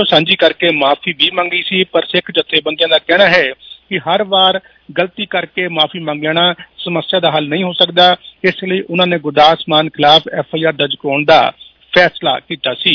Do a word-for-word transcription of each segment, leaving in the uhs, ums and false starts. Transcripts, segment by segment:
ਸਾਂਝੀ ਕਰਕੇ ਮਾਫੀ ਵੀ ਮੰਗੀ ਸੀ, ਪਰ ਸਿੱਖ ਜਥੇਬੰਦੀਆਂ ਦਾ ਕਹਿਣਾ ਹੈ ਕਿ ਹਰ ਵਾਰ ਗਲਤੀ ਕਰਕੇ ਮਾਫੀ ਮੰਗ ਲੈਣਾ ਸਮੱਸਿਆ ਦਾ ਹੱਲ ਨਹੀਂ ਹੋ ਸਕਦਾ। ਇਸ ਲਈ ਉਹਨਾਂ ਨੇ ਗੁਰਦਾਸ ਮਾਨ ਖਿਲਾਫ ਐਫ ਆਈ ਆਰ ਦਰਜ ਕਰਾਉਣ ਦਾ ਫੈਸਲਾ ਕੀਤਾ ਸੀ।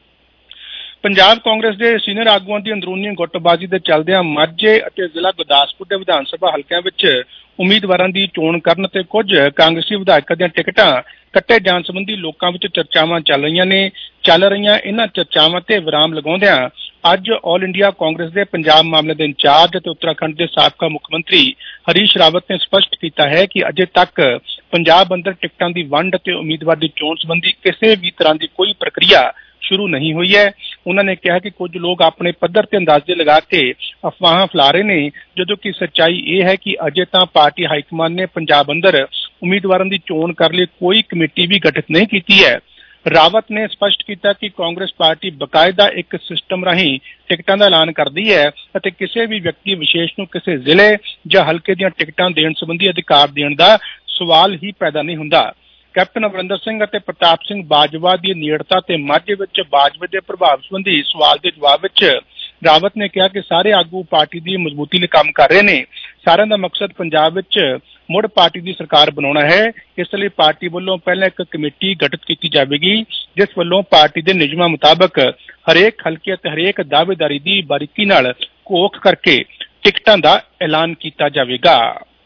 ਪੰਜਾਬ ਕਾਂਗਰਸ ਦੇ ਸੀਨੀਅਰ ਆਗੂਆਂ ਦੀ ਅੰਦਰੂਨੀ ਗੁੱਟਬਾਜ਼ੀ ਦੇ ਚੱਲਦਿਆਂ ਮਾਝੇ ਅਤੇ ਜ਼ਿਲ੍ਹਾ ਗੁਰਦਾਸਪੁਰ ਦੇ ਵਿਧਾਨ ਸਭਾ ਹਲਕਿਆਂ ਵਿੱਚ ਉਮੀਦਵਾਰਾਂ ਦੀ ਚੋਣ ਕਰਨ ਤੇ ਕੁਝ ਕਾਂਗਰਸੀ ਵਿਧਾਇਕਾਂ ਦੀਆਂ ਟਿਕਟਾਂ ਕੱਟੇ ਜਾਣ ਸੰਬੰਧੀ ਲੋਕਾਂ ਵਿੱਚ ਚਰਚਾਵਾਂ ਚੱਲ ਰਹੀਆਂ ਨੇ। ਚੱਲ ਰਹੀਆਂ ਇਹਨਾਂ ਚਰਚਾਵਾਂ ਤੇ ਵਿਰਾਮ ਲਗਾਉਂਦਿਆਂ ਅੱਜ ਆਲ ਇੰਡੀਆ ਕਾਂਗਰਸ ਦੇ ਪੰਜਾਬ ਮਾਮਲੇ ਦੇ ਇੰਚਾਰਜ ਅਤੇ ਉੱਤਰਾਖੰਡ ਦੇ ਸਾਬਕਾ ਮੁੱਖ ਮੰਤਰੀ ਹਰੀਸ਼ ਰਾਵਤ ਨੇ ਸਪਸ਼ਟ ਕੀਤਾ ਹੈ ਕਿ ਅਜੇ ਤੱਕ ਪੰਜਾਬ ਅੰਦਰ ਟਿਕਟਾਂ ਦੀ ਵੰਡ ਅਤੇ ਉਮੀਦਵਾਰ ਦੀ ਚੋਣ ਸੰਬੰਧੀ ਕਿਸੇ ਵੀ ਤਰ੍ਹਾਂ ਦੀ ਕੋਈ ਪ੍ਰਕਿਰਿਆ ਸ਼ੁਰੂ ਨਹੀਂ ਹੋਈ ਹੈ। ਉਹਨਾਂ ਨੇ ਕਿਹਾ ਕਿ ਕੁਝ ਲੋਕ ਆਪਣੇ ਪੱਧਰ ਤੇ ਅੰਦਾਜ਼ੇ ਲਗਾ ਕੇ ਅਫਵਾਹਾਂ ਫੈਲਾ ਰਹੇ ਨੇ, ਜਦੋਂ ਕਿ ਸੱਚਾਈ ਇਹ ਹੈ ਕਿ ਅਜੇ ਤਾਂ ਪਾਰਟੀ ਹਾਈਕਮਾਨ ਨੇ ਪੰਜਾਬ ਅੰਦਰ ਉਮੀਦਵਾਰਾਂ ਦੀ ਚੋਣ ਕਰਨ ਲਈ ਕੋਈ ਕਮੇਟੀ ਵੀ ਗਠਿਤ ਨਹੀਂ ਕੀਤੀ ਹੈ। ਰਾਵਤ ਨੇ ਸਪਸ਼ਟ ਕੀਤਾ ਕਿ ਕਾਂਗਰਸ ਪਾਰਟੀ ਬਕਾਇਦਾ ਇੱਕ ਸਿਸਟਮ ਰਾਹੀਂ ਟਿਕਟਾਂ ਦਾ ਐਲਾਨ ਕਰਦੀ ਹੈ ਅਤੇ ਕਿਸੇ ਵੀ ਵਿਅਕਤੀ ਵਿਸ਼ੇਸ਼ ਨੂੰ ਕਿਸੇ ਜ਼ਿਲ੍ਹੇ ਜਾਂ ਹਲਕੇ ਦੀਆਂ ਟਿਕਟਾਂ ਦੇਣ ਸੰਬੰਧੀ ਅਧਿਕਾਰ ਦੇਣ ਦਾ ਸਵਾਲ ਹੀ ਪੈਦਾ ਨਹੀਂ ਹੁੰਦਾ। ਕੈਪਟਨ ਅਮਰਿੰਦਰ ਸਿੰਘ ਅਤੇ ਪ੍ਰਤਾਪ ਸਿੰਘ ਬਾਜਵਾ ਦੀ ਨੇੜਤਾ ਤੇ ਮਾਝੇ ਵਿੱਚ ਬਾਜਵੇ ਦੇ ਪ੍ਰਭਾਵ ਸੰਬੰਧੀ ਸਵਾਲ ਦੇ ਜਵਾਬ ਵਿੱਚ ਰਾਵਤ ਨੇ ਕਿਹਾ ਕਿ ਸਾਰੇ ਆਗੂ ਪਾਰਟੀ ਦੀ ਮਜ਼ਬੂਤੀ ਲਈ ਕੰਮ ਕਰ ਰਹੇ ਨੇ। ਸਾਰਿਆਂ ਦਾ ਮਕਸਦ ਪੰਜਾਬ ਵਿੱਚ ਮੁੜ ਪਾਰਟੀ ਦੀ ਸਰਕਾਰ ਬਣਾਉਣਾ ਹੈ। ਇਸ ਲਈ ਪਾਰਟੀ ਵੱਲੋਂ ਪਹਿਲਾਂ ਇੱਕ ਕਮੇਟੀ ਗਠਿਤ ਕੀਤੀ ਜਾਵੇਗੀ, ਜਿਸ ਵੱਲੋਂ ਪਾਰਟੀ ਦੇ ਨਿਯਮਾਂ ਮੁਤਾਬਕ ਹਰੇਕ ਹਲਕੇ ਅਤੇ ਹਰੇਕ ਦਾਅਵੇਦਾਰੀ ਦੀ ਬਾਰੀਕੀ ਨਾਲ ਘੋਖ ਕਰਕੇ ਟਿਕਟਾਂ ਦਾ ਐਲਾਨ ਕੀਤਾ ਜਾਵੇਗਾ।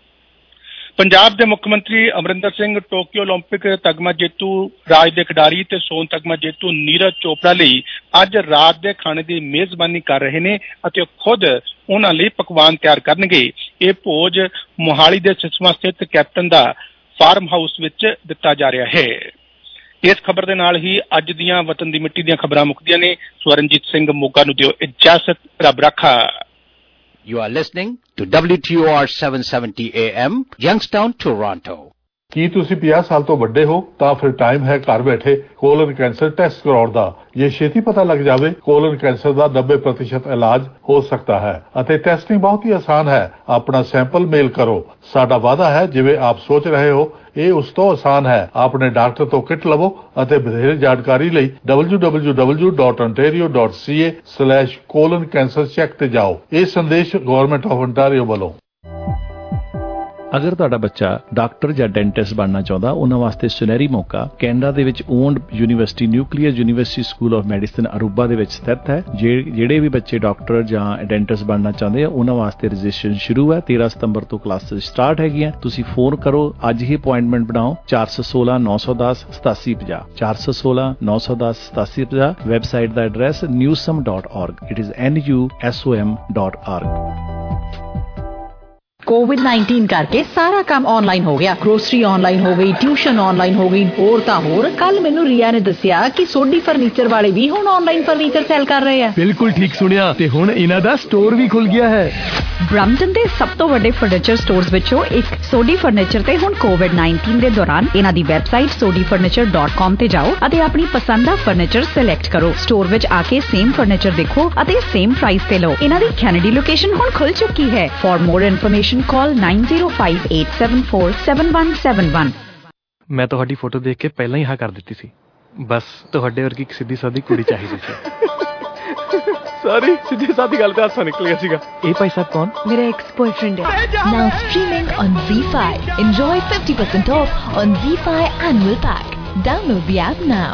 ਪੰਜਾਬ ਦੇ ਮੁੱਖ ਮੰਤਰੀ ਅਮਰਿੰਦਰ ਸਿੰਘ ਟੋਕੀਓ ਓਲੰਪਿਕ ਤਗਮਾ ਜੇਤੂ ਰਾਜ ਦੇ ਖਿਡਾਰੀ ਤੇ ਸੋਨ ਤਗਮਾ ਜੇਤੂ ਨੀਰਜ ਚੋਪੜਾ ਲਈ ਅੱਜ ਰਾਤ ਦੇ ਖਾਣੇ ਦੀ ਮੇਜ਼ਬਾਨੀ ਕਰ ਰਹੇ ਨੇ ਅਤੇ ਖੁਦ ਉਹਨਾਂ ਲਈ ਪਕਵਾਨ ਤਿਆਰ ਕਰਨਗੇ। ਇਹ ਭੋਜ ਮੋਹਾਲੀ ਦੇ ਸਿਸਮਾ ਸਥਿਤ ਕੈਪਟਨ ਦਾ ਫਾਰਮ ਹਾਊਸ ਵਿੱਚ ਦਿੱਤਾ ਜਾ ਰਿਹਾ ਹੈ। ਇਸ ਖਬਰ ਦੇ ਨਾਲ ਹੀ ਅੱਜ ਦੀਆਂ ਵਤਨ ਦੀ ਮਿੱਟੀ ਦੀਆਂ ਖਬਰਾਂ ਮੁੱਕਦੀਆਂ ਨੇ। ਸਵਰਨਜੀਤ ਸਿੰਘ ਮੋਗਾ ਨੂੰ ਦਿਓ ਇਜਾਜ਼ਤ, ਰੱਬ ਰਾਖਾ। You are listening to W T O R seven seventy A M, Youngstown, Toronto. ਕੀ ਤੁਸੀਂ ਪੰਜਾਹ ਸਾਲ ਤੋਂ ਵੱਡੇ ਹੋ ਤਾਂ ਫਿਰ ਟਾਈਮ ਹੈ ਘਰ ਬੈਠੇ ਕੋਲਨ ਕੈਂਸਰ ਟੈਸਟ ਕਰਾਉਣ ਦਾ। ਜੇ ਛੇਤੀ ਪਤਾ ਲੱਗ ਜਾਵੇ ਕੋਲਨ ਕੈਂਸਰ ਦਾ ਨੱਬੇ ਪ੍ਰਤੀਸ਼ਤ ਇਲਾਜ ਹੋ ਸਕਦਾ ਹੈ ਅਤੇ ਟੈਸਟਿੰਗ ਬਹੁਤ ਹੀ ਆਸਾਨ ਹੈ। ਆਪਣਾ ਸੈਂਪਲ ਮੇਲ ਕਰੋ। ਸਾਡਾ ਵਾਅਦਾ ਹੈ ਜਿਵੇਂ ਆਪ ਸੋਚ ਰਹੇ ਹੋ ਇਹ ਉਸ ਤੋਂ ਆਸਾਨ ਹੈ। ਆਪਣੇ ਡਾਕਟਰ ਤੋਂ ਕਿਟ ਲਵੋ ਅਤੇ ਵਧੇਰੇ ਜਾਣਕਾਰੀ ਲਈ W W W dot ontario dot c a slash colon cancer check ਤੇ ਜਾਓ। ਇਹ ਸੰਦੇਸ਼ ਗਵਰਨਮੈਂਟ ਆਫ ontario ਵੱਲੋਂ। ਅਗਰ ਤੁਹਾਡਾ ਬੱਚਾ ਡਾਕਟਰ ਜਾਂ ਡੈਂਟਿਸਟ ਬਣਨਾ ਚਾਹੁੰਦਾ, ਉਹਨਾਂ ਵਾਸਤੇ ਸੁਨਹਿਰੀ ਮੌਕਾ ਕੈਨੇਡਾ ਦੇ ਵਿੱਚ owned university nuclear university school of medicine Aruba ਦੇ ਵਿੱਚ ਸਥਿਤ ਹੈ। ਜਿਹੜੇ ਵੀ ਬੱਚੇ ਡਾਕਟਰ ਜਾਂ ਡੈਂਟਿਸਟ ਬਣਨਾ ਚਾਹੁੰਦੇ ਆ ਉਹਨਾਂ ਵਾਸਤੇ ਰਜਿਸਟ੍ਰੇਸ਼ਨ ਸ਼ੁਰੂ ਹੈ। ਤੇਰਾਂ ਸਤੰਬਰ ਤੋਂ ਕਲਾਸਿਸ ਸਟਾਰਟ ਹੈਗੀਆਂ। ਤੁਸੀਂ ਫੋਨ ਕਰੋ, ਅੱਜ ਹੀ ਅਪਾਇੰਟਮੈਂਟ ਬਣਾਓ। ਚਾਰ ਸੌ ਸੋਲਾਂ ਨੌ ਸੌ ਦਸ ਸਤਾਸੀ ਪੰਜਾਹ ਚਾਰ ਸੌ ਸੋਲਾਂ ਨੌ ਸੌ ਦਸ ਸਤਾਸੀ ਪੰਜਾਹ। ਵੈਬਸਾਈਟ ਦਾ address newsum dot org। It is N U S O M dot org। Covid nineteen ਕਰਕੇ ਸਾਰਾ ਕੰਮ ਆਨਲਾਈਨ ਹੋ ਗਿਆ। ਗਰੋਸਰੀ ਆਨਲਾਈਨ ਹੋ ਗਈ, ਟਿਊਸ਼ਨ ਆਨਲਾਈਨ ਹੋ ਗਈ, ਹੋਰ ਤਾਂ ਹੋਰ। ਕੱਲ ਮੈਨੂੰ ਰੀਆ ਨੇ ਦੱਸਿਆ ਕਿ ਸੋਢੀ ਫਰਨੀਚਰ ਵਾਲੇ ਵੀ ਹੁਣ ਆਨਲਾਈਨ ਫਰਨੀਚਰ ਸੈਲ ਕਰ ਰਹੇ ਆ। ਬਿਲਕੁਲ ਠੀਕ ਸੁਣਿਆ, ਤੇ ਹੁਣ ਇਹਨਾਂ ਦਾ ਸਟੋਰ ਵੀ ਖੁੱਲ ਗਿਆ ਹੈ। ਬ੍ਰੈਂਪਟਨ ਦੇ ਸਭ ਤੋਂ ਵੱਡੇ ਫਰਨੀਚਰ ਸਟੋਰਸ ਵਿੱਚੋਂ ਇੱਕ ਸੋਢੀ ਫਰਨੀਚਰ ਤੇ ਹੁਣ ਕੋਵਿਡ ਨਾਈਨਟੀਨ ਦੇ ਦੌਰਾਨ ਇਹਨਾਂ ਦੀ website Sodhi furniture dot com ਤੇ ਜਾਓ ਅਤੇ ਆਪਣੀ ਪਸੰਦ ਦਾ ਫਰਨੀਚਰ ਸਿਲੈਕਟ ਕਰੋ। ਸਟੋਰ ਵਿੱਚ ਆ ਕੇ ਸੇਮ ਫਰਨੀਚਰ ਦੇਖੋ ਅਤੇ ਸੇਮ ਪ੍ਰਾਈਸ ਤੇ ਲਓ। ਇਹਨਾਂ ਦੀ ਕੈਨੇਡੀ ਲੋਕੇਸ਼ਨ ਹੁਣ ਖੁੱਲ ਚੁੱਕੀ ਹੈ। For more information call nine zero five eight seven four seven one seven one। ਮੈਂ ਤੁਹਾਡੀ ਫੋਟੋ ਦੇਖ ਕੇ ਪਹਿਲਾਂ ਹੀ ਹਾਂ ਕਰ ਦਿੱਤੀ ਸੀ। ਬਸ ਤੁਹਾਡੇ ਵਰਗੀ ਇੱਕ ਸਿੱਧੀ ਸਾਦੀ ਕੁੜੀ ਚਾਹੀਦੀ ਸੀ। ਸੌਰੀ, ਸਿੱਧੀ ਸਾਦੀ ਗੱਲ ਤੇ ਹਾਸਾ ਨਿਕਲ ਗਿਆ ਸੀਗਾ। ਇਹ ਭਾਈ ਸਾਹਿਬ ਕੌਣ? ਮੇਰਾ ਐਕਸ ਬॉयਫ੍ਰੈਂਡ ਹੈ। Now streaming on Z five. Enjoy fifty percent off on Z five annual pack. Download the app now.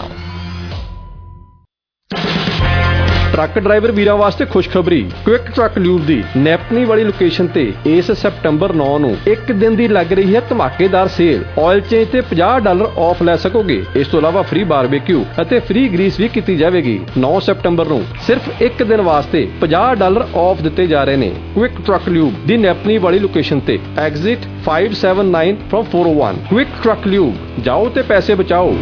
Truck driver ਵੀਰਾਂ ਵਾਸਤੇ ਖੁਸ਼ਖਬਰੀ। ਕੁਇਕ ਟਰੱਕ ਲਿਊਬ ਦੀ ਨੈਪਟਨੀ ਵਾਲੀ ਲੋਕੇਸ਼ਨ ਤੇ ਇਸ ਸੈਪਟੰਬਰ ਨੌਂ ਨੂੰ ਇੱਕ ਦਿਨ ਦੀ ਲੱਗ ਰਹੀ ਹੈ ਧਮਾਕੇਦਾਰ ਸੇਲ। ਆਇਲ ਚੇਂਜ ਤੇ ਪੰਜਾਹ ਡਾਲਰ ਆਫ ਲੈ ਸਕੋਗੇ। ਇਸ ਤੋਂ ਇਲਾਵਾ ਫ੍ਰੀ ਬਾਰਬੇਕਿਊ ਅਤੇ ਫ੍ਰੀ ਗਰੀਸ ਵੀ ਕੀਤੀ ਜਾਵੇਗੀ। ਨੌਂ ਸੈਪਟੰਬਰ ਨੂੰ ਸਿਰਫ ਇੱਕ ਦਿਨ ਵਾਸਤੇ ਪੰਜਾਹ ਡਾਲਰ ਆਫ ਦਿੱਤੇ ਜਾ ਰਹੇ ਨੇ। ਕੁਇਕ ਟਰੱਕ ਲਿਊਬ ਦੀ ਨੈਪਟਨੀ ਵਾਲੀ ਲੋਕੇਸ਼ਨ ਤੇ exit five seven nine from four oh one। Quick truck lube, ਜਾਓ ਤੇ ਪੈਸੇ ਬਚਾਓ।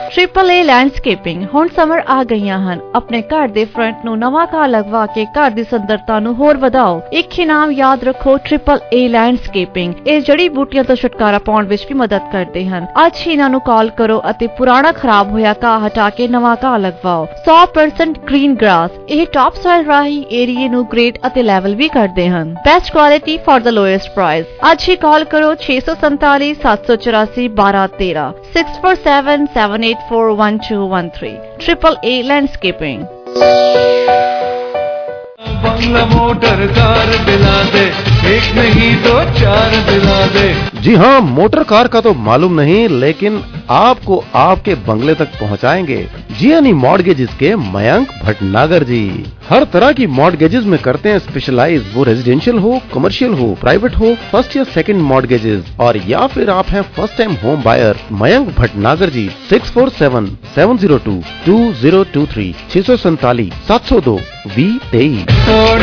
ट्रिपल ए लैंडस्केपिंग हुण समर आ गईयां हन। अपने घर दे फ्रंट नूं नवां घाह लगवा के घर दी सुंदरता नूं होर वधाओ। एक ही नाम याद रखो, ट्रिपल ए लैंडस्केपिंग। ਇਹ जड़ी बूटियां तो छुटकारा पाउण विच भी मदद करते हैं। ਅੱਜ ਹੀ ਇਹਨਾਂ ਨੂੰ ਕਾਲ ਕਰੋ ਅਤੇ ਪੁਰਾਣਾ ਖਰਾਬ ਹੋਇਆ ਘਾਹ ਹਟਾ ਕੇ ਨਵਾਂ ਘਾਹ ਲਗਵਾਓ। one hundred percent green grass. ਇਹ ਟਾਪ ਸੋਇਲ ਰਾਹੀਂ ਏਰੀਏ ਨੂੰ ਗ੍ਰੇਡ ਅਤੇ ਲੈਵਲ ਵੀ ਕਰਦੇ ਹਨ। Best quality for the lowest price. ਅੱਜ ਹੀ ਕਾਲ ਕਰੋ ਛੇ ਸੌ ਸੰਤਾਲੀ ਸੱਤ ਸੌ ਚੁਰਾਸੀ ਬਾਰਾਂ ਤੇਰਾਂ six four seven seven eight four one two one three। Triple A landscaping. बंगला मोटर कार दिला दे, एक नहीं दो चार दिला दे। जी हाँ, मोटर कार का तो मालूम नहीं, लेकिन आपको आपके बंगले तक पहुँचाएंगे जियानी मॉर्गेजेस के मयंक भटनागर जी। हर तरह की मॉर्गेजेस में करते हैं स्पेशलाइज, वो रेजिडेंशियल हो, कमर्शियल हो, प्राइवेट हो, फर्स्ट या सेकंड मॉर्गेजेस। और या फिर आप हैं first time home buyer, Mayank Bhatnagar ji six four seven seven zero two two zero two three छह सौ सैतालीस सात सौ दो वी तेईस।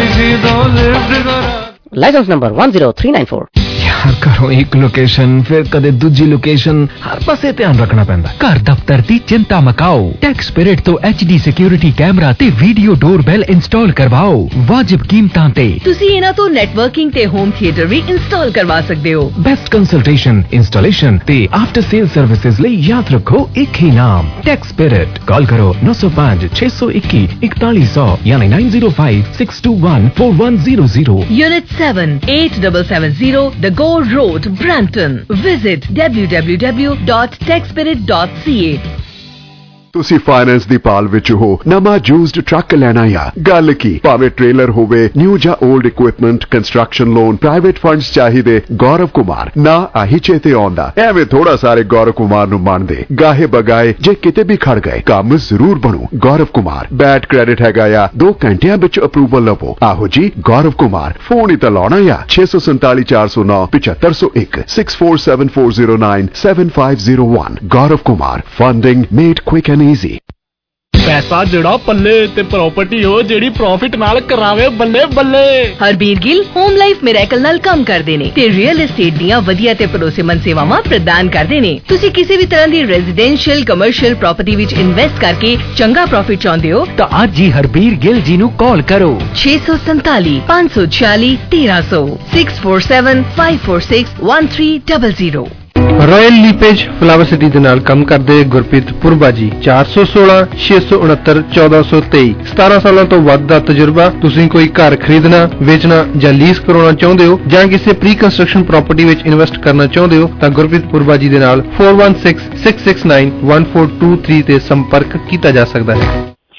Licence number one zero three nine four. यार करो एक लोकेशन फिर कदे दूजी लोकेशन, हर पासे ध्यान रखना पैंदा। घर दफ्तर दी चिंता मकाओ, टेक स्पिरिट तो एच डी सिक्योरिटी कैमरा ते वीडियो डोरबेल इंस्टॉल करवाओ वाजिब कीमतां ते। तुसी इना तो नेटवर्किंग ते होम थिएटर भी इंस्टॉल करवा सकते हो। बेस्ट कंसल्टेशन, इंस्टॉलेशन ते आफ्टर सेल सर्विसेज ले याद रखो एक ही नाम, टेक स्पिरिट। कॉल करो नौ सौ पाँच छह सौ इक्की इकतालीस सौ यानी nine zero five six two one four one zero zero. Unit seven eight seven seven zero The Go Road, Brampton. Visit w w w dot tech spirit dot c a। ਤੁਸੀਂ ਫਾਈਨੈਂਸ ਦੀ ਭਾਲ ਵਿੱਚ ਹੋ, ਨਵਾਂ used truck ਲੈਣਾ ਆ? ਗੱਲ ਕੀ, ਭਾਵੇਂ ਟ੍ਰੇਲਰ ਹੋਵੇ, ਨਿਊ ਜਾਂ old equipment, construction loan, private funds ਚਾਹੀਦੇ? ਗੌਰਵ ਕੁਮਾਰ ਨਾ ਆਹੀ ਚੇਤੇ ਆਉਂਦਾ। ਐਵੇਂ ਥੋੜਾ ਸਾਰੇ ਗੌਰਵ ਕੁਮਾਰ ਨੂੰ ਮੰਨਦੇ, ਗਾਹੇ ਬਗਾਏ ਜੇ ਕਿਤੇ ਵੀ ਖੜ ਗਏ ਕੰਮ ਜ਼ਰੂਰ ਬਣੂ। ਗੌਰਵ ਕੁਮਾਰ ਬੈਡ ਕ੍ਰੈਡਿਟ ਹੈਗਾ ਆ, ਦੋ ਘੰਟਿਆਂ ਵਿੱਚ ਅਪਰੂਵਲ ਲਵੋ। ਆਹੋ ਜੀ ਗੌਰਵ ਕੁਮਾਰ, ਫੋਨ ਹੀ ਤਾਂ ਲਾਉਣਾ ਆ ਛੇ ਸੌ ਸੰਤਾਲੀ ਚਾਰ ਸੌ ਨੌ ਪਚੱਤਰ ਸੌ ਇੱਕ six four seven four zero nine seven five zero one। Gaurav Kumar, funding made quick and easy. पैसा जड़ा पल्ले ते प्रॉपर्टी हो जेड़ी प्रॉफिट नाल करावे बल्ले बल्ले। Harbir Gill home life miracle नाल काम करदे ने ते रियल एस्टेट दियां वधिया ते भरोसेमंद सेवावां प्रदान करदे ने। तुसी किसी भी तरह दी रेजिडेंशियल कमर्शियल प्रॉपर्टी विच इन्वेस्ट करके चंगा प्रॉफिट चाहुंदे हो तां अज ही हरबीर गिल जी नू कॉल करो छे सौ संताली पांच सौ छियाली तेरह सौ six four seven five four six one three double zero. Royal LePage Flower City ਦੇ ਨਾਲ ਕੰਮ ਕਰਦੇ ਗੁਰਪ੍ਰੀਤ ਪੁਰਬਾ ਜੀ ਚਾਰ ਸੌ ਸੋਲਾਂ ਛੇ ਸੌ ਉਨੱਤਰ ਚੌਦਾਂ ਸੌ ਤੇਈ। ਸਤਾਰਾਂ ਸਾਲਾਂ ਤੋਂ ਵੱਧ ਦਾ ਤਜਰਬਾ। ਤੁਸੀਂ ਕੋਈ ਘਰ ਖਰੀਦਣਾ, ਵੇਚਣਾ ਜਾਂ ਲੀਜ਼ ਕਰਾਉਣਾ ਚਾਹੁੰਦੇ ਹੋ ਜਾਂ ਕਿਸੇ ਪ੍ਰੀ ਕੰਸਟਰਕਸ਼ਨ ਪ੍ਰਾਪਰਟੀ ਵਿੱਚ ਇਨਵੈਸਟ ਕਰਨਾ ਚਾਹੁੰਦੇ ਹੋ ਤਾਂ ਗੁਰਪ੍ਰੀਤ ਪੁਰਬਾ ਜੀ ਦੇ ਨਾਲ four one six six six nine one four two three ਤੇ ਸੰਪਰਕ ਕੀਤਾ ਜਾ ਸਕਦਾ ਹੈ।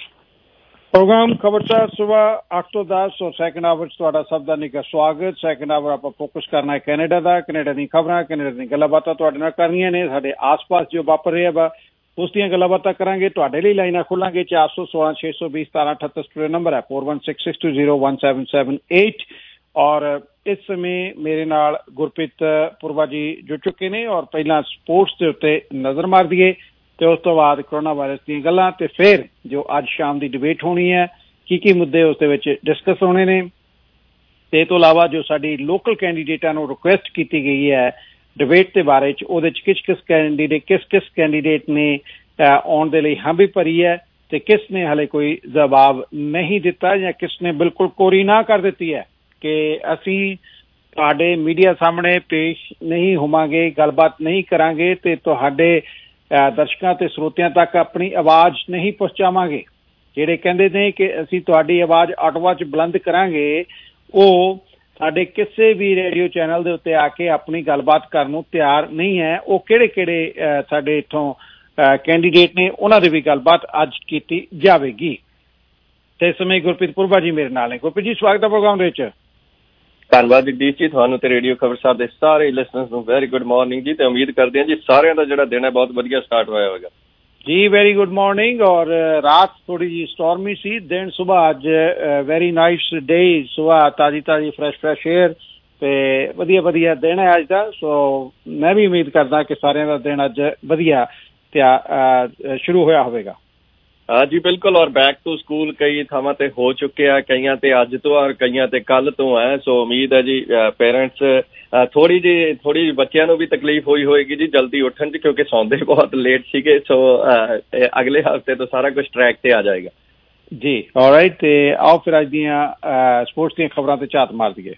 प्रोग्राम खबरचार सुबह अठ तो दस और सैकेंड आवर ਤੁਹਾਡਾ ਸਭ ਦਾ ਨਿੱਘਾ ਸਵਾਗਤ। ਸੈਕੰਡ ਆਵਰ ਆਪਾਂ ਫੋਕਸ ਕਰਨਾ ਹੈ ਕੈਨੇਡਾ ਦਾ। ਕੈਨੇਡਾ ਦੀਆਂ ਖਬਰਾਂ, ਕੈਨੇਡਾ ਦੀਆਂ ਗੱਲਾਂ ਬਾਤਾਂ ਤੁਹਾਡੇ ਨਾਲ ਕਰਨੀਆਂ ਨੇ। ਸਾਡੇ ਆਸ-ਪਾਸ ਜੋ ਵਾਪਰ ਰਿਹਾ ਵਾ ਉਸ ਦੀਆਂ ਗੱਲਾਂ ਬਾਤਾਂ ਕਰਾਂਗੇ। ਤੁਹਾਡੇ ਲਈ ਲਾਈਨਾਂ ਖੋਲਾਂਗੇ ਚਾਰ ਸੌ ਸੋਲਾਂ ਛੇ ਸੌ ਵੀਹ ਸਤਾਰਾਂ ਅਠੱਤਰ ਸਟੂਡੀਓ ਨੰਬਰ ਹੈ four one six six two zero one seven seven eight। ਔਰ ਇਸ ਸਮੇਂ ਮੇਰੇ ਨਾਲ ਗੁਰਪ੍ਰੀਤ ਪੁਰਬਾ ਜੀ ਜੁੜ ਚੁੱਕੇ ਨੇ ਔਰ ਪਹਿਲਾਂ ਸਪੋਰਟਸ ਦੇ ਉੱਤੇ ਨਜ਼ਰ ਮਾਰ ਦਈਏ ਤੇ ਉਸ ਤੋਂ ਬਾਅਦ ਕਰੋਨਾ ਵਾਇਰਸ ਦੀਆਂ ਗੱਲਾਂ ਤੇ ਫਿਰ ਜੋ ਅੱਜ ਸ਼ਾਮ ਦੀ ਡਿਬੇਟ ਹੋਣੀ ਹੈ ਕੀ ਕੀ ਮੁੱਦੇ ਉਸ ਦੇ ਵਿੱਚ ਡਿਸਕਸ ਹੋਣੇ ਨੇ ਤੇ ਇਹ ਤੋਂ ਇਲਾਵਾ ਜੋ ਸਾਡੀ ਲੋਕਲ ਕੈਂਡੀਡੇਟਾਂ ਨੂੰ ਰਿਕੁਐਸਟ ਕੀਤੀ ਗਈ ਹੈ ਡਿਬੇਟ ਦੇ ਬਾਰੇ ਚ ਉਹਦੇ ਚ ਕਿਸ ਕਿਸ ਕੈਂਡੀਡੇਟ ਕਿਸ ਕਿਸ ਕੈਂਡੀਡੇਟ ਨੇ ਆਉਣ ਦੇ ਲਈ ਹਾਂ ਵੀ ਭਰੀ ਹੈ ਤੇ ਕਿਸ ਨੇ ਹਾਲੇ ਕੋਈ ਜਵਾਬ ਨਹੀਂ ਦਿੱਤਾ ਜਾਂ ਕਿਸ ਨੇ ਬਿਲਕੁਲ ਕੋਰੀ ਨਾ ਕਰ ਦਿੱਤੀ ਹੈ ਕਿ ਅਸੀਂ ਤੁਹਾਡੇ ਮੀਡੀਆ ਸਾਹਮਣੇ ਪੇਸ਼ ਨਹੀਂ ਹੋਵਾਂਗੇ, ਗੱਲਬਾਤ ਨਹੀਂ ਕਰਾਂਗੇ ਤੇ ਤੁਹਾਡੇ ਦਰਸ਼ਕਾਂ ਤੇ ਸਰੋਤਿਆਂ ਤੱਕ ਆਪਣੀ ਆਵਾਜ਼ ਨਹੀਂ ਪਹੁੰਚਾਵਾਂਗੇ। ਜਿਹੜੇ ਕਹਿੰਦੇ ਨੇ ਕਿ ਅਸੀਂ ਤੁਹਾਡੀ ਆਵਾਜ਼ ਆਟੋਵਾ 'ਚ ਬੁਲੰਦ ਕਰਾਂਗੇ ਉਹ ਸਾਡੇ ਕਿਸੇ ਵੀ ਰੇਡੀਓ ਚੈਨਲ ਦੇ ਉੱਤੇ ਆ ਕੇ ਆਪਣੀ ਗੱਲਬਾਤ ਕਰਨ ਨੂੰ ਤਿਆਰ ਨਹੀਂ ਹੈ। ਉਹ ਕਿਹੜੇ ਕਿਹੜੇ ਸਾਡੇ ਇੱਥੋਂ ਕੈਂਡੀਡੇਟ ਨੇ ਉਹਨਾਂ ਦੀ ਵੀ ਗੱਲਬਾਤ ਅੱਜ ਕੀਤੀ ਜਾਵੇਗੀ। ਤੇ ਇਸ ਸਮੇਂ ਗੁਰਪ੍ਰੀਤ ਪੁਰਬਾ ਜੀ ਮੇਰੇ ਨਾਲ ਨੇ। ਗੁਰਪ੍ਰੀਤ ਜੀ ਸਵਾਗਤ ਹੈ ਪ੍ਰੋਗਰਾਮ ਦੇ ਵਿੱਚ। ਧੰਨਵਾਦ ਜਗਦੀਸ਼ ਜੀ ਤੁਹਾਨੂੰ ਤੇ ਰੇਡੀਓ ਖਬਰਸਾਰ ਦੇ ਸਾਰੇ ਲਿਸਨਰਸ ਨੂੰ ਵੈਰੀ ਗੁੱਡ ਮਾਰਨਿੰਗ ਜੀ ਤੇ ਉਮੀਦ ਕਰਦੇ ਹਾਂ ਜੀ ਸਾਰਿਆਂ ਦਾ ਜਿਹੜਾ ਦਿਨ ਹੈ ਬਹੁਤ ਵਧੀਆ ਸਟਾਰਟ ਹੋਇਆ ਹੋਵੇਗਾ ਜੀ। Very good morning. ਔਰ ਰਾਤ ਥੋੜੀ ਜਿਹੀ ਸਟੋਰਮੀ ਸੀ, ਦਿਨ ਸੁਬਾਹ ਅੱਜ ਵੈਰੀ ਨਾਈਸ ਡੇ, ਸੁਬਾਹ ਤਾਜ਼ੀ ਤਾਜ਼ੀ ਫਰੈਸ਼ ਫਰੈਸ਼ ਏਅਰ ਤੇ ਵਧੀਆ ਵਧੀਆ ਦਿਨ ਹੈ ਅੱਜ ਦਾ। ਸੋ ਮੈਂ ਵੀ ਉਮੀਦ ਕਰਦਾ ਕਿ ਸਾਰਿਆਂ ਦਾ ਦਿਨ ਅੱਜ ਵਧੀਆ ਤੇ ਸ਼ੁਰੂ ਹੋਇਆ ਹੋਵੇਗਾ। ਹਾਂ ਜੀ ਬਿਲਕੁਲ। ਔਰ ਬੈਕ ਟੂ ਸਕੂਲ ਕਈ ਥਾਵਾਂ ਤੇ ਹੋ ਚੁੱਕੇ ਆ, ਕਈਆਂ ਤੇ ਅੱਜ ਤੋਂ ਔਰ ਕਈਆਂ ਤੇ ਕੱਲ ਤੋਂ ਹੈ। ਸੋ ਉਮੀਦ ਹੈ ਜੀ ਪੇਰੈਂਟਸ ਥੋੜੀ ਜਿਹੀ ਥੋੜੀ ਜਿਹੀ ਬੱਚਿਆਂ ਨੂੰ ਵੀ ਤਕਲੀਫ ਹੋਈ ਹੋਏਗੀ ਜੀ ਜਲਦੀ ਉੱਠਣ 'ਚ, ਕਿਉਂਕਿ ਸੌਂਦੇ ਬਹੁਤ ਲੇਟ ਸੀਗੇ। ਸੋ ਅਗਲੇ ਹਫ਼ਤੇ ਤੋਂ ਸਾਰਾ ਕੁਝ ਟਰੈਕ ਤੇ ਆ ਜਾਏਗਾ ਜੀ। ਆਲਰਾਈਟ, ਤੇ ਆਓ ਫਿਰ ਅੱਜ ਦੀਆਂ ਸਪੋਰਟਸ ਦੀਆਂ ਖਬਰਾਂ ਤੇ ਝਾਤ ਮਾਰ ਦਈਏ।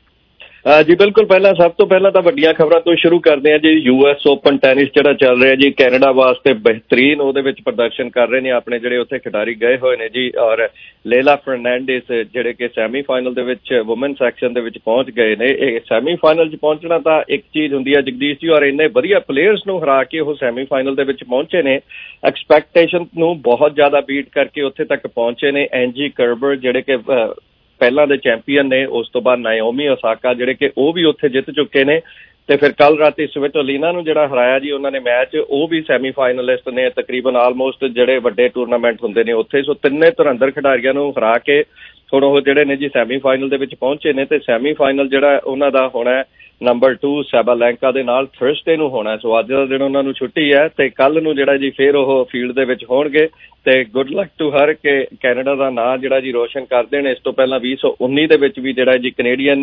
ਜੀ ਬਿਲਕੁਲ। ਪਹਿਲਾਂ ਸਭ ਤੋਂ ਪਹਿਲਾਂ ਤਾਂ ਵੱਡੀਆਂ ਖਬਰਾਂ ਤੋਂ ਸ਼ੁਰੂ ਕਰਦੇ ਹਾਂ ਜੀ। ਯੂ ਐਸ ਓਪਨ ਟੈਨਿਸ ਜਿਹੜਾ ਚੱਲ ਰਿਹਾ ਜੀ, ਕੈਨੇਡਾ ਵਾਸਤੇ ਬਿਹਤਰੀਨ ਉਹਦੇ ਵਿੱਚ ਪ੍ਰਦਰਸ਼ਨ ਕਰ ਰਹੇ ਨੇ ਆਪਣੇ ਜਿਹੜੇ ਉੱਥੇ ਖਿਡਾਰੀ ਗਏ ਹੋਏ ਨੇ ਜੀ। ਔਰ ਲੇਲਾ ਫਰਨੈਂਡਿਸ ਜਿਹੜੇ ਕਿ ਸੈਮੀ ਫਾਈਨਲ ਦੇ ਵਿੱਚ ਵੂਮਨ ਸੈਕਸ਼ਨ ਦੇ ਵਿੱਚ ਪਹੁੰਚ ਗਏ ਨੇ। ਇਹ ਸੈਮੀ ਫਾਈਨਲ 'ਚ ਪਹੁੰਚਣਾ ਤਾਂ ਇੱਕ ਚੀਜ਼ ਹੁੰਦੀ ਹੈ ਜਗਦੀਸ਼ ਜੀ, ਔਰ ਇੰਨੇ ਵਧੀਆ ਪਲੇਅਰਸ ਨੂੰ ਹਰਾ ਕੇ ਉਹ ਸੈਮੀ ਫਾਈਨਲ ਦੇ ਵਿੱਚ ਪਹੁੰਚੇ ਨੇ। ਐਕਸਪੈਕਟੇਸ਼ਨ ਨੂੰ ਬਹੁਤ ਜ਼ਿਆਦਾ ਬੀਟ ਕਰਕੇ ਉੱਥੇ ਤੱਕ ਪਹੁੰਚੇ ਨੇ। ਐਂਜੀ ਕਰਬਰ ਜਿਹੜੇ ਕਿ ਪਹਿਲਾਂ ਦੇ ਚੈਂਪੀਅਨ ਨੇ, ਉਸ ਤੋਂ ਬਾਅਦ ਨਾਓਮੀ ਓਸਾਕਾ ਜਿਹੜੇ ਕਿ ਉਹ ਵੀ ਉੱਥੇ ਜਿੱਤ ਚੁੱਕੇ ਨੇ। ਤੇ ਫਿਰ ਕੱਲ ਰਾਤੀ ਸਵਿਟੋਲੀਨਾ ਨੂੰ ਜਿਹੜਾ ਹਰਾਇਆ ਜੀ ਉਹਨਾਂ ਨੇ ਮੈਚ, ਉਹ ਵੀ ਸੈਮੀ ਫਾਈਨਲਿਸਟ ਨੇ ਤਕਰੀਬਨ ਆਲਮੋਸਟ ਜਿਹੜੇ ਵੱਡੇ ਟੂਰਨਾਮੈਂਟ ਹੁੰਦੇ ਨੇ ਉੱਥੇ। ਸੋ ਤਿੰਨੇ ਧੁਰੰਧਰ ਖਿਡਾਰੀਆਂ ਨੂੰ ਹਰਾ ਕੇ ਹੁਣ ਉਹ ਜਿਹੜੇ ਨੇ ਜੀ ਸੈਮੀ ਫਾਈਨਲ ਦੇ ਵਿੱਚ ਪਹੁੰਚੇ ਨੇ। ਤੇ ਸੈਮੀ ਫਾਈਨਲ ਜਿਹੜਾ ਉਹਨਾਂ ਦਾ ਹੋਣਾ ਨੰਬਰ ਟੂ ਸੈਬਾਲੈਂਕਾ ਦੇ ਨਾਲ ਥਰਸਡੇ ਨੂੰ ਹੋਣਾ। ਸੋ ਅੱਜ ਦਾ ਦਿਨ ਉਹਨਾਂ ਨੂੰ ਛੁੱਟੀ ਹੈ ਤੇ ਕੱਲ ਨੂੰ ਜਿਹੜਾ ਜੀ ਫਿਰ ਉਹ ਫੀਲਡ ਦੇ ਵਿੱਚ ਹੋਣਗੇ। ਤੇ ਗੁੱਡ ਲੱਕ ਟੂ ਹਰ ਕਿ ਕੈਨੇਡਾ ਦਾ ਨਾਂ ਜਿਹੜਾ ਜੀ ਰੋਸ਼ਨ ਕਰਦੇ ਨੇ। ਇਸ ਤੋਂ ਪਹਿਲਾਂ ਵੀਹ ਸੌ ਉੱਨੀ ਦੇ ਵਿੱਚ ਵੀ ਜਿਹੜਾ ਜੀ ਕੈਨੇਡੀਅਨ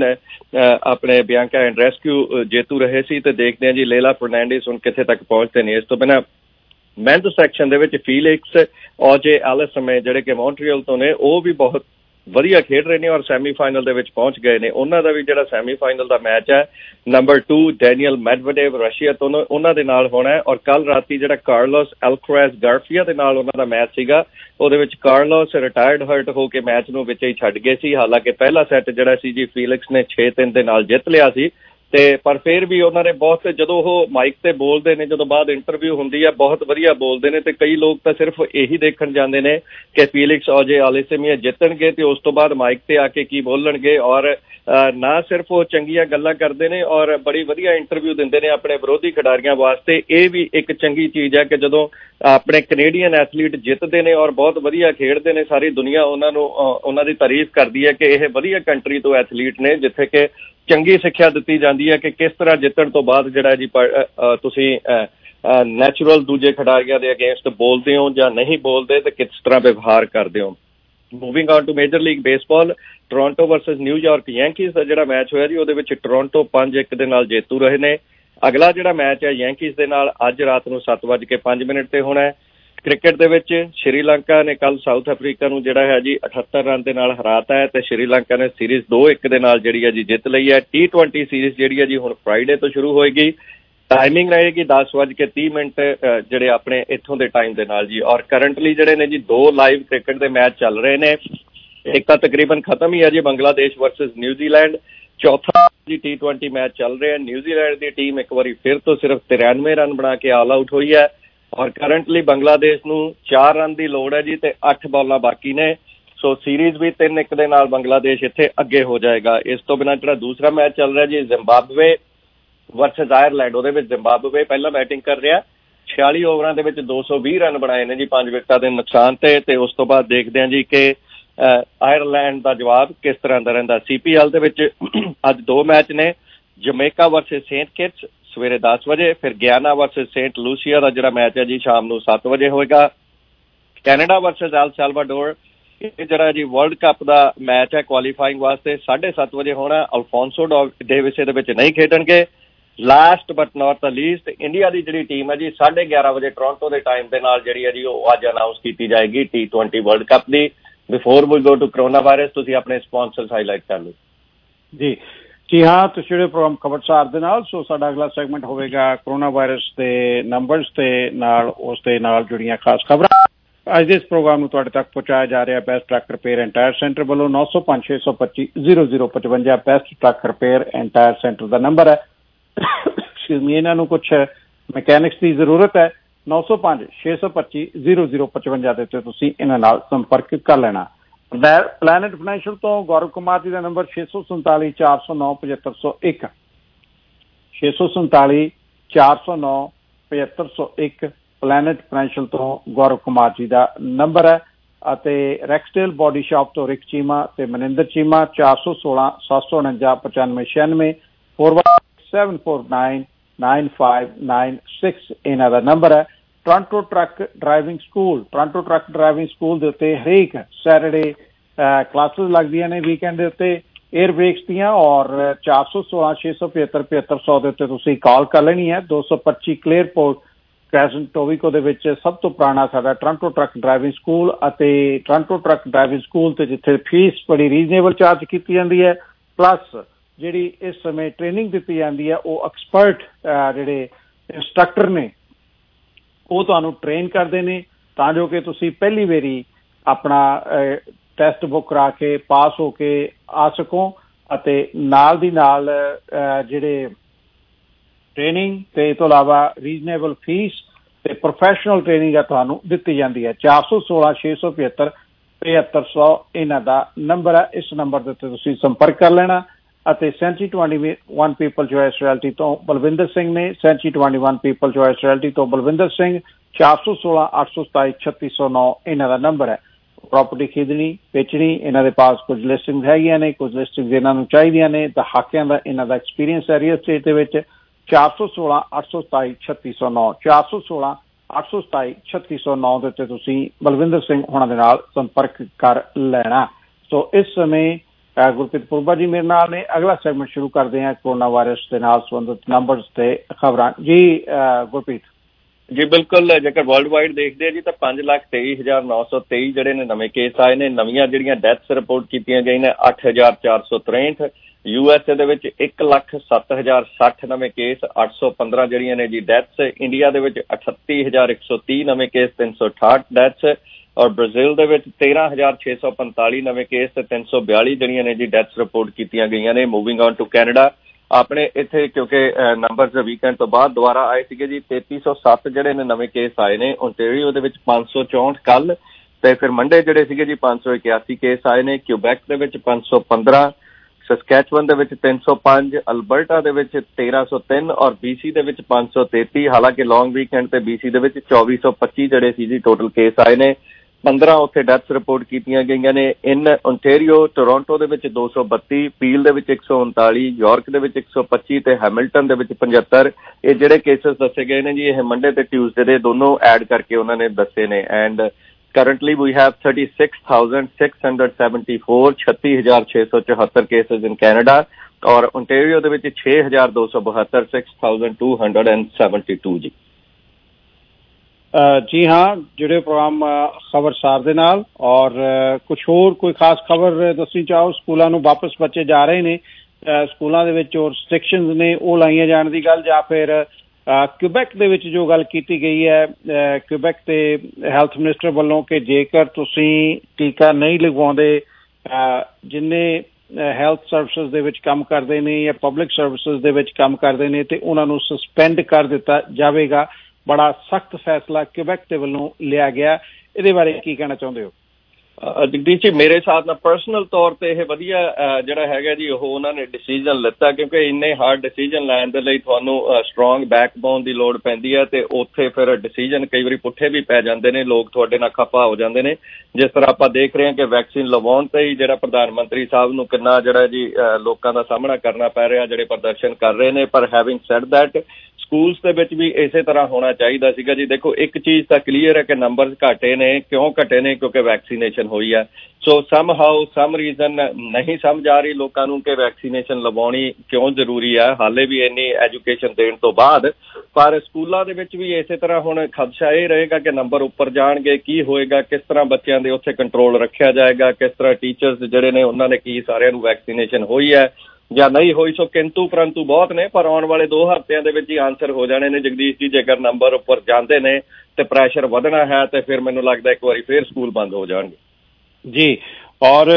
ਆਪਣੇ ਬਿਆਂਕਾ ਐਂਡਰੈਸਕਿਊ ਜੇਤੂ ਰਹੇ ਸੀ। ਤੇ ਦੇਖਦੇ ਹਾਂ ਜੀ ਲੇਲਾ ਫਰਨੈਂਡਿਸ ਹੁਣ ਕਿੱਥੇ ਤੱਕ ਪਹੁੰਚਦੇ ਨੇ। ਇਸ ਤੋਂ ਬਿਨਾਂ ਮੈਨਸ ਸੈਕਸ਼ਨ ਦੇ ਵਿੱਚ ਫੀਲਿਕਸ ਔਜੇ ਐਲਿਸ ਸਮੇਂ ਜਿਹੜੇ ਕਿ ਮੌਂਟਰੀਅਲ ਤੋਂ ਨੇ, ਉਹ ਵੀ ਬਹੁਤ ਵਧੀਆ ਖੇਡ ਰਹੇ ਨੇ ਔਰ ਸੈਮੀ ਫਾਈਨਲ ਦੇ ਵਿੱਚ ਪਹੁੰਚ ਗਏ ਨੇ। ਉਹਨਾਂ ਦਾ ਵੀ ਜਿਹੜਾ ਸੈਮੀ ਫਾਈਨਲ ਦਾ ਮੈਚ ਹੈ number two Daniel Medvedev Russia ਤੋਂ, ਉਹਨਾਂ ਦੇ ਨਾਲ ਹੋਣਾ ਹੈ। ਔਰ ਕੱਲ ਰਾਤੀ ਜਿਹੜਾ ਕਾਰਲੋਸ ਐਲਕਰੈਸ ਗਾਰਫੀਆ ਦੇ ਨਾਲ ਉਹਨਾਂ ਦਾ ਮੈਚ ਸੀਗਾ, ਉਹਦੇ ਵਿੱਚ ਕਾਰਲੋਸ ਰਿਟਾਇਰਡ ਹਰਟ ਹੋ ਕੇ ਮੈਚ ਨੂੰ ਵਿੱਚ ਹੀ ਛੱਡ ਗਏ ਸੀ। ਹਾਲਾਂਕਿ ਪਹਿਲਾ ਸੈੱਟ ਜਿਹੜਾ ਸੀ ਜੀ ਫੀਲਿਕਸ ਨੇ ਛੇ ਤਿੰਨ ਦੇ ਨਾਲ ਜਿੱਤ ਲਿਆ ਸੀ। ਤੇ ਪਰ ਫਿਰ ਵੀ ਉਹਨਾਂ ਨੇ ਬਹੁਤ, ਜਦੋਂ ਉਹ ਮਾਈਕ ਤੇ ਬੋਲਦੇ ਨੇ, ਜਦੋਂ ਬਾਅਦ ਇੰਟਰਵਿਊ ਹੁੰਦੀ ਹੈ, ਬਹੁਤ ਵਧੀਆ ਬੋਲਦੇ ਨੇ। ਤੇ ਕਈ ਲੋਕ ਤਾਂ ਸਿਰਫ ਇਹੀ ਦੇਖਣ ਜਾਂਦੇ ਨੇ ਕਿ ਫੀਲਿਕਸ ਔਜੇ ਐਲਿਸਮੀਆ ਜਿੱਤਣਗੇ ਤੇ ਉਸ ਤੋਂ ਬਾਅਦ ਮਾਈਕ ਤੇ ਆ ਕੇ ਕੀ ਬੋਲਣਗੇ। ਔਰ ਨਾ ਸਿਰਫ ਉਹ ਚੰਗੀਆਂ ਗੱਲਾਂ ਕਰਦੇ ਨੇ ਔਰ ਬੜੀ ਵਧੀਆ ਇੰਟਰਵਿਊ ਦਿੰਦੇ ਨੇ ਆਪਣੇ ਵਿਰੋਧੀ ਖਿਡਾਰੀਆਂ ਵਾਸਤੇ। ਇਹ ਵੀ ਇੱਕ ਚੰਗੀ ਚੀਜ਼ ਹੈ ਕਿ ਜਦੋਂ ਆਪਣੇ ਕੈਨੇਡੀਅਨ ਐਥਲੀਟ ਜਿੱਤਦੇ ਨੇ ਔਰ ਬਹੁਤ ਵਧੀਆ ਖੇਡਦੇ ਨੇ, ਸਾਰੀ ਦੁਨੀਆ ਉਹਨਾਂ ਨੂੰ ਉਹਨਾਂ ਦੀ ਤਾਰੀਫ ਕਰਦੀ ਹੈ ਕਿ ਇਹ ਵਧੀਆ ਕੰਟਰੀ ਤੋਂ ਐਥਲੀਟ ਨੇ, ਜਿੱਥੇ ਕਿ ਚੰਗੀ ਸਿੱਖਿਆ ਦਿੱਤੀ ਜਾਂਦੀ ਹੈ ਕਿ ਕਿਸ ਤਰ੍ਹਾਂ ਜਿੱਤਣ ਤੋਂ ਬਾਅਦ ਜਿਹੜਾ ਜੀ ਤੁਸੀਂ ਨੈਚੁਰਲ ਦੂਜੇ ਖਿਡਾਰੀਆਂ ਦੇ ਅਗੇਂਸਟ ਬੋਲਦੇ ਹੋ ਜਾਂ ਨਹੀਂ ਬੋਲਦੇ ਤੇ ਕਿਸ ਤਰ੍ਹਾਂ ਵਿਵਹਾਰ ਕਰਦੇ ਹੋ। Moving on to major league baseball, Toronto versus New York Yankees ਦਾ ਜਿਹੜਾ ਮੈਚ ਹੋਇਆ ਜੀ, ਉਹਦੇ ਵਿੱਚ ਟੋਰਾਂਟੋ ਪੰਜ ਇੱਕ ਦੇ ਨਾਲ ਜੇਤੂ ਰਹੇ ਨੇ। ਅਗਲਾ ਜਿਹੜਾ ਮੈਚ ਹੈ ਯੈਂਕੀਜ਼ ਦੇ ਨਾਲ ਅੱਜ ਰਾਤ ਨੂੰ ਸੱਤ ਵੱਜ ਕੇ ਪੰਜ ਮਿੰਟ ਤੇ ਹੋਣਾ ਹੈ। ਕ੍ਰਿਕਟ ਦੇ ਵਿੱਚ ਸ਼੍ਰੀਲੰਕਾ ਨੇ ਕੱਲ ਸਾਊਥ ਅਫਰੀਕਾ ਨੂੰ ਜਿਹੜਾ ਹੈ ਜੀ ਅਠੱਤਰ ਰਨ ਦੇ ਨਾਲ ਹਰਾਤਾ ਹੈ ਤੇ ਸ਼੍ਰੀਲੰਕਾ ਨੇ ਸੀਰੀਜ਼ ਦੋ ਇੱਕ ਦੇ ਨਾਲ ਜਿਹੜੀ ਹੈ ਜੀ ਜਿੱਤ ਲਈ ਹੈ। ਟੀ ਟਵੈਂਟੀ ਸੀਰੀਜ਼ ਜਿਹੜੀ ਹੈ ਜੀ ਹੁਣ ਫਰਾਈਡੇ ਤੋਂ ਸ਼ੁਰੂ ਹੋਏਗੀ। ਟਾਈਮਿੰਗ ਰਹੇਗੀ ਦਸ ਵੱਜ ਕੇ ਤੀਹ ਮਿੰਟ ਜਿਹੜੇ ਆਪਣੇ ਇੱਥੋਂ ਦੇ ਟਾਈਮ ਦੇ ਨਾਲ ਜੀ। ਔਰ ਕਰੰਟਲੀ ਜਿਹੜੇ ਨੇ ਜੀ ਦੋ ਲਾਈਵ ਕ੍ਰਿਕਟ ਦੇ ਮੈਚ ਚੱਲ ਰਹੇ ਨੇ। ਇੱਕ ਤਾਂ ਤਕਰੀਬਨ ਖਤਮ ਹੀ ਹੈ ਜੀ, ਬੰਗਲਾਦੇਸ਼ ਵਰਸਸ ਨਿਊਜ਼ੀਲੈਂਡ। ਚੌਥਾ ਜੀ ਟੀ ਟਵੈਂਟੀ ਮੈਚ ਚੱਲ ਰਿਹਾ। ਨਿਊਜ਼ੀਲੈਂਡ ਦੀ ਟੀਮ ਇੱਕ ਵਾਰੀ ਫਿਰ ਤੋਂ ਸਿਰਫ ਤਿਰਾਨਵੇਂ ਰਨ ਬਣਾ ਕੇ ਆਲ ਆਊਟ ਹੋਈ ਹੈ ਔਰ ਕਰੰਟਲੀ ਬੰਗਲਾਦੇਸ਼ ਨੂੰ ਚਾਰ ਰਨ ਦੀ ਲੋੜ ਹੈ ਜੀ ਤੇ ਅੱਠ ਬਾਲਾਂ ਬਾਕੀ ਨੇ। ਸੋ ਸੀਰੀਜ਼ ਵੀ ਤਿੰਨ ਇੱਕ ਦੇ ਨਾਲ ਬੰਗਲਾਦੇਸ਼ ਇੱਥੇ ਅੱਗੇ ਹੋ ਜਾਏਗਾ। ਇਸ ਤੋਂ ਬਿਨਾਂ ਜਿਹੜਾ ਦੂਸਰਾ ਮੈਚ ਚੱਲ ਰਿਹਾ ਜੀ ਜ਼ਿੰਬਾਬਵੇ ਵਰਸਸ ਆਇਰਲੈਂਡ, ਉਹਦੇ ਵਿੱਚ ਜ਼ਿੰਬਾਬਵੇ ਪਹਿਲਾਂ ਬੈਟਿੰਗ ਕਰ ਰਿਹਾ। ਛਿਆਲੀ ਓਵਰਾਂ ਦੇ ਵਿੱਚ ਦੋ ਸੌ ਵੀਹ ਰਨ ਬਣਾਏ ਨੇ ਜੀ ਪੰਜ ਵਿਕਟਾਂ ਦੇ ਨੁਕਸਾਨ ਤੇ। ਤੇ ਉਸ ਤੋਂ ਬਾਅਦ ਦੇਖਦੇ ਹਾਂ ਜੀ ਕਿ ਆਇਰਲੈਂਡ ਦਾ ਜਵਾਬ ਕਿਸ ਤਰ੍ਹਾਂ ਦਾ ਰਹਿੰਦਾ। ਸੀ ਪੀ ਐਲ ਦੇ ਵਿੱਚ ਅੱਜ ਦੋ ਮੈਚ ਨੇ, ਜਮੇਕਾ ਵਰਸਸ ਸੇਂਟ ਕਿਟਸ ਸਵੇਰੇ ਦਸ ਵਜੇ, ਫਿਰ ਗਿਆਨਾ ਵਰਸਸ ਸੇਂਟ ਲੂਸੀਆ ਦਾ ਜਿਹੜਾ ਮੈਚ ਹੈ ਜੀ ਸ਼ਾਮ ਨੂੰ ਸੱਤ ਵਜੇ ਹੋਏਗਾ। ਕੈਨੇਡਾ ਵਰਸਸ ਐਲ ਸੈਲਵਾਡੋਰ, ਇਹ ਜਿਹੜਾ ਜੀ ਵਰਲਡ ਕੱਪ ਦਾ ਮੈਚ ਹੈ ਕੁਆਲੀਫਾਈਂਗ ਵਾਸਤੇ ਸਾਢੇ ਸੱਤ ਵਜੇ ਹੋਣਾ। ਅਲਫੋਂਸੋ ਡੇਵਿਸ ਦੇ ਵਿੱਚ ਨਹੀਂ ਖੇਡਣਗੇ। Last but not the least, India ਦੀ ਜਿਹੜੀ ਟੀਮ ਹੈ ਜੀ ਸਾਢੇ ਗਿਆਰਾਂ ਵਜੇ ਟੋਰਾਂਟੋ ਦੇ ਟਾਈਮ ਦੇ ਨਾਲ ਜਿਹੜੀ ਹੈ ਜੀ ਉਹ ਅੱਜ ਅਨਾਊਂਸ ਕੀਤੀ ਜਾਏਗੀ ਟੀ ਟਵੈਂਟੀ ਵਰਲਡ ਕੱਪ ਦੀ। Before we go to corona virus, ਤੁਸੀਂ ਆਪਣੇ ਸਪਾਂਸਰਸ ਹਾਈਲਾਈਟ ਕਰ ਲਓ ਜੀ। ਜੀ ਹਾਂ, ਤੁਸੀਂ ਜਿਹੜੇ ਪ੍ਰੋਗਰਾਮ ਖਬਰਸਾਰ ਦੇ ਨਾਲ। ਸੋ ਸਾਡਾ ਅਗਲਾ ਸੈਗਮੈਂਟ ਹੋਵੇਗਾ ਕਰੋਨਾ ਵਾਇਰਸ ਦੇ ਨੰਬਰਸ ਤੇ ਨਾਲ ਉਸ ਦੇ ਨਾਲ ਜੁੜੀਆਂ ਖਾਸ ਖਬਰਾਂ। ਅੱਜ ਦੇ ਇਸ ਪ੍ਰੋਗਰਾਮ ਨੂੰ ਤੁਹਾਡੇ ਤੱਕ ਪਹੁੰਚਾਇਆ ਜਾ ਰਿਹਾ best truck repair and tyre centre ਵੱਲੋਂ। ਨੌ ਸੌ ਪੰਜ ਛੇ ਸੌ ਪੱਚੀ ਜ਼ੀਰੋ ਜ਼ੀਰੋ ਪਚਵੰਜਾ best truck repair and tyre centre ਦਾ ਨੰਬਰ ਹੈ। ਇਹਨਾਂ ਨੂੰ ਕੁਛ ਮਕੈਨਿਕਸ ਦੀ ਜ਼ਰੂਰਤ ਹੈ। ਨੌ ਸੌ ਪੰਜ ਛੇ ਸੌ ਪੱਚੀ ਜ਼ੀਰੋ ਜ਼ੀਰੋ ਪਚਵੰਜਾ ਦੇ ਉੱਤੇ ਤੁਸੀਂ ਇਹਨਾਂ ਨਾਲ ਸੰਪਰਕ ਕਰ ਲੈਣਾ। ਪਲੈਨਟ ਫਾਈਨੈਂਸ਼ੀਅਲ ਤੋਂ ਗੌਰਵ ਕੁਮਾਰ ਜੀ ਦਾ ਨੰਬਰ ਛੇ ਸੌ ਸੰਤਾਲੀ ਚਾਰ ਸੌ ਨੌ ਪਝੱਤਰ ਸੌ ਇੱਕ, ਛੇ ਸੌ ਸੰਤਾਲੀ ਚਾਰ ਸੌ ਨੌ ਪਝੱਤਰ ਸੌ ਇੱਕ ਪਲੈਨਟ ਫਾਈਨੈਂਸ਼ੀਅਲ ਤੋਂ ਗੌਰਵ ਕੁਮਾਰ ਜੀ ਦਾ ਨੰਬਰ ਹੈ। ਅਤੇ ਰੈਕਸਟੇਲ ਬੋਡੀ ਸ਼ਾਪ ਤੋਂ ਰਿਕ ਚੀਮਾ ਤੇ ਮਨਿੰਦਰ ਚੀਮਾ ਚਾਰ ਸੌ ਸੋਲਾਂ ਸੱਤ ਸੌ ਉਣੰਜਾ ਪਚਾਨਵੇਂ ਛਿਆਨਵੇਂ four one seven four nine nine five nine six ਇਹਨਾਂ ਦਾ ਨੰਬਰ ਹੈ। Toronto truck driving school Toronto truck driving school ਦੇ ਉੱਤੇ ਹਰੇਕ ਸੈਟਰਡੇ ਕਲਾਸਿਸ ਲੱਗਦੀਆਂ ਨੇ ਵੀਕਐਂਡ ਦੇ ਉੱਤੇ 에ਅਰ ਬ੍ਰੇਕਸ ਦੀਆਂ ਔਰ ਚਾਰ ਸੌ ਸੋਲਾਂ ਛੇ ਸੌ ਪਝੱਤਰ ਪਝੱਤਰ ਸੌ ਦੇ ਉੱਤੇ ਤੁਸੀਂ ਕਾਲ ਕਰ ਲੈਣੀ ਹੈ। ਦੋ ਸੌ ਪੱਚੀ ਕਲੇਅਰਪੋਰਟ ਕ੍ਰੈਸੈਂਟ ਟੋਬੀਕੋ ਦੇ ਵਿੱਚ ਸਭ ਤੋਂ ਪੁਰਾਣਾ ਸਾਡਾ ਟੋਰਾਂਟੋ ਟਰੱਕ ਡਰਾਈਵਿੰਗ ਸਕੂਲ ਅਤੇ ਟੋਰਾਂਟੋ ਟਰੱਕ ਡਰਾਈਵਿੰਗ ਸਕੂਲ ਤੇ ਜਿੱਥੇ ਫੀਸ ਬੜੀ ਰੀਜ਼ਨੇਬਲ ਚਾਰਜ ਕੀਤੀ ਜਾਂਦੀ ਹੈ, ਪਲੱਸ ਜਿਹੜੀ ਇਸ ਸਮੇਂ ਟ੍ਰੇਨਿੰਗ ਦਿੱਤੀ ਜਾਂਦੀ ਹੈ ਉਹ ਐਕਸਪਰਟ ਜਿਹੜੇ ਇੰਸਟਰਕਟਰ ਨੇ ਉਹ ਤੁਹਾਨੂੰ ਟ੍ਰੇਨ ਕਰਦੇ ਨੇ ਤਾਂ ਜੋ ਕਿ ਤੁਸੀਂ ਪਹਿਲੀ ਵਾਰੀ ਆਪਣਾ ਟੈਸਟ ਬੁੱਕ ਕਰਾ ਕੇ ਪਾਸ ਹੋ ਕੇ ਆ ਸਕੋ ਅਤੇ ਨਾਲ ਦੀ ਨਾਲ ਜਿਹੜੇ ਟ੍ਰੇਨਿੰਗ ਤੇ ਇਸ ਤੋਂ ਇਲਾਵਾ ਰੀਜ਼ਨੇਬਲ ਫੀਸ ਤੇ ਪ੍ਰੋਫੈਸ਼ਨਲ ਟ੍ਰੇਨਿੰਗ ਆ ਤੁਹਾਨੂੰ ਦਿੱਤੀ ਜਾਂਦੀ ਹੈ। ਚਾਰ ਸੌ ਸੋਲਾਂ ਛੇ ਸੌ ਪਝੱਤਰ ਪਝੱਤਰ ਸੌ ਇਹਨਾਂ ਦਾ ਨੰਬਰ ਹੈ। ਇਸ ਨੰਬਰ ਦੇ ਉੱਤੇ ਤੁਸੀਂ ਸੰਪਰਕ ਕਰ ਲੈਣਾ ਅਤੇ century twenty one people choice realty ਤੋਂ ਬਲਵਿੰਦਰ ਸਿੰਘ ਨੇ century twenty one people choice realty ਤੋਂ ਬਲਵਿੰਦਰ ਸਿੰਘ ਚਾਰ ਸੌ ਸੋਲਾਂ ਅੱਠ ਸੌ ਸਤਾਈ ਛੱਤੀ ਸੌ ਨੌ ਇਹਨਾਂ ਦਾ ਨੰਬਰ ਹੈ। ਪ੍ਰੋਪਰਟੀ ਖਰੀਦਣੀ ਵੇਚਣੀ ਇਹਨਾਂ ਦੇ ਪਾਸ ਕੁਝ ਲਿਸਟਿੰਗ ਹੈਗੀਆਂ ਨੇ, ਕੁਝ ਲਿਸਟਿੰਗ ਇਹਨਾਂ ਨੂੰ ਚਾਹੀਦੀਆਂ ਨੇ, ਦਹਾਕਿਆਂ ਦਾ ਇਹਨਾਂ ਦਾ ਐਕਸਪੀਰੀਅੰਸ ਹੈ ਰੀਅਲ ਸਟੇਟ ਦੇ ਵਿੱਚ। ਚਾਰ ਸੌ ਸੋਲਾਂ ਅੱਠ ਸੌ ਸਤਾਈ ਛੱਤੀ ਸੌ ਨੌ ਚਾਰ ਸੌ ਸੋਲਾਂ ਅੱਠ ਸੌ ਸਤਾਈ ਛੱਤੀ ਸੌ ਨੌ ਦੇ ਉੱਤੇ ਤੁਸੀਂ ਬਲਵਿੰਦਰ ਸਿੰਘ ਹੋਣਾ ਦੇ ਨਾਲ ਸੰਪਰਕ ਕਰ ਲੈਣਾ। ਸੋ ਇਸ ਸਮੇਂ ਗੁਰਪ੍ਰੀਤ ਪੁਰਬਾ ਜੀ ਮੇਰੇ ਨਾਲ ਨੇ। ਅਗਲਾ ਸੈਗਮੈਂਟ ਸ਼ੁਰੂ ਕਰਦੇ ਹਾਂ ਕੋਰੋਨਾ ਵਾਇਰਸ ਦੇ ਨਾਲ ਸੰਬੰਧਿਤ ਨੰਬਰਸ ਤੇ ਖਬਰਾਂ। ਜੀ ਗੁਰਪ੍ਰੀਤ। ਜੀ ਬਿਲਕੁਲ, ਜੇਕਰ ਵਰਲਡ ਵਾਈਡ ਦੇਖਦੇ ਆ ਜੀ ਤਾਂ ਪੰਜ ਲੱਖ ਤੇਈ ਹਜ਼ਾਰ ਨੌ ਸੌ ਤੇਈ ਜਿਹੜੇ ਨੇ ਨਵੇਂ ਕੇਸ ਆਏ ਨੇ। ਨਵੀਆਂ ਜਿਹੜੀਆਂ ਡੈਥਸ ਰਿਪੋਰਟ ਕੀਤੀਆਂ ਗਈਆਂ ਨੇ ਅੱਠ ਹਜ਼ਾਰ ਚਾਰ ਸੌ ਤਰੇਂਠ। ਯੂ ਐਸ ਏ ਦੇ ਵਿੱਚ ਇੱਕ ਲੱਖ ਸੱਤ ਹਜ਼ਾਰ ਸੱਠ ਨਵੇਂ ਕੇਸ, ਅੱਠ ਸੌ ਪੰਦਰਾਂ ਜਿਹੜੀਆਂ ਨੇ ਜੀ ਡੈਥਸ। ਇੰਡੀਆ ਦੇ ਵਿੱਚ ਅਠੱਤੀ ਹਜ਼ਾਰ ਇੱਕ ਸੌ ਤੀਹ ਨਵੇਂ ਕੇਸ, ਤਿੰਨ ਸੌ ਅਠਾਹਠ ਡੈਥਸ। ਔਰ ਬ੍ਰਾਜ਼ੀਲ ਦੇ ਵਿੱਚ ਤੇਰਾਂ ਹਜ਼ਾਰ ਛੇ ਸੌ ਪੰਤਾਲੀ ਨਵੇਂ ਕੇਸ ਤੇ ਤਿੰਨ ਸੌ ਬਿਆਲੀ ਜਿਹੜੀਆਂ ਨੇ ਜੀ ਡੈਥਸ ਰਿਪੋਰਟ ਕੀਤੀਆਂ ਗਈਆਂ ਨੇ। ਮੂਵਿੰਗ ਔਨ ਟੂ ਕੈਨੇਡਾ, ਆਪਣੇ ਇੱਥੇ ਕਿਉਂਕਿ ਨੰਬਰਸ ਵੀਕਐਂਡ ਤੋਂ ਬਾਅਦ ਦੁਬਾਰਾ ਆਏ ਸੀਗੇ ਜੀ, ਤੇਤੀ ਸੌ ਸੱਤ ਜਿਹੜੇ ਨੇ ਨਵੇਂ ਕੇਸ ਆਏ ਨੇ। ਓਨਟਾਰੀਓ ਦੇ ਵਿੱਚ ਪੰਜ ਸੌ ਚੌਂਹਠ ਕੱਲ੍ਹ ਤੇ ਫਿਰ ਮੰਡੇ ਜਿਹੜੇ ਸੀਗੇ ਜੀ ਪੰਜ ਸੌ ਇਕਿਆਸੀ ਕੇਸ ਆਏ ਨੇ। ਕਿਊਬੈਕ ਦੇ ਵਿੱਚ ਪੰਜ ਸੌ ਪੰਦਰਾਂ, ਸਸਕੈਚਵਨ ਦੇ ਵਿੱਚ ਤਿੰਨ ਸੌ ਪੰਜ, ਅਲਬਰਟਾ ਦੇ ਵਿੱਚ ਤੇਰਾਂ ਸੌ ਤਿੰਨ ਔਰ ਬੀਸੀ ਦੇ ਵਿੱਚ ਪੰਜ ਸੌ ਤੇਤੀ। ਹਾਲਾਂਕਿ ਲੌਂਗ ਵੀਕਐਂਡ ਤੇ ਬੀਸੀ ਦੇ ਵਿੱਚ ਚੌਵੀ ਸੌ ਪੱਚੀ ਜਿਹੜੇ ਸੀ ਜੀ ਟੋਟਲ ਕੇਸ ਆਏ ਨੇ। ਪੰਦਰਾਂ ਉੱਥੇ ਡੈਥਸ ਰਿਪੋਰਟ ਕੀਤੀਆਂ ਗਈਆਂ ਨੇ। ਇਨ ਓਨਟਾਰੀਓ ਟੋਰਾਂਟੋ ਦੇ ਵਿੱਚ ਦੋ ਸੌ ਬੱਤੀ, ਪੀਲ ਦੇ ਵਿੱਚ ਇੱਕ ਸੌ ਉਨਤਾਲੀ, ਯਾਰਕ ਦੇ ਵਿੱਚ ਇੱਕ ਸੌ ਪੱਚੀ ਤੇ ਹੈਮਿਲਟਨ ਦੇ ਵਿੱਚ ਪਝੱਤਰ। ਇਹ ਜਿਹੜੇ ਕੇਸਸ ਦੱਸੇ ਗਏ ਨੇ ਜੀ ਇਹ ਮੰਡੇ ਤੇ ਟਿਊਜ਼ਡੇ ਦੇ ਦੋਨੋਂ ਐਡ ਕਰਕੇ ਉਹਨਾਂ ਨੇ ਦੱਸੇ ਨੇ। And currently we have thirty six thousand six hundred seventy four, ਛੱਤੀ ਹਜ਼ਾਰ ਛੇ ਸੌ ਚੁਹੱਤਰ ਕੇਸਿਸ ਇਨ ਕੈਨੇਡਾ। ਔਰ ਓਨਟਾਰੀਓ ਦੇ ਵਿੱਚ ਛੇ ਹਜ਼ਾਰ ਦੋ ਸੌ ਬਹੱਤਰ, six thousand two hundred and seventy two ਜੀ। ਜੀ ਹਾਂ, ਜੁੜੇ ਪ੍ਰੋਗਰਾਮ ਖਬਰਸਾਰ ਦੇ ਨਾਲ। ਔਰ ਕੁਛ ਹੋਰ ਕੋਈ ਖਾਸ ਖਬਰ ਦੱਸਣੀ ਚਾਹੋ? ਸਕੂਲਾਂ ਨੂੰ ਵਾਪਸ ਬੱਚੇ ਜਾ ਰਹੇ ਨੇ, ਸਕੂਲਾਂ ਦੇ ਵਿੱਚ ਜੋ ਰਿਸਟ੍ਰਿਕਸ਼ਨਸ ਨੇ ਉਹ ਲਾਈਆਂ ਜਾਣ ਦੀ ਗੱਲ, ਜਾਂ ਫਿਰ ਕਿਊਬੈਕ ਦੇ ਵਿੱਚ ਜੋ ਗੱਲ ਕੀਤੀ ਗਈ ਹੈ ਕਿਊਬੈਕ ਦੇ ਹੈਲਥ ਮਿਨਿਸਟਰ ਵੱਲੋਂ ਕਿ ਜੇਕਰ ਤੁਸੀਂ ਟੀਕਾ ਨਹੀਂ ਲਗਵਾਉਂਦੇ, ਜਿੰਨੇ ਹੈਲਥ ਸਰਵਿਸਿਜ਼ ਦੇ ਵਿੱਚ ਕੰਮ ਕਰਦੇ ਨੇ ਜਾਂ ਪਬਲਿਕ ਸਰਵਿਸਿਜ਼ ਦੇ ਵਿੱਚ ਕੰਮ ਕਰਦੇ ਨੇ ਤੇ ਉਹਨਾਂ ਨੂੰ ਸਸਪੈਂਡ ਕਰ ਦਿੱਤਾ ਜਾਵੇਗਾ। ਬੜਾ ਸਖਤ ਫੈਸਲਾ ਕਿਊਬੈਕ ਦੇ ਵੱਲੋਂ ਲਿਆ ਗਿਆ। ਇਹਦੇ ਬਾਰੇ ਕੀ ਕਹਿਣਾ ਚਾਹੁੰਦੇ ਹੋ? ਜਗਦੀਸ਼ ਜੀ, ਮੇਰੇ ਹਿਸਾਬ ਨਾਲ ਪਰਸਨਲ ਤੌਰ ਤੇ ਇਹ ਵਧੀਆ ਜਿਹੜਾ ਹੈਗਾ ਜੀ ਉਹ ਉਹਨਾਂ ਨੇ ਡਿਸੀਜਨ ਲਿੱਤਾ, ਕਿਉਂਕਿ ਇੰਨੇ ਹਾਰਡ ਡਿਸੀਜਨ ਲੈਣ ਦੇ ਲਈ ਤੁਹਾਨੂੰ ਸਟਰੋਂਗ ਬੈਕਬੋਨ ਦੀ ਲੋੜ ਪੈਂਦੀ ਹੈ ਤੇ ਉੱਥੇ ਫਿਰ ਡਿਸੀਜਨ ਕਈ ਵਾਰੀ ਪੁੱਠੇ ਵੀ ਪੈ ਜਾਂਦੇ ਨੇ, ਲੋਕ ਤੁਹਾਡੇ ਨਾਲ ਖਪਾ ਹੋ ਜਾਂਦੇ ਨੇ। ਜਿਸ ਤਰ੍ਹਾਂ ਆਪਾਂ ਦੇਖ ਰਹੇ ਹਾਂ ਕਿ ਵੈਕਸੀਨ ਲਵਾਉਣ ਤੇ ਹੀ ਜਿਹੜਾ ਪ੍ਰਧਾਨ ਮੰਤਰੀ ਸਾਹਿਬ ਨੂੰ ਕਿੰਨਾ ਜਿਹੜਾ ਜੀ ਲੋਕਾਂ ਦਾ ਸਾਹਮਣਾ ਕਰਨਾ ਪੈ ਰਿਹਾ, ਜਿਹੜੇ ਪ੍ਰਦਰਸ਼ਨ ਕਰ ਰਹੇ ਨੇ। ਪਰ ਹੈਵਿੰਗ ਸੈਡ ਦੈਟ, ਸਕੂਲਸ ਦੇ ਵਿੱਚ ਵੀ ਇਸੇ ਤਰ੍ਹਾਂ ਹੋਣਾ ਚਾਹੀਦਾ ਸੀਗਾ ਜੀ। ਦੇਖੋ, ਇੱਕ ਚੀਜ਼ ਤਾਂ ਕਲੀਅਰ ਹੈ ਕਿ ਨੰਬਰਸ ਘਟੇ ਨੇ। ਕਿਉਂ ਘਟੇ ਨੇ? ਕਿਉਂਕਿ ਵੈਕਸੀਨੇਸ਼ਨ ਹੋਈ ਹੈ। ਸੋ ਸਮ ਹਾਊ ਸਮ ਰੀਜ਼ਨ ਨਹੀਂ ਸਮਝ ਆ ਰਹੀ ਲੋਕਾਂ ਨੂੰ ਕਿ ਵੈਕਸੀਨੇਸ਼ਨ ਲਵਾਉਣੀ ਕਿਉਂ ਜ਼ਰੂਰੀ ਹੈ, ਹਾਲੇ ਵੀ ਇੰਨੀ ਐਜੂਕੇਸ਼ਨ ਦੇਣ ਤੋਂ ਬਾਅਦ। ਪਰ ਸਕੂਲਾਂ ਦੇ ਵਿੱਚ ਵੀ ਇਸੇ ਤਰ੍ਹਾਂ ਹੁਣ ਖਦਸ਼ਾ ਇਹ ਰਹੇਗਾ ਕਿ ਨੰਬਰ ਉੱਪਰ ਜਾਣਗੇ, ਕੀ ਹੋਏਗਾ, ਕਿਸ ਤਰ੍ਹਾਂ ਬੱਚਿਆਂ ਦੇ ਉੱਥੇ ਕੰਟਰੋਲ ਰੱਖਿਆ ਜਾਏਗਾ, ਕਿਸ ਤਰ੍ਹਾਂ ਟੀਚਰਸ ਜਿਹੜੇ ਨੇ ਉਹਨਾਂ ਨੇ ਕੀ ਸਾਰਿਆਂ ਨੂੰ ਵੈਕਸੀਨੇਸ਼ਨ ਹੋਈ ਹੈ ਜਾਂ ਨਹੀਂ ਹੋਈ। ਸੋ ਕਿੰਤੂ ਪਰੰਤੂ ਬਹੁਤ ਨੇ, ਪਰ ਆਉਣ ਵਾਲੇ ਦੋ ਹਫ਼ਤਿਆਂ ਦੇ ਵਿੱਚ ਹੀ ਆਨਸਰ ਹੋ ਜਾਣੇ ਨੇ ਜਗਦੀਸ਼ ਜੀ। ਜੇਕਰ ਨੰਬਰ ਉੱਪਰ ਜਾਂਦੇ ਨੇ ਤੇ ਪ੍ਰੈਸ਼ਰ ਵਧਣਾ ਹੈ ਤੇ ਫਿਰ ਮੈਨੂੰ ਲੱਗਦਾ ਇੱਕ ਵਾਰੀ ਫਿਰ ਸਕੂਲ ਬੰਦ ਹੋ ਜਾਣਗੇ ਜੀ। ਔਰ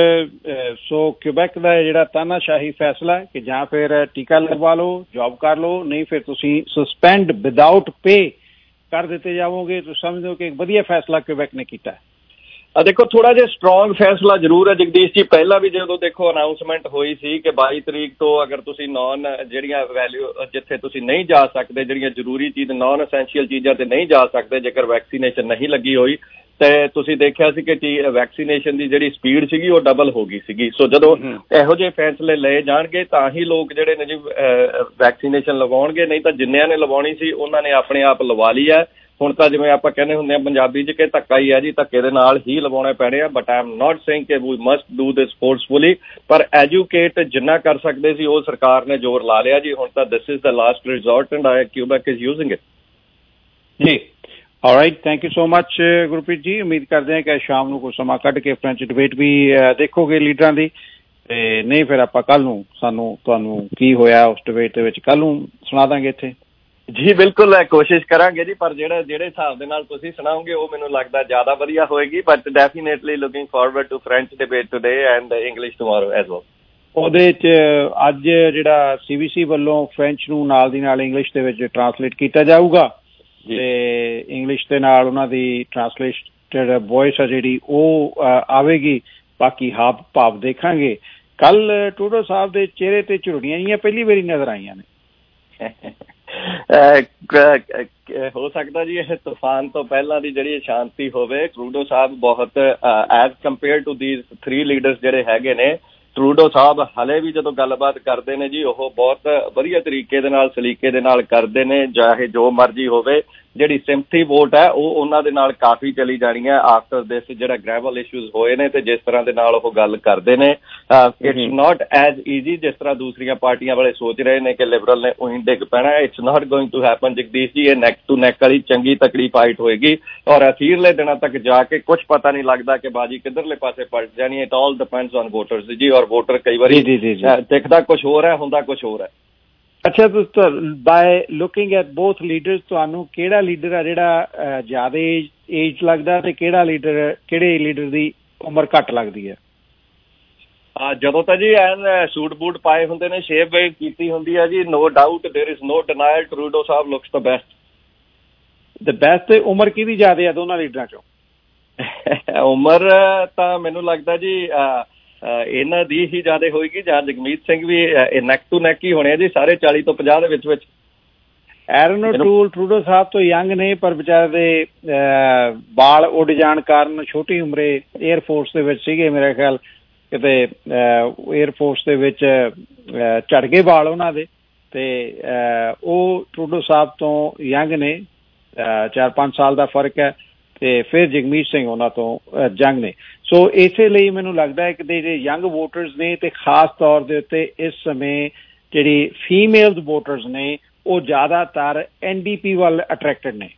ਸੋ ਕਿਊਬੈਕ ਦਾ ਜਿਹੜਾ ਤਾਨਾਸ਼ਾਹੀ ਫੈਸਲਾ ਹੈ ਕਿ ਜਾਂ ਫਿਰ ਟੀਕਾ ਲਗਵਾ ਲਓ, ਜੌਬ ਕਰ ਲਓ, ਨਹੀਂ ਫਿਰ ਤੁਸੀਂ ਸਸਪੈਂਡ ਵਿਦਆਊਟ ਪੇ ਕਰ ਦਿੱਤੇ ਜਾਵੋਗੇ। ਤੁਸੀਂ ਸਮਝਦੇ ਹੋ ਕਿ ਇੱਕ ਵਧੀਆ ਫੈਸਲਾ ਕਿਊਬੈਕ ਨੇ ਕੀਤਾ ਹੈ? ਆ ਦੇਖੋ, ਥੋੜਾ ਜਿਹਾ ਸਟਰੋਂਗ ਫੈਸਲਾ ਜ਼ਰੂਰ ਹੈ ਜਗਦੀਸ਼ ਜੀ। ਪਹਿਲਾਂ ਵੀ ਜਦੋਂ ਦੇਖੋ ਅਨਾਊਂਸਮੈਂਟ ਹੋਈ ਸੀ ਕਿ ਬਾਈ ਤਰੀਕ ਤੋਂ ਅਗਰ ਤੁਸੀਂ ਨੌਨ ਜਿਹੜੀਆਂ ਵੈਲਿਊ ਜਿੱਥੇ ਤੁਸੀਂ ਨਹੀਂ ਜਾ ਸਕਦੇ, ਜਿਹੜੀਆਂ ਜ਼ਰੂਰੀ ਚੀਜ਼ ਨੌਨ ਅਸੈਂਸ਼ੀਅਲ ਚੀਜ਼ਾਂ ਤੇ ਨਹੀਂ ਜਾ ਸਕਦੇ ਜੇਕਰ ਵੈਕਸੀਨੇਸ਼ਨ ਨਹੀਂ ਲੱਗੀ ਹੋਈ, ਤੇ ਤੁਸੀਂ ਦੇਖਿਆ ਸੀ ਕਿ ਵੈਕਸੀਨੇਸ਼ਨ ਦੀ ਜਿਹੜੀ ਸਪੀਡ ਸੀਗੀ ਉਹ ਡਬਲ ਹੋ ਗਈ ਸੀਗੀ। ਸੋ ਜਦੋਂ ਇਹੋ ਜਿਹੇ ਫੈਸਲੇ ਲਏ ਜਾਣਗੇ ਤਾਂ ਹੀ ਲੋਕ ਜਿਹੜੇ ਨੇ ਜੀ ਵੈਕਸੀਨੇਸ਼ਨ ਲਗਾਉਣਗੇ, ਨਹੀਂ ਤਾਂ ਜਿੰਨਿਆਂ ਨੇ ਲਵਾਉਣੀ ਸੀ ਉਹਨਾਂ ਨੇ ਆਪਣੇ ਆਪ ਲਵਾ ਲਈ ਹੈ। ਹੁਣ ਤਾਂ ਜਿਵੇਂ ਆਪਾਂ ਕਹਿੰਦੇ ਹੁੰਦੇ ਆ ਪੰਜਾਬੀ 'ਚ ਕਿ ਧੱਕਾ ਹੀ ਹੈ ਜੀ, ਧੱਕੇ ਦੇ ਨਾਲ ਹੀ ਲਵਾਉਣੇ ਪੈਣੇ ਆ। But I am not saying ਕਿ we must do this forcefully, ਪਰ ਐਜੂਕੇਟ ਜਿੰਨਾ ਕਰ ਸਕਦੇ ਸੀ ਉਹ ਸਰਕਾਰ ਨੇ ਜ਼ੋਰ ਲਾ ਲਿਆ ਜੀ। ਹੁਣ ਤਾਂ this is the last resort and I Quebec is using it ਜੀ। Alright, thank you so much Gurpreet ji. ਉਮੀਦ ਕਰਦੇ ਹਾਂ ਕਿ ਸ਼ਾਮ ਨੂੰ ਕੋਈ ਸਮਾਂ ਕੱਢ ਕੇ ਫਰੈਂਚ ਡਿਬੇਟ ਵੀ ਦੇਖੋਗੇ ਲੀਡਰਾਂ ਦੀ, ਤੇ ਨਹੀਂ ਫਿਰ ਆਪਾਂ ਕੱਲ ਨੂੰ ਸਾਨੂੰ ਤੁਹਾਨੂੰ ਕੀ ਹੋਇਆ ਉਸ ਡਿਬੇਟ ਦੇ ਵਿੱਚ ਕੱਲ ਨੂੰ ਸੁਣਾ ਦਾਂਗੇ ਇੱਥੇ। ਜੀ ਬਿਲਕੁਲ, ਕੋਸ਼ਿਸ਼ ਕਰਾਂਗੇ ਜੀ, ਪਰ ਜਿਹੜਾ ਜਿਹੜੇ ਹਿਸਾਬ ਦੇ ਨਾਲ ਤੁਸੀਂ ਸੁਣਾਓਗੇ ਉਹ ਮੈਨੂੰ ਲੱਗਦਾ ਜ਼ਿਆਦਾ ਵਧੀਆ ਹੋਏਗੀ। But definitely looking forward to French debate today and English tomorrow as well. ਉਹਦੇ 'ਚ ਅੱਜ ਜਿਹੜਾ ਸੀ ਬੀ ਸੀ ਵੱਲੋਂ ਫਰੈਂਚ ਨੂੰ ਨਾਲ ਦੀ ਨਾਲ ਇੰਗਲਿਸ਼ ਦੇ ਵਿੱਚ ਟਰਾਂਸਲੇਟ ਕੀਤਾ ਜਾਊਗਾ, ਤੇ ਇੰਗਲਿਸ਼ ਦੇ ਨਾਲ ਉਹਨਾਂ ਦੀ ਟਰਾਂਸਲੇਟਡ ਵੌਇਸ ਆ ਜਿਹੜੀ ਉਹ ਆਵੇਗੀ। ਬਾਕੀ ਹਾਵ ਭਾਵ ਦੇਖਾਂਗੇ। ਕੱਲ ਟਰੂਡੋ ਸਾਹਿਬ ਦੇ ਚਿਹਰੇ ਤੇ ਝੁਰੜੀਆਂ ਜਿਹੀਆਂ ਪਹਿਲੀ ਵਾਰੀ ਨਜ਼ਰ ਆਈਆਂ ਨੇ। ਹੋ ਸਕਦਾ ਜੀ ਇਹ ਤੂਫਾਨ ਤੋਂ ਪਹਿਲਾਂ ਦੀ ਜਿਹੜੀ ਸ਼ਾਂਤੀ ਹੋਵੇ। ਟਰੂਡੋ ਸਾਹਿਬ ਬਹੁਤ as compare to these three leaders ਜਿਹੜੇ ਹੈਗੇ ਨੇ, ਟਰੂਡੋ ਸਾਹਿਬ ਹਲੇ ਵੀ ਜਦੋਂ ਗੱਲਬਾਤ ਕਰਦੇ ਨੇ ਜੀ ਉਹ ਬਹੁਤ ਵਧੀਆ ਤਰੀਕੇ ਦੇ ਨਾਲ ਸਲੀਕੇ ਦੇ ਨਾਲ ਕਰਦੇ ਨੇ, ਚਾਹੇ ਜੋ ਮਰਜ਼ੀ ਹੋਵੇ। ਜਿਹੜੀ ਸਿੰਪਥੀ ਵੋਟ ਹੈ ਉਹ ਉਹਨਾਂ ਦੇ ਨਾਲ ਕਾਫੀ ਚਲੀ ਜਾਣੀ ਹੈ ਆਫਟਰ ਦਿਸ ਜਿਹੜਾ ਗ੍ਰੈਵਲ ਇਸ਼ੂਜ਼ ਹੋਏ ਨੇ, ਤੇ ਜਿਸ ਤਰ੍ਹਾਂ ਦੇ ਨਾਲ ਉਹ ਗੱਲ ਕਰਦੇ ਨੇ ਇਟਸ ਨਾਟ ਐਜ਼ ਈਜ਼ੀ ਜਿਸ ਤਰ੍ਹਾਂ ਦੂਸਰੀਆਂ ਪਾਰਟੀਆਂ ਵਾਲੇ ਸੋਚ ਰਹੇ ਨੇ ਕਿ ਲਿਬਰਲ ਨੇ ਉਹੀ ਡਿੱਗ ਪੈਣਾ। It's not going to happen Jagdish ji. ਇਹ ਨੈਕ ਟੂ ਨੈਕ ਵਾਲੀ ਚੰਗੀ ਤਕੜੀ ਫਾਈਟ ਹੋਏਗੀ, ਔਰ ਅਖੀਰਲੇ ਦਿਨਾਂ ਤੱਕ ਜਾ ਕੇ ਕੁਛ ਪਤਾ ਨਹੀਂ ਲੱਗਦਾ ਕਿ ਬਾਜੀ ਕਿੱਧਰਲੇ ਪਾਸੇ ਪਲਟ ਜਾਣੀ ਹੈ। It all depends on voters ਜੀ, ਔਰ ਵੋਟਰ ਕਈ ਵਾਰੀ ਦਿਖਦਾ ਕੁਛ ਹੋਰ ਹੈ, ਹੁੰਦਾ ਕੁਛ ਹੋਰ ਹੈ। ਅੱਛਾ, ਤੁਸੀਂ by looking at both leaders ਤੁਹਾਨੂੰ ਕਿਹੜਾ ਲੀਡਰ ਆ ਜਿਹੜਾ ਜ਼ਿਆਦਾ ਏਜ ਲੱਗਦਾ, ਤੇ ਕਿਹੜਾ ਲੀਡਰ ਕਿਹੜੇ ਲੀਡਰ ਦੀ ਉਮਰ ਘੱਟ ਲੱਗਦੀ ਹੈ? ਜਦੋਂ ਤਾਂ ਜੀ ਐਨ ਸੂਟ ਬੂਟ ਪਾਏ ਹੁੰਦੇ ਨੇ, ਸ਼ੇਪ ਵੇਪ ਕੀਤੀ ਹੁੰਦੀ ਹੈ ਜੀ, no doubt there is no denial Trudeau sahib looks the best. The best. ਤੇ ਉਮਰ ਕਿਹਦੀ ਜ਼ਿਆਦਾ ਹੈ ਦੋਨਾਂ ਲੀਡਰਾਂ ਚੋਂ? ਉਮਰ ਤਾਂ ਮੈਨੂੰ ਲੱਗਦਾ ਜੀ ਇਹਨਾਂ ਦੀ ਹੀ ਜ਼ਿਆਦਾ ਹੋਏਗੀ, ਜਾਂ ਜਗਮੀਤ ਸਿੰਘ ਵੀ ਨੈਕ ਟੂ ਨੈਕ ਹੀ ਹੋਣੇ ਆ ਜੀ, ਸਾਰੇ ਚਾਲੀ ਤੋਂ ਪੰਜਾਹ ਦੇ ਵਿੱਚ ਵਿੱਚ। ਐਰਨ ਓਟੂਲ ਟਰੂਡੋ ਸਾਹਿਬ ਤੋਂ ਯੰਗ ਨੇ, ਪਰ ਵਿਚਾਰੇ ਦੇ ਬਾਲ ਉੱਡ ਜਾਣ ਕਾਰਨ ਛੋਟੀ ਉਮਰੇ ਏਅਰ ਫੋਰਸ ਦੇ ਵਿੱਚ ਸੀਗੇ, ਮੇਰਾ ਖਿਆਲ ਕਿਤੇ ਏਅਰ ਫੋਰਸ ਦੇ ਵਿੱਚ ਝੜ ਗਏ ਬਾਲ ਉਹਨਾਂ ਦੇ, ਤੇ ਉਹ ਟਰੂਡੋ ਸਾਹਿਬ ਤੋਂ ਯੰਗ ਨੇ, ਚਾਰ ਪੰਜ ਸਾਲ ਦਾ ਫਰਕ ਹੈ। ਤੇ ਫਿਰ ਜਗਮੀਤ ਸਿੰਘ ਉਹਨਾਂ ਤੋਂ ਜੰਗ ਨੇ। ਸੋ ਇਸੇ ਲਈ ਮੈਨੂੰ ਲੱਗਦਾ ਹੈ ਕਿ ਜਿਹੜੇ ਯੰਗ ਵੋਟਰਸ ਨੇ, ਤੇ ਖਾਸ ਤੌਰ ਦੇ ਉੱਤੇ ਇਸ ਸਮੇਂ ਜਿਹੜੀ ਫੀਮੇਲ ਵੋਟਰਸ ਨੇ, ਉਹ ਜ਼ਿਆਦਾਤਰ ਐਨ ਡੀ ਪੀ ਵੱਲ ਅਟਰੈਕਟਡ ਨੇ।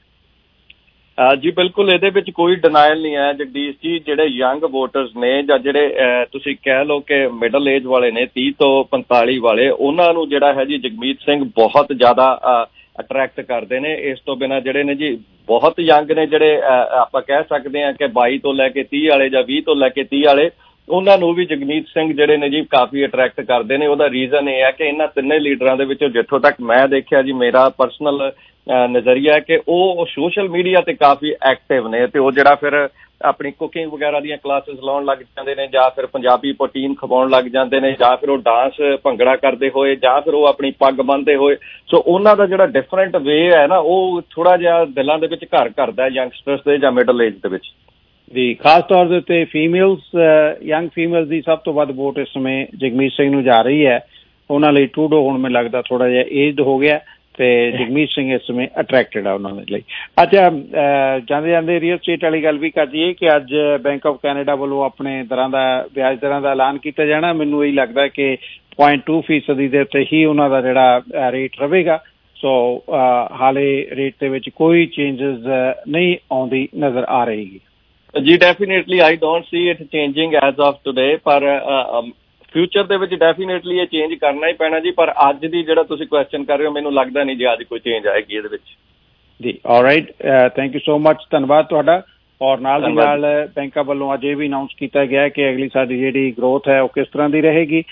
ਜੀ ਬਿਲਕੁਲ, ਇਹਦੇ ਵਿੱਚ ਕੋਈ ਡਿਨਾਇਲ ਨਹੀਂ ਹੈ ਜਗਦੀਸ਼ ਜੀ। ਜਿਹੜੇ ਯੰਗ ਵੋਟਰਸ ਨੇ, ਜਾਂ ਜਿਹੜੇ ਤੁਸੀਂ ਕਹਿ ਲਓ ਕਿ ਮਿਡਲ ਏਜ ਵਾਲੇ ਨੇ, ਤੀਹ ਤੋਂ ਪੰਤਾਲੀ ਵਾਲੇ, ਉਹਨਾਂ ਨੂੰ ਜਿਹੜਾ ਹੈ ਜੀ ਜਗਮੀਤ ਸਿੰਘ ਬਹੁਤ ਜ਼ਿਆਦਾ ਅਟਰੈਕਟ ਕਰਦੇ ਨੇ। ਇਸ ਤੋਂ ਬਿਨਾਂ ਜਿਹੜੇ ਨੇ ਜੀ ਬਹੁਤ ਯੰਗ ਨੇ, ਜਿਹੜੇ ਆਪਾਂ ਕਹਿ ਸਕਦੇ ਹਾਂ ਕਿ ਬਾਈ ਤੋਂ ਲੈ ਕੇ ਤੀਹ ਵਾਲੇ ਜਾਂ ਵੀਹ ਤੋਂ ਲੈ ਕੇ ਤੀਹ ਵਾਲੇ, ਉਹਨਾਂ ਨੂੰ ਵੀ ਜਗਮੀਤ ਸਿੰਘ ਜਿਹੜੇ ਨੇ ਜੀ ਕਾਫੀ ਅਟਰੈਕਟ ਕਰਦੇ ਨੇ। ਉਹਦਾ ਰੀਜ਼ਨ ਇਹ ਹੈ ਕਿ ਇਹਨਾਂ ਤਿੰਨੇ ਲੀਡਰਾਂ ਦੇ ਵਿੱਚੋਂ ਜਿੱਥੋਂ ਤੱਕ ਮੈਂ ਦੇਖਿਆ ਜੀ, ਮੇਰਾ ਪਰਸਨਲ ਨਜ਼ਰੀਆ ਹੈ ਕਿ ਉਹ ਸੋਸ਼ਲ ਮੀਡੀਆ ਤੇ ਕਾਫੀ ਐਕਟਿਵ ਨੇ, ਤੇ ਉਹ ਜਿਹੜਾ ਫਿਰ ਆਪਣੀ ਕੁਕਿੰਗ ਵਗੈਰਾ ਦੀਆਂ ਕਲਾਸਿਸ ਲਾਉਣ ਲੱਗ ਜਾਂਦੇ ਨੇ, ਜਾਂ ਫਿਰ ਪੰਜਾਬੀ ਪ੍ਰੋਟੀਨ ਖਵਾਉਣ ਲੱਗ ਜਾਂਦੇ ਨੇ, ਜਾਂ ਫਿਰ ਉਹ ਡਾਂਸ ਭੰਗੜਾ ਕਰਦੇ ਹੋਏ, ਜਾਂ ਫਿਰ ਉਹ ਆਪਣੀ ਪੱਗ ਬੰਨ੍ਹਦੇ ਹੋਏ। ਸੋ ਉਹਨਾਂ ਦਾ ਜਿਹੜਾ ਡਿਫਰੈਂਟ ਵੇ ਹੈ ਨਾ, ਉਹ ਥੋੜ੍ਹਾ ਜਿਹਾ ਦਿਲਾਂ ਦੇ ਵਿੱਚ ਘਰ ਕਰਦਾ ਯੰਗਸਟਰਸ ਦੇ ਜਾਂ ਮਿਡਲ ਏਜ ਦੇ ਵਿੱਚ ਜੀ। ਖਾਸ ਤੌਰ ਦੇ ਉੱਤੇ ਫੀਮੇਲਸ, ਯੰਗ ਫੀਮੇਲਸ ਦੀ ਸਭ ਤੋਂ ਵੱਧ ਵੋਟ ਇਸ ਸਮੇਂ ਜਗਮੀਤ ਸਿੰਘ ਨੂੰ ਜਾ ਰਹੀ ਹੈ। ਉਹਨਾਂ ਲਈ ਟਰੂਡੋ ਹੁਣ ਮੈਨੂੰ ਲੱਗਦਾ ਥੋੜ੍ਹਾ ਜਿਹਾ ਏਜਡ ਹੋ ਗਿਆ, ਤੇ ਜਗਮੀਤ ਸਿੰਘ ਇਸ ਸਮੇਂ ਅਟਰੈਕਟਡ ਆ ਉਹਨਾਂ ਦੇ ਲਈ। ਅੱਛਾ, ਜਾਂਦੇ ਜਾਂਦੇ ਰੀਅਲ ਸਟੇਟ ਵਾਲੀ ਗੱਲ ਵੀ ਕਰ ਦਈਏ ਕਿ ਅੱਜ ਬੈਂਕ ਆਫ ਕੈਨੇਡਾ ਵੱਲੋਂ ਆਪਣੇ ਦਰਾਂ ਦਾ ਵਿਆਜ ਦਰਾਂ ਦਾ ਐਲਾਨ ਕੀਤਾ ਜਾਣਾ। ਮੈਨੂੰ ਇਹ ਲੱਗਦਾ ਕਿ ਪੁਆਇੰਟ ਟੂ ਫੀਸਦੀ ਦੇ ਉੱਤੇ ਹੀ ਉਹਨਾਂ ਦਾ ਜਿਹੜਾ ਰੇਟ ਰਹੇਗਾ। ਸੋ ਹਾਲੇ ਰੇਟ ਦੇ ਵਿੱਚ ਕੋਈ ਚੇਂਜਸ ਨਹੀਂ ਆਉਂਦੀ ਨਜ਼ਰ ਆ ਰਹੀ ਜੀ। Definitely I don't see it changing as of today, ਪਰ ਫਿਊਚਰ ਦੇ ਵਿੱਚ ਡੈਫੀਨੇਟਲੀ ਇਹ ਚੇਂਜ ਕਰਨਾ ਹੀ ਪੈਣਾ ਜੀ। ਪਰ ਅੱਜ ਦੀ ਜਿਹੜਾ ਤੁਸੀਂ ਕੁਐਸਚਨ ਕਰ ਰਹੇ ਹੋ, ਮੈਨੂੰ ਲੱਗਦਾ ਨਹੀਂ ਜੀ ਅੱਜ ਕੋਈ ਚੇਂਜ ਆਏਗੀ ਇਹਦੇ ਵਿੱਚ ਜੀ। Alright, thank you so much, ਧੰਨਵਾਦ ਤੁਹਾਡਾ। ਔਰ ਨਾਲ ਦੀ ਨਾਲ ਬੈਂਕਾਂ ਵੱਲੋਂ ਅੱਜ ਇਹ ਵੀ ਅਨਾਊਂਸ ਕੀਤਾ ਗਿਆ ਕਿ ਅਗਲੀ ਸਾਡੀ ਜਿਹੜੀ ਗਰੋਥ ਹੈ ਉਹ ਕਿਸ ਤਰ੍ਹਾਂ ਦੀ ਰਹੇਗੀ।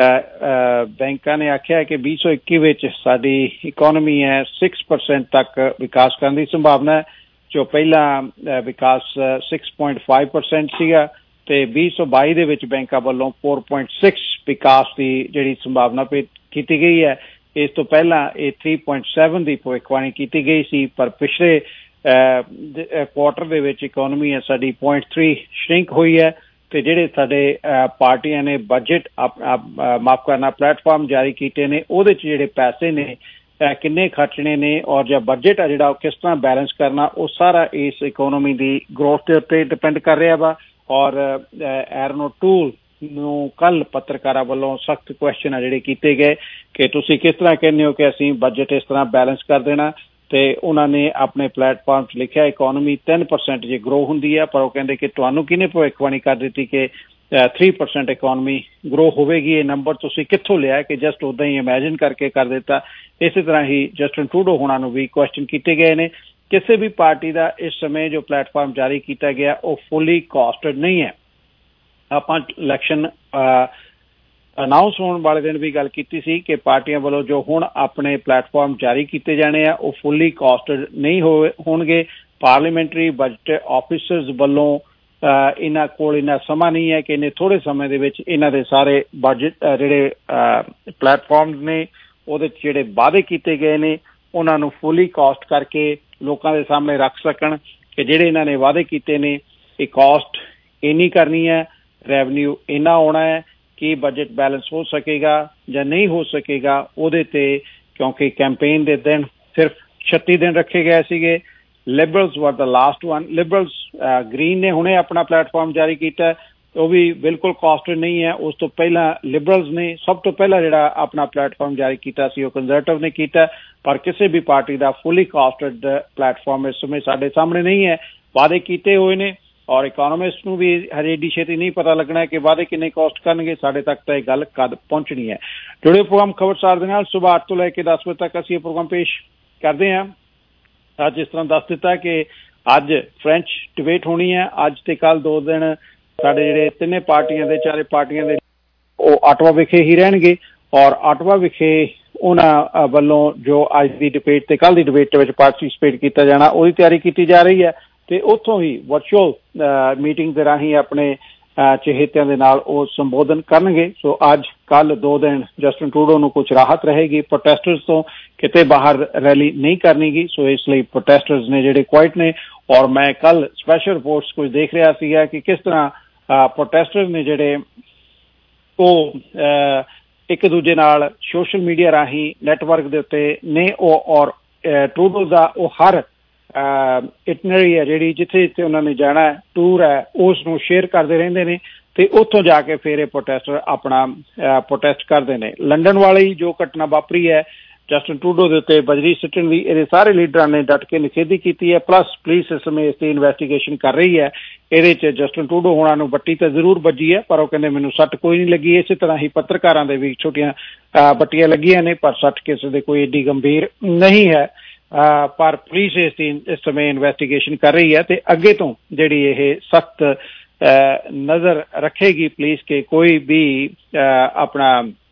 ਬੈਂਕਾਂ ਨੇ ਆਖਿਆ ਕਿ ਵੀਹ ਸੌ ਇੱਕੀ ਵਿੱਚ ਸਾਡੀ ਇਕੋਨਮੀ ਹੈ ਸਿਕਸ ਪਰਸੈਂਟ ਤੱਕ ਵਿਕਾਸ ਕਰਨ ਦੀ ਸੰਭਾਵਨਾ ਹੈ, ਜੋ ਪਹਿਲਾਂ ਵਿਕਾਸ ਸਿਕਸ ਪੁਆਇੰਟ ਫਾਈਵ ਪਰਸੈਂਟ ਸੀਗਾ, ਤੇ ਵੀਹ ਸੌ ਬਾਈ ਦੇ ਵਿੱਚ ਬੈਂਕਾਂ ਵੱਲੋਂ ਫੋਰ ਪੁਆਇੰਟ ਸਿਕਸ ਵਿਕਾਸ ਦੀ ਜਿਹੜੀ ਸੰਭਾਵਨਾ ਕੀਤੀ ਗਈ ਹੈ। ਇਸ ਤੋਂ ਪਹਿਲਾਂ ਇਹ ਥ੍ਰੀ ਪੁਆਇੰਟ ਸੈਵਨ ਦੀ ਭਵਿੱਖਬਾਣੀ ਕੀਤੀ ਗਈ ਸੀ, ਪਰ ਪਿਛਲੇ ਕੁਆਟਰ ਦੇ ਵਿੱਚ ਇਕੋਨਮੀ ਹੈ ਸਾਡੀ ਪੁਆਇੰਟ ਥ੍ਰੀ ਸ਼ਰਿੰਕ ਹੋਈ ਹੈ। ਤੇ ਜਿਹੜੇ ਸਾਡੇ ਪਾਰਟੀਆਂ ਨੇ ਬਜਟ ਮਾਫ ਕਰਨਾ ਪਲੇਟਫਾਰਮ ਜਾਰੀ ਕੀਤੇ ਨੇ, ਉਹਦੇ 'ਚ ਜਿਹੜੇ ਪੈਸੇ ਨੇ ਕਿੰਨੇ ਖਰਚਣੇ ਨੇ ਔਰ ਜਾਂ ਬਜਟ ਆ ਜਿਹੜਾ ਉਹ ਕਿਸ ਤਰ੍ਹਾਂ ਬੈਲੈਂਸ ਕਰਨਾ, ਉਹ ਸਾਰਾ ਇਸ ਇਕੋਨਮੀ ਦੀ ਗਰੋਥ ਦੇ ਉੱਤੇ ਡਿਪੈਂਡ ਕਰ ਰਿਹਾ ਵਾ। ਔਰ ਐਰਨ ਓਟੂਲ ਨੂੰ ਕੱਲ ਪੱਤਰਕਾਰਾਂ ਵੱਲੋਂ ਸਖਤ ਕੁਐਸਚਨ ਆ ਜਿਹੜੇ ਕੀਤੇ ਗਏ ਕਿ ਤੁਸੀਂ ਕਿਸ ਤਰ੍ਹਾਂ ਕਹਿੰਦੇ ਹੋ ਕਿ ਅਸੀਂ ਬਜਟ ਇਸ ਤਰ੍ਹਾਂ ਬੈਲੈਂਸ ਕਰ ਦੇਣਾ, ਤੇ ਉਹਨਾਂ ਨੇ ਆਪਣੇ ਪਲੇਟਫਾਰਮ 'ਚ ਲਿਖਿਆ ਇਕੋਨਮੀ ਤਿੰਨ ਪਰਸੈਂਟ ਜੇ ਗਰੋ ਹੁੰਦੀ ਹੈ, ਪਰ ਉਹ ਕਹਿੰਦੇ ਕਿ ਤੁਹਾਨੂੰ ਕਿਹਨੇ ਭਵਿੱਖਬਾਣੀ ਕਰ ਦਿੱਤੀ ਕਿ ਥ੍ਰੀ ਪਰਸੈਂਟ ਇਕੋਨਮੀ ਗਰੋ ਹੋਵੇਗੀ। ਇਹ ਨੰਬਰ ਤੁਸੀਂ ਕਿੱਥੋਂ ਲਿਆ ਕਿ ਜਸਟ ਉੱਦਾਂ ਹੀ ਇਮੈਜਿਨ ਕਰਕੇ ਕਰ ਦਿੱਤਾ। ਇਸੇ ਤਰ੍ਹਾਂ ਹੀ ਜਸਟਿਨ ਟਰੂਡੋ ਹੋਣਾ ਨੂੰ ਵੀ ਕੁਐਸਚਨ ਕੀਤੇ ਗਏ ਨੇ। ਕਿਸੇ ਵੀ ਪਾਰਟੀ ਦਾ ਇਸ ਸਮੇਂ ਜੋ ਪਲੇਟਫਾਰਮ ਜਾਰੀ ਕੀਤਾ ਗਿਆ ਉਹ ਫੁੱਲੀ ਕਾਸਟਡ ਨਹੀਂ ਹੈ। ਆਪਾਂ ਇਲੈਕਸ਼ਨ ਅਨਾਊਂਸ ਹੋਣ ਵਾਲੇ ਦਿਨ ਵੀ ਗੱਲ ਕੀਤੀ ਸੀ ਕਿ ਪਾਰਟੀਆਂ ਵੱਲੋਂ ਜੋ ਹੁਣ ਆਪਣੇ ਪਲੇਟਫਾਰਮ ਜਾਰੀ ਕੀਤੇ ਜਾਣੇ ਆ ਉਹ ਫੁੱਲੀ ਕਾਸਟਡ ਨਹੀਂ ਹੋਣਗੇ। ਪਾਰਲੀਮੈਂਟਰੀ ਬਜਟ ਆਫਿਸਰਸ ਵੱਲੋਂ ਇਹਨਾਂ ਕੋਲ ਇੰਨਾ ਸਮਾਂ ਨਹੀਂ ਹੈ ਕਿ ਇੰਨੇ ਥੋੜ੍ਹੇ ਸਮੇਂ ਦੇ ਵਿੱਚ ਇਹਨਾਂ ਦੇ ਸਾਰੇ ਬਜਟ ਜਿਹੜੇ ਪਲੇਟਫਾਰਮਸ ਨੇ ਉਹਦੇ 'ਚ ਜਿਹੜੇ ਵਾਅਦੇ ਕੀਤੇ ਗਏ ਨੇ ਉਹਨਾਂ ਨੂੰ ਫੁੱਲੀ ਕਾਸਟ ਕਰਕੇ ਲੋਕਾਂ ਦੇ ਸਾਹਮਣੇ ਰੱਖ ਸਕਣ ਕਿ ਜਿਹੜੇ ਇਹਨਾਂ ਨੇ ਵਾਅਦੇ ਕੀਤੇ ਨੇ ਇਹ ਕਾਸਟ ਇੰਨੀ ਕਰਨੀ ਹੈ, ਰੈਵਨਿਊ ਇੰਨਾ ਆਉਣਾ ਹੈ, ਕਿ ਬਜਟ ਬੈਲੈਂਸ ਹੋ ਸਕੇਗਾ ਜਾਂ ਨਹੀਂ ਹੋ ਸਕੇਗਾ ਉਹਦੇ ਤੇ, ਕਿਉਂਕਿ ਕੈਂਪੇਨ ਦੇ ਦਿਨ ਸਿਰਫ ਛੱਤੀ ਦਿਨ ਰੱਖੇ ਗਏ ਸੀਗੇ। Liberals were the last one. Liberals green ਨੇ ਹੁਣੇ ਆਪਣਾ ਪਲੇਟਫਾਰਮ ਜਾਰੀ ਕੀਤਾ, ਉਹ ਵੀ ਬਿਲਕੁਲ ਕਾਸਟਡ ਨਹੀਂ ਹੈ। ਉਸ ਤੋਂ ਪਹਿਲਾਂ ਲਿਬਰਲਸ ਨੇ ਸਭ ਤੋਂ ਪਹਿਲਾਂ ਜਿਹੜਾ ਆਪਣਾ ਪਲੇਟਫਾਰਮ ਜਾਰੀ ਕੀਤਾ ਸੀ ਉਹ ਕੰਜ਼ਰਵੇਟਿਵ ਨੇ ਕੀਤਾ, ਪਰ ਕਿਸੇ ਵੀ ਪਾਰਟੀ ਦਾ ਫੁੱਲੀ ਕਾਸਟਡ ਪਲੇਟਫਾਰਮ ਇਸ ਸਮੇਂ ਸਾਡੇ ਸਾਹਮਣੇ ਨਹੀਂ ਹੈ। ਵਾਅਦੇ ਕੀਤੇ ਹੋਏ ਨੇ ਔਰ ਇਕੋਨੋਮਿਸਟ ਨੂੰ ਵੀ ਹਜੇ ਏਡੀ ਛੇਤੀ ਨਹੀਂ ਪਤਾ ਲੱਗਣਾ ਕਿ ਵਾਅਦੇ ਕਿੰਨੇ ਕਾਸਟ ਕਰਨਗੇ, ਸਾਡੇ ਤੱਕ ਤਾਂ ਇਹ ਗੱਲ ਕਦ ਪਹੁੰਚਣੀ ਹੈ। ਜੁੜੇ ਪ੍ਰੋਗਰਾਮ ਖਬਰਸਾਰ ਦੇ ਨਾਲ ਸੁਬਾਹ ਅੱਠ ਤੋਂ ਲੈ ਕੇ ਦਸ ਵਜੇ ਤੱਕ ਅਸੀਂ ਇਹ ਪ੍ਰੋਗਰਾਮ ਪੇਸ਼ ਕਰਦੇ ਹਾਂ। ਅੱਜ ਇਸ ਤਰ੍ਹਾਂ ਦੱਸ ਦਿੱਤਾ ਕਿ ਅੱਜ ਫਰੈਂਚ ਡਿਬੇਟ ਹੋਣੀ ਹੈ। ਅੱਜ ਤੇ ਕੱਲ ਦੋ ਦਿਨ ਸਾਡੇ ਜਿਹੜੇ ਤਿੰਨੇ ਪਾਰਟੀਆਂ ਦੇ ਚਾਰੇ ਪਾਰਟੀਆਂ ਦੇ ਉਹ ਆਟਵਾ ਵਿਖੇ ਹੀ ਰਹਿਣਗੇ ਔਰ ਆਟਵਾ ਵਿਖੇ ਉਹਨਾਂ ਵੱਲੋਂ ਜੋ ਅੱਜ ਦੀ ਡਿਬੇਟ ਤੇ ਕੱਲ ਦੀ ਡਿਬੇਟ ਦੇ ਵਿੱਚ ਪਾਰਟਿਸਿਪੇਟ ਕੀਤਾ ਜਾਣਾ ਉਹਦੀ ਤਿਆਰੀ ਕੀਤੀ ਜਾ ਰਹੀ ਹੈ ਤੇ ਉੱਥੋਂ ਹੀ ਵਰਚੁਅਲ ਮੀਟਿੰਗ ਦੇ ਰਾਹੀਂ ਆਪਣੇ ਚਹੇਤਿਆਂ ਦੇ ਨਾਲ ਉਹ ਸੰਬੋਧਨ ਕਰਨਗੇ। ਸੋ ਅੱਜ ਕੱਲ ਦੋ ਦਿਨ ਜਸਟਿਨ ਟਰੂਡੋ ਨੂੰ ਕੁਝ ਰਾਹਤ ਰਹੇਗੀ ਪ੍ਰੋਟੈਸਟਰਸ ਤੋਂ, ਕਿਤੇ ਬਾਹਰ ਰੈਲੀ ਨਹੀਂ ਕਰਨੀ ਗੀ। ਸੋ ਇਸ ਲਈ ਪ੍ਰੋਟੈਸਟਰਸ ਨੇ ਜਿਹੜੇ ਕੁਆਇਟ ਨੇ ਔਰ ਮੈਂ ਕੱਲ ਸਪੈਸ਼ਲ ਰਿਪੋਰਟਸ ਕੁਝ ਦੇਖ ਰਿਹਾ ਸੀਗਾ ਕਿ ਕਿਸ ਤਰ੍ਹਾਂ ਪ੍ਰੋਟੈਸਟਰਸ ਨੇ ਜਿਹੜੇ ਉਹ ਇੱਕ ਦੂਜੇ ਨਾਲ ਸੋਸ਼ਲ ਮੀਡੀਆ ਰਾਹੀਂ ਨੈਟਵਰਕ ਦੇ ਉੱਤੇ ਨੇ ਉਹ ਔਰ ਟਰੂਡੋ ਦਾ ਉਹ ਹਰ ਇਟਨਰੀ ਹੈ ਜਿਹੜੀ ਜਿੱਥੇ ਜਿੱਥੇ ਉਹਨਾਂ ਨੇ ਜਾਣਾ ਹੈ ਟੂਰ ਹੈ ਉਸ ਨੂੰ ਸ਼ੇਅਰ ਕਰਦੇ ਰਹਿੰਦੇ ਨੇ ਤੇ ਉੱਥੋਂ ਜਾ ਕੇ ਫਿਰ ਇਹ ਪ੍ਰੋਟੈਸਟਰ ਆਪਣਾ ਪ੍ਰੋਟੈਸਟ ਕਰਦੇ ਨੇ। ਲੰਡਨ ਵਾਲੀ ਜੋ ਘਟਨਾ ਵਾਪਰੀ ਹੈ ਜਸਟਿਨ ਟਰੂਡੋ ਦੇ ਉੱਤੇ ਬਜਰੀ ਸਿੱਟਣ ਦੀ, ਇਹਦੇ ਸਾਰੇ ਲੀਡਰਾਂ ਨੇ ਡਟ ਕੇ ਨਿਖੇਧੀ ਕੀਤੀ ਹੈ। ਪਲੱਸ ਪੁਲਿਸ ਇਸ ਸਮੇਂ ਇਸ ਦੀ ਇਨਵੈਸਟੀਗੇਸ਼ਨ ਕਰ ਰਹੀ ਹੈ। ਇਹਦੇ 'ਚ ਜਸਟਿਨ ਟਰੂਡੋ ਹੋਣਾ ਨੂੰ ਬੱਟੀ ਤਾਂ ਜ਼ਰੂਰ ਵੱਜੀ ਹੈ ਪਰ ਉਹ ਕਹਿੰਦੇ ਮੈਨੂੰ ਸੱਟ ਕੋਈ ਨਹੀਂ ਲੱਗੀ। ਇਸੇ ਤਰ੍ਹਾਂ ਹੀ ਪੱਤਰਕਾਰਾਂ ਦੇ ਵੀ ਛੋਟੀਆਂ ਬੱਟੀਆਂ ਲੱਗੀਆਂ ਨੇ ਪਰ ਸੱਟ ਕਿਸੇ ਦੇ ਕੋਈ ਏਡੀ ਗੰਭੀਰ ਨਹੀਂ ਹੈ। ਪਰ ਪੁਲਿਸ ਇਸ ਦੀ ਇਸ ਸਮੇਂ ਇਨਵੈਸਟੀਗੇਸ਼ਨ ਕਰ ਰਹੀ ਹੈ ਤੇ ਅੱਗੇ ਤੋਂ ਜਿਹੜੀ ਇਹ ਸਖਤ ਨਜ਼ਰ ਰੱਖੇਗੀ ਪੁਲਿਸ ਕਿ ਕੋਈ ਵੀ ਆਪਣਾ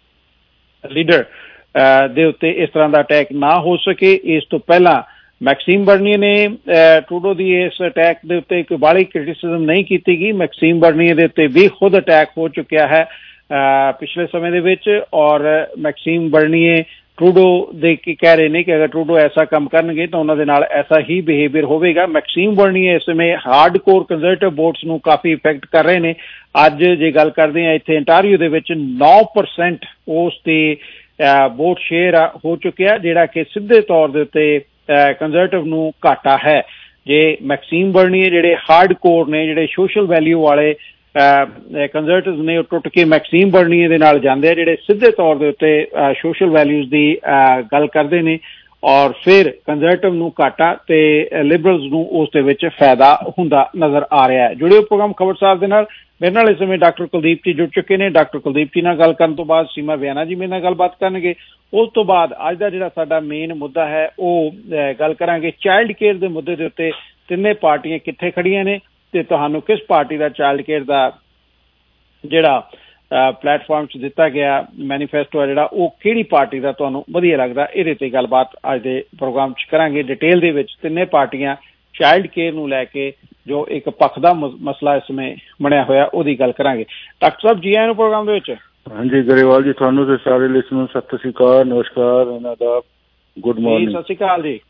ਲੀਡਰ ਦੇ ਉੱਤੇ ਇਸ ਤਰ੍ਹਾਂ ਦਾ ਅਟੈਕ ਨਾ ਹੋ ਸਕੇ। ਇਸ ਤੋਂ ਪਹਿਲਾਂ ਮੈਕਸੀਮ ਬਰਨੀਏ ਨੇ ਟਰੂਡੋ ਦੀ ਇਸ ਅਟੈਕ ਦੇ ਉੱਤੇ ਕੋਈ ਬਾਹਲੀ ਕ੍ਰਿਟਿਸਿਜ਼ਮ ਨਹੀਂ ਕੀਤੀ ਗਈ। ਮੈਕਸੀਮ ਬਰਨੀਏ ਦੇ ਉੱਤੇ ਵੀ ਖੁਦ ਅਟੈਕ ਹੋ ਚੁੱਕਿਆ ਹੈ ਪਿਛਲੇ ਸਮੇਂ ਦੇ ਵਿੱਚ ਔਰ ਮੈਕਸੀਮ ਬਰਨੀਏ ਟਰੂਡੋ ਦੇ ਕੀ ਕਹਿ ਰਹੇ ਨੇ ਕਿ ਅਗਰ ਟਰੂਡੋ ਐਸਾ ਕੰਮ ਕਰਨਗੇ ਤਾਂ ਉਹਨਾਂ ਦੇ ਨਾਲ ਐਸਾ ਹੀ ਬਿਹੇਵੀਅਰ ਹੋਵੇਗਾ। ਮੈਕਸੀਮ ਬਰਨੀਏ ਇਸ ਸਮੇਂ ਹਾਰਡ ਕੋਰ ਕੰਜ਼ਰਵੇਟਿਵ ਵੋਟਸ ਨੂੰ ਕਾਫੀ ਇਫੈਕਟ ਕਰ ਰਹੇ ਨੇ। ਅੱਜ ਜੇ ਗੱਲ ਕਰਦੇ ਹਾਂ ਇੱਥੇ ਅੰਟਾਰੀਓ ਦੇ ਵਿੱਚ ਨੌ ਪਰਸੈਂਟ ਉਸ ਤੇ ਵੋਟ ਸ਼ੇਅਰ ਹੋ ਚੁੱਕਿਆ ਜਿਹੜਾ ਕਿ ਸਿੱਧੇ ਤੌਰ ਦੇ ਉੱਤੇ ਕੰਜ਼ਰਵੇਟਿਵ ਨੂੰ ਘਾਟਾ ਹੈ। ਜੇ ਮੈਕਸੀਮ ਬਰਨੀਏ ਜਿਹੜੇ ਹਾਰਡ ਕੋਰ ਨੇ ਜਿਹੜੇ ਸੋਸ਼ਲ ਵੈਲਿਊ ਵਾਲੇ ਕੰਜ਼ਰਵੇਟਿਵ ਨੇ ਉਹ ਟੁੱਟ ਕੇ ਮੈਕਸੀਮ ਬਰਨੀਏ ਦੇ ਨਾਲ ਜਾਂਦੇ ਆ ਜਿਹੜੇ ਸਿੱਧੇ ਤੌਰ ਦੇ ਉੱਤੇ ਸੋਸ਼ਲ ਵੈਲਿਊਜ਼ ਦੀ ਗੱਲ ਕਰਦੇ ਨੇ ਔਰ ਫਿਰ ਕੰਜ਼ਰਵੇਟਿਵ ਨੂੰ ਘਾਟਾ ਤੇ ਲਿਬਰਲਸ ਨੂੰ ਉਸ ਦੇ ਵਿੱਚ ਫਾਇਦਾ ਹੁੰਦਾ ਨਜ਼ਰ ਆ ਰਿਹਾ ਹੈ। ਜੁੜਿਓ ਪ੍ਰੋਗਰਾਮ ਖਬਰਸਾਰ ਦੇ ਨਾਲ। ਮੇਰੇ ਨਾਲ ਇਸ ਸਮੇਂ ਡਾਕਟਰ ਕੁਲਦੀਪ ਜੀ ਜੁੜ ਚੁੱਕੇ ਨੇ। ਡਾਕਟਰ ਕੁਲਦੀਪ ਜੀ ਨਾਲ ਗੱਲ ਕਰਨ ਤੋਂ ਬਾਅਦ ਸੀਮਾ ਵਿਆਨਾ ਜੀ ਮੇਰੇ ਨਾਲ ਗੱਲਬਾਤ ਕਰਨਗੇ। ਉਸ ਤੋਂ ਬਾਅਦ ਅੱਜ ਦਾ ਜਿਹੜਾ ਸਾਡਾ ਮੇਨ ਮੁੱਦਾ ਹੈ ਉਹ ਗੱਲ ਕਰਾਂਗੇ ਚਾਈਲਡ ਕੇਅਰ ਦੇ ਮੁੱਦੇ ਦੇ ਉੱਤੇ ਤਿੰਨੇ ਪਾਰਟੀਆਂ ਕਿੱਥੇ ਖੜੀਆਂ ਨੇ ਤੇ ਤੁਹਾਨੂੰ ਕਿਸ ਪਾਰਟੀ ਦਾ ਚਾਈਲਡ ਕੇਅਰ ਦਾ ਜਿਹੜਾ ਪਲੇਟਫਾਰਮ 'ਚ ਦਿੱਤਾ ਗਿਆ ਮੈਨੀਫੈਸਟੋ ਹੈ ਜਿਹੜਾ ਉਹ ਕਿਹੜੀ ਪਾਰਟੀ ਦਾ ਤੁਹਾਨੂੰ ਵਧੀਆ ਲੱਗਦਾ, ਇਹਦੇ ਤੇ ਗੱਲਬਾਤ ਅੱਜ ਦੇ ਪ੍ਰੋਗਰਾਮ 'ਚ ਕਰਾਂਗੇ ਡਿਟੇਲ ਦੇ ਵਿੱਚ। ਤਿੰਨੇ ਪਾਰਟੀਆਂ ਚਾਈਲਡ ਕੇਅਰ ਨੂੰ ਲੈ ਕੇ ਜੋ ਇੱਕ ਪੱਖ ਦਾ ਮਸਲਾ ਇਸ ਸਮੇਂ ਬਣਿਆ ਹੋਇਆ ਉਹਦੀ ਗੱਲ ਕਰਾਂਗੇ। ਡਾਕਟਰ ਸਾਹਿਬ ਜੀ ਆਇਆਂ ਨੂੰ ਪ੍ਰੋਗਰਾਮ ਦੇ ਵਿੱਚ। ਹਾਂਜੀ ਗਰੇਵਾਲ ਜੀ, ਤੁਹਾਨੂੰ ਤੇ ਸਾਰੇ ਲਿਸਨਰ ਨੂੰ ਸਤਿ ਸ਼੍ਰੀ ਅਕਾਲ, ਨਮਸਕਾਰ, ਇਹਨਾਂ ਦਾ ਗੁੱਡ ਮਾਰਨਿੰਗ। ਸਤਿ ਸ਼੍ਰੀ ਅਕਾਲ ਜੀ।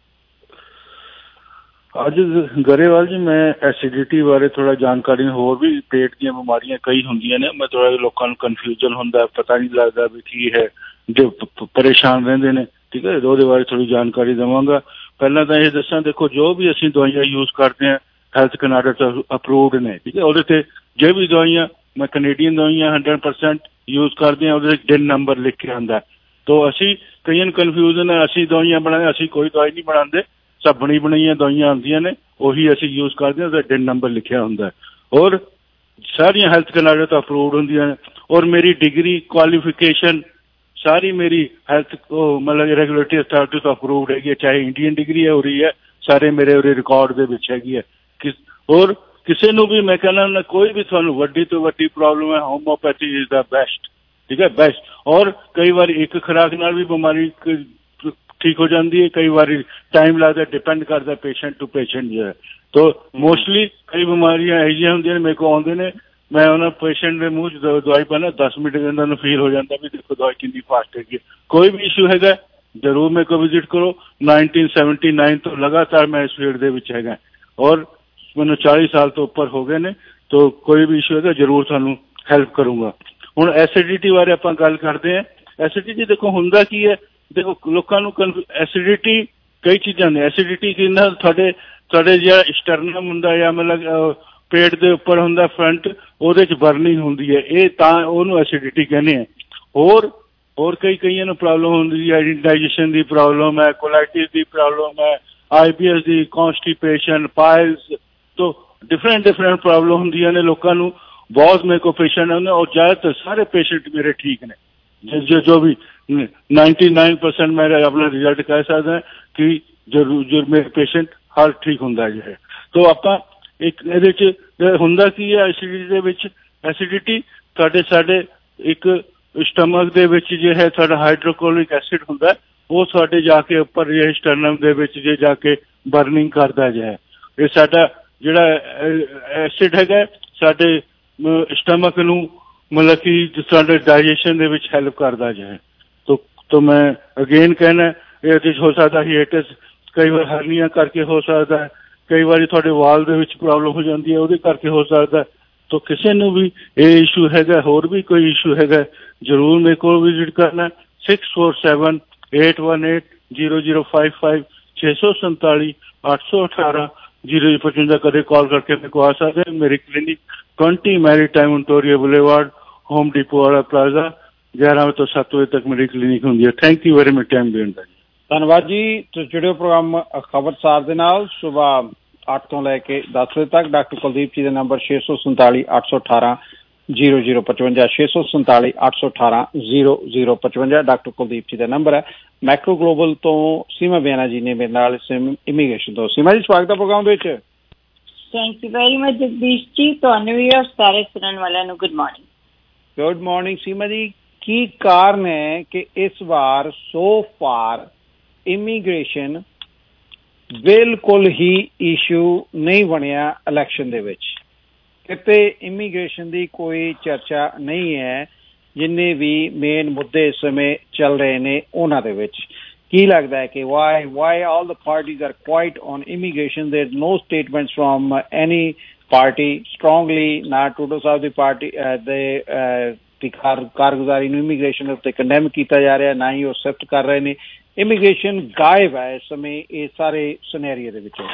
ਅੱਜ ਗਰੇਵਾਲ ਜੀ ਮੈਂ ਐਸਿਡਿਟੀ ਬਾਰੇ ਥੋੜਾ ਜਾਣਕਾਰੀ, ਹੋਰ ਵੀ ਪੇਟ ਦੀਆਂ ਬਿਮਾਰੀਆਂ ਕਈ ਹੁੰਦੀਆਂ ਨੇ, ਮੈਂ ਥੋੜਾ ਲੋਕਾਂ ਨੂੰ ਕਨਫਿਊਜ਼ਨ ਹੁੰਦਾ, ਪਤਾ ਨਹੀਂ ਲੱਗਦਾ ਵੀ ਕੀ ਹੈ, ਜੋ ਪਰੇਸ਼ਾਨ ਰਹਿੰਦੇ ਨੇ ਠੀਕ ਹੈ। ਉਹਦੇ ਬਾਰੇ ਥੋੜ੍ਹੀ ਜਾਣਕਾਰੀ ਦੇਵਾਂਗਾ। ਪਹਿਲਾਂ ਤਾਂ ਇਹ ਦੱਸਾਂ, ਦੇਖੋ ਜੋ ਵੀ ਅਸੀਂ ਦਵਾਈਆਂ ਯੂਜ਼ ਕਰਦੇ ਹਾਂ ਹੈਲਥ ਕੈਨੇਡਾ ਤੋਂ ਅਪਰੂਵਡ ਨੇ, ਠੀਕ ਹੈ। ਉਹਦੇ ਤੇ ਜੇ ਵੀ ਦਵਾਈਆਂ ਮੈਂ ਕੈਨੇਡੀਅਨ ਦਵਾਈਆਂ ਹੰਡਰਡ ਪਰਸੈਂਟ ਯੂਜ਼ ਕਰਦੇ ਹਾਂ, ਉਹਦੇ ਦਿਨ ਨੰਬਰ ਲਿਖ ਕੇ ਆਉਂਦਾ। ਤੋ ਅਸੀਂ ਕਈਆਂ ਨੂੰ ਕਨਫਿਊਜ਼ਨ ਹੈ, ਅਸੀਂ ਦਵਾਈਆਂ ਬਣਾਉਂਦੇ, ਅਸੀਂ ਕੋਈ ਦਵਾਈ ਨਹੀਂ ਬਣਾਉਂਦੇ, ਸਭ ਬਣੀ ਬਣਾਈਆਂ ਦਵਾਈਆਂ ਆਉਂਦੀਆਂ ਨੇ, ਉਹੀ ਅਸੀਂ ਯੂਜ਼ ਕਰਦੇ ਹਾਂ, ਉਹਦਾ ਦਿਨ ਨੰਬਰ ਲਿਖਿਆ ਹੁੰਦਾ। ਔਰ ਸਾਰੀਆਂ ਹੈਲਥ ਕੈਨੇਡਾ ਤੋਂ ਅਪਰੂਵਡ ਹੁੰਦੀਆਂ ਨੇ। ਔਰ ਮੇਰੀ ਡਿਗਰੀ ਕੁਆਲੀਫਿਕੇਸ਼ਨ ਸਾਰੀ ਮੇਰੀ ਹੈਲਥ ਮਤਲਬ ਰੈਗੂਲੇਟਰੀ ਅਥਾਰਟੀ ਤੋਂ ਅਪਰੂਵਡ ਹੈਗੀ ਹੈ, ਚਾਹੇ ਇੰਡੀਅਨ ਡਿਗਰੀ ਹੈ ਹੋ ਰਹੀ ਹੈ, ਸਾਰੇ ਮੇਰੇ ਉਹਦੇ ਰਿਕਾਰਡ ਦੇ ਵਿੱਚ ਹੈਗੀ ਹੈ। ਔਰ ਕਿਸੇ ਨੂੰ ਵੀ ਮੈਂ ਕਹਿੰਦਾ ਕੋਈ ਵੀ ਤੁਹਾਨੂੰ ਵੱਡੀ ਤੋਂ ਵੱਡੀ ਪ੍ਰੋਬਲਮ ਹੈ, ਹੋਮੋਪੈਥੀ ਇਜ਼ ਦਾ ਬੈਸਟ, ਠੀਕ ਹੈ, ਬੈਸਟ। ਔਰ ਕਈ ਵਾਰੀ ਇੱਕ ਖੁਰਾਕ ਨਾਲ ਵੀ ਬਿਮਾਰੀ ਠੀਕ ਹੋ ਜਾਂਦੀ ਹੈ, ਕਈ ਵਾਰੀ ਟਾਈਮ ਲੱਗਦਾ, ਡਿਪੈਂਡ ਕਰਦਾ ਪੇਸ਼ੈਂਟ ਟੂ ਪੇਸ਼ੈਂਟ ਜੋ ਹੈ। ਤੋ ਮੋਸਟਲੀ ਕਈ ਬਿਮਾਰੀਆਂ ਇਹੋ ਜਿਹੀਆਂ ਹੁੰਦੀਆਂ ਨੇ ਮੇਰੇ ਕੋਲ ਆਉਂਦੇ ਨੇ, ਮੈਂ ਉਹਨਾਂ ਪੇਸ਼ੈਂਟ ਦੇ ਮੂੰਹ 'ਚ ਦਵਾਈ ਪਾਉਂਦਾ, ਦਸ ਮਿੰਟ ਦੇ ਅੰਦਰ ਨੂੰ ਫੀਲ ਹੋ ਜਾਂਦਾ ਵੀ ਦੇਖੋ ਦਵਾਈ ਕਿੰਨੀ ਫਾਸਟ ਹੈਗੀ ਹੈ। ਕੋਈ ਵੀ ਇਸ਼ੂ ਹੈਗਾ ਜ਼ਰੂਰ ਮੇਰੇ ਕੋਲ ਵਿਜ਼ਿਟ ਕਰੋ। ਨਾਈਨਟੀਨ ਸੈਵਨਟੀ ਨਾਈਨ ਤੋਂ ਲਗਾਤਾਰ ਮੈਂ ਇਸ ਫੀਲਡ ਦੇ ਵਿੱਚ ਹੈਗਾ ਔਰ ਮੈਨੂੰ ਚਾਲੀ ਸਾਲ ਤੋਂ ਉੱਪਰ ਹੋ ਗਏ ਨੇ। ਤੋ ਕੋਈ ਵੀ ਇਸ਼ੂ ਹੈਗਾ ਜ਼ਰੂਰ ਤੁਹਾਨੂੰ ਹੈਲਪ ਕਰੂੰਗਾ। ਹੁਣ ਐਸਿਡਿਟੀ ਬਾਰੇ ਆਪਾਂ ਗੱਲ ਕਰਦੇ ਹਾਂ। ਐਸਿਡਿਟੀ ਦੇਖੋ ਹੁੰਦਾ ਕੀ ਹੈ, ਦੇਖੋ ਲੋਕਾਂ ਨੂੰ ਐਸਿਡਿਟੀ ਕਈ ਚੀਜ਼ਾਂ ਨੇ। ਐਸਿਡਿਟੀ ਕਿੰਨਾ ਤੁਹਾਡੇ ਤੁਹਾਡੇ ਜਿਹੜਾ ਸਟਰਨਮ ਹੁੰਦਾ ਜਾਂ ਮਤਲਬ ਪੇਟ ਦੇ ਉੱਪਰ ਹੁੰਦਾ ਫਰੰਟ, ਉਹਦੇ 'ਚ ਬਰਨਿੰਗ ਹੁੰਦੀ ਹੈ, ਇਹ ਤਾਂ ਉਹਨੂੰ ਐਸਿਡਿਟੀ ਕਹਿੰਦੇ ਆ। ਹੋਰ ਹੋਰ ਕਈ ਕਈਆਂ ਨੂੰ ਪ੍ਰੋਬਲਮ ਹੁੰਦੀ ਹੈ, ਡਾਈਜੈਸ਼ਨ ਦੀ ਪ੍ਰੋਬਲਮ ਹੈ, ਕੋਲਾਈਟਿਸ ਦੀ ਪ੍ਰੋਬਲਮ ਹੈ, ਆਈ ਬੀ ਐਸ ਦੀ, ਕੌਨਸਟੀਪੇਸ਼ਨ, ਪਾਇਲਸ, ਤੋਂ ਡਿਫਰੈਂਟ ਡਿਫਰੈਂਟ ਪ੍ਰੋਬਲਮ ਹੁੰਦੀਆਂ ਨੇ ਲੋਕਾਂ ਨੂੰ। ਬਹੁਤ ਮੇਰੇ ਕੋਲ ਪੇਸ਼ੈਂਟ ਹੁੰਦੇ ਔਰ ਜ਼ਿਆਦਾਤਰ ਸਾਰੇ ਪੇਸ਼ੈਂਟ ਮੇਰੇ ਠੀਕ ਨੇ। ਜੋ ਜੋ ਵੀ ਨਾਈਨਟੀ ਨਾਈਨ ਪਰਸੈਂਟ ਮੈਂ ਆਪਣਾ ਰਿਜ਼ਲਟ ਕਹਿ ਸਕਦਾ ਕਿ ਜ਼ਰੂਰ ਜ਼ਰੂਰ ਮੇਰੇ ਪੇਸ਼ੈਂਟ ਹਰ ਠੀਕ ਹੁੰਦਾ ਜੋ ਹੈ। ਤੋ ਆਪਾਂ ਇੱਕ ਇਹਦੇ 'ਚ ਹੁੰਦਾ ਕੀ ਹੈ ਐਸਿਡਿਟੀ ਦੇ ਵਿੱਚ, ਐਸਿਡਿਟੀ ਤੁਹਾਡੇ ਸਾਡੇ ਇੱਕ ਸਟਮਕ ਦੇ ਵਿੱਚ ਜੇ ਹੈ ਸਾਡਾ ਹਾਈਡਰੋਕਲੋਰਿਕ ਐਸਿਡ ਹੁੰਦਾ, ਉਹ ਸਾਡੇ ਜਾ ਕੇ ਉੱਪਰ ਜੇ ਸਟਰਨਮ ਦੇ ਵਿੱਚ ਜੇ ਜਾ ਕੇ ਬਰਨਿੰਗ ਕਰਦਾ ਜੋ ਹੈ। ਇਹ ਸਾਡਾ ਜਿਹੜਾ ਐਸਿਡ ਹੈਗਾ ਸਾਡੇ ਸਟਮਕ ਨੂੰ ਮਤਲਬ ਕਿ ਸਾਡੇ ਡਾਈਜੈਸ਼ਨ ਦੇ ਵਿੱਚ ਹੈਲਪ ਕਰਦਾ ਜੋ ਹੈ। ਤੋ ਤੋ ਮੈਂ ਅਗੇਨ ਕਹਿਣਾ ਇਹਦੇ 'ਚ ਹੋ ਸਕਦਾ ਹੀਟਸ, ਕਈ ਵਾਰ ਹਰਨੀਆਂ ਕਰਕੇ ਹੋ ਸਕਦਾ, ਕਈ ਵਾਰੀ ਤੁਹਾਡੇ ਵਾਲ ਦੇ ਵਿੱਚ ਪ੍ਰੋਬਲਮ ਹੋ ਜਾਂਦੀ ਹੈ, ਉਹਦੇ ਕਰਕੇ ਹੋ ਸਕਦਾ। ਤੋ ਕਿਸੇ ਨੂੰ ਵੀ ਇਹ ਇਸ਼ੂ ਹੈਗਾ, ਹੋਰ ਵੀ ਕੋਈ ਇਸ਼ੂ ਹੈਗਾ, ਜ਼ਰੂਰ ਮੇਰੇ ਕੋਲ ਵਿਜ਼ਿਟ ਕਰਨਾ। Six four seven eight one eight zero zero five five ਛੇ ਸੌ ਸੰਤਾਲੀ ਅੱਠ ਸੌ ਅਠਾਰਾਂ ਜ਼ੀਰੋ ਪਚਵੰਜਾ ਕਦੇ ਕਾਲ ਕਰਕੇ ਮੇਰੇ ਕੋਲ ਆ ਸਕਦੇ। ਮੇਰੀ clinic twenty Maritime Ontario boulevard, Home Depot वाला प्लाजा, ग्यारह बजे तो सत्त बजे तक मेरी क्लिनिक होंगी है। Thank you very much time देने का जी। ਧੰਨਵਾਦ ਜੀ। ਤੁਸੀਂ ਜੁੜਿਓ ਪ੍ਰੋਗਰਾਮ ਖਬਰਸਾਰ ਦੇ ਨਾਲ ਸਵੇਰ ਅੱਠ ਤੋਂ ਲੈ ਕੇ ਦਸ ਵਜੇ ਤੱਕ। ਡਾਕਟਰ ਕੁਲਦੀਪ ਜੀ ਦਾ ਨੰਬਰ ਛੇ ਸੌ ਸੰਤਾਲੀ ਅੱਠ ਸੌ ਅਠਾਰਾਂ ਜ਼ੀਰੋ ਜ਼ੀਰੋ ਪਚਵੰਜਾ, ਛੇ ਸੌ ਸੰਤਾਲੀ ਅੱਠ ਸੌ ਅਠਾਰਾਂ ਜ਼ੀਰੋ ਜ਼ੀਰੋ ਪਚਵੰਜਾ ਡਾਕਟਰ ਕੁਲਦੀਪ ਜੀ ਦਾ ਨੰਬਰ ਹੈ। ਮੈਕਰੋ ਗਲੋਬਲ ਤੋਂ ਸੀਮਾ ਬਿਆਨਾ ਜੀ ਨੇ ਮੇਰੇ ਨਾਲ ਇਮੀਗ੍ਰੇਸ਼ਨ ਤੋਂ। ਸੀਮਾ ਜੀ ਸਵਾਗਤ ਹੈ ਪ੍ਰੋਗਰਾਮ ਦੇ ਵਿੱਚ। Thank you very much Jagdish ji, ਤੁਹਾਨੂੰ ਵੀ ਔਰ ਸਾਰੇ ਸੁਣਨ ਵਾਲਿਆਂ ਨੂੰ good morning. Good morning Seema ji. ਕੀ ਕਾਰਨ ਹੈ ਕਿ ਇਸ ਵਾਰ ਸੋ ਫਾਰ ਇਮੀਗ੍ਰੇਸ਼ਨ ਬਿਲਕੁਲ ਹੀ ਇਸ਼ੂ ਨਹੀਂ ਬਣਿਆ ਇਲੈਕਸ਼ਨ ਦੇ ਵਿੱਚ? ਕਿਤੇ ਇਮੀਗ੍ਰੇਸ਼ਨ ਦੀ ਕੋਈ ਚਰਚਾ ਨਹੀਂ ਹੈ, ਜਿੰਨੇ ਵੀ ਮੇਨ ਮੁੱਦੇ ਇਸ ਸਮੇਂ ਚੱਲ ਰਹੇ ਨੇ ਉਹਨਾਂ ਦੇ ਵਿੱਚ। ਕੀ ਲੱਗਦਾ ਹੈ ਕਿ why why all the parties are quiet on immigration? There's no statements from uh, any party strongly, ਨਾ ਟਰੂਡੋ ਸਾਹਿਬ ਦੀ ਪਾਰਟੀ ਦੇ ਦੀ ਕਾਰਗੁਜ਼ਾਰੀ ਨੂੰ ਇਮੀਗ੍ਰੇਸ਼ਨ ਦੇ ਉੱਤੇ ਕੰਡੈਮ ਕੀਤਾ ਜਾ ਰਿਹਾ, ਨਾ ਹੀ ਉਹ ਐਕਸੈਪਟ ਕਰ ਰਹੇ ਨੇ। ਇਮੀਗ੍ਰੇਸ਼ਨ ਗਾਇਬ ਹੈ ਇਸ ਸਮੇਂ ਇਹ ਸਾਰੇ ਸਿਨੈਰੀਓ ਦੇ ਵਿੱਚੋਂ।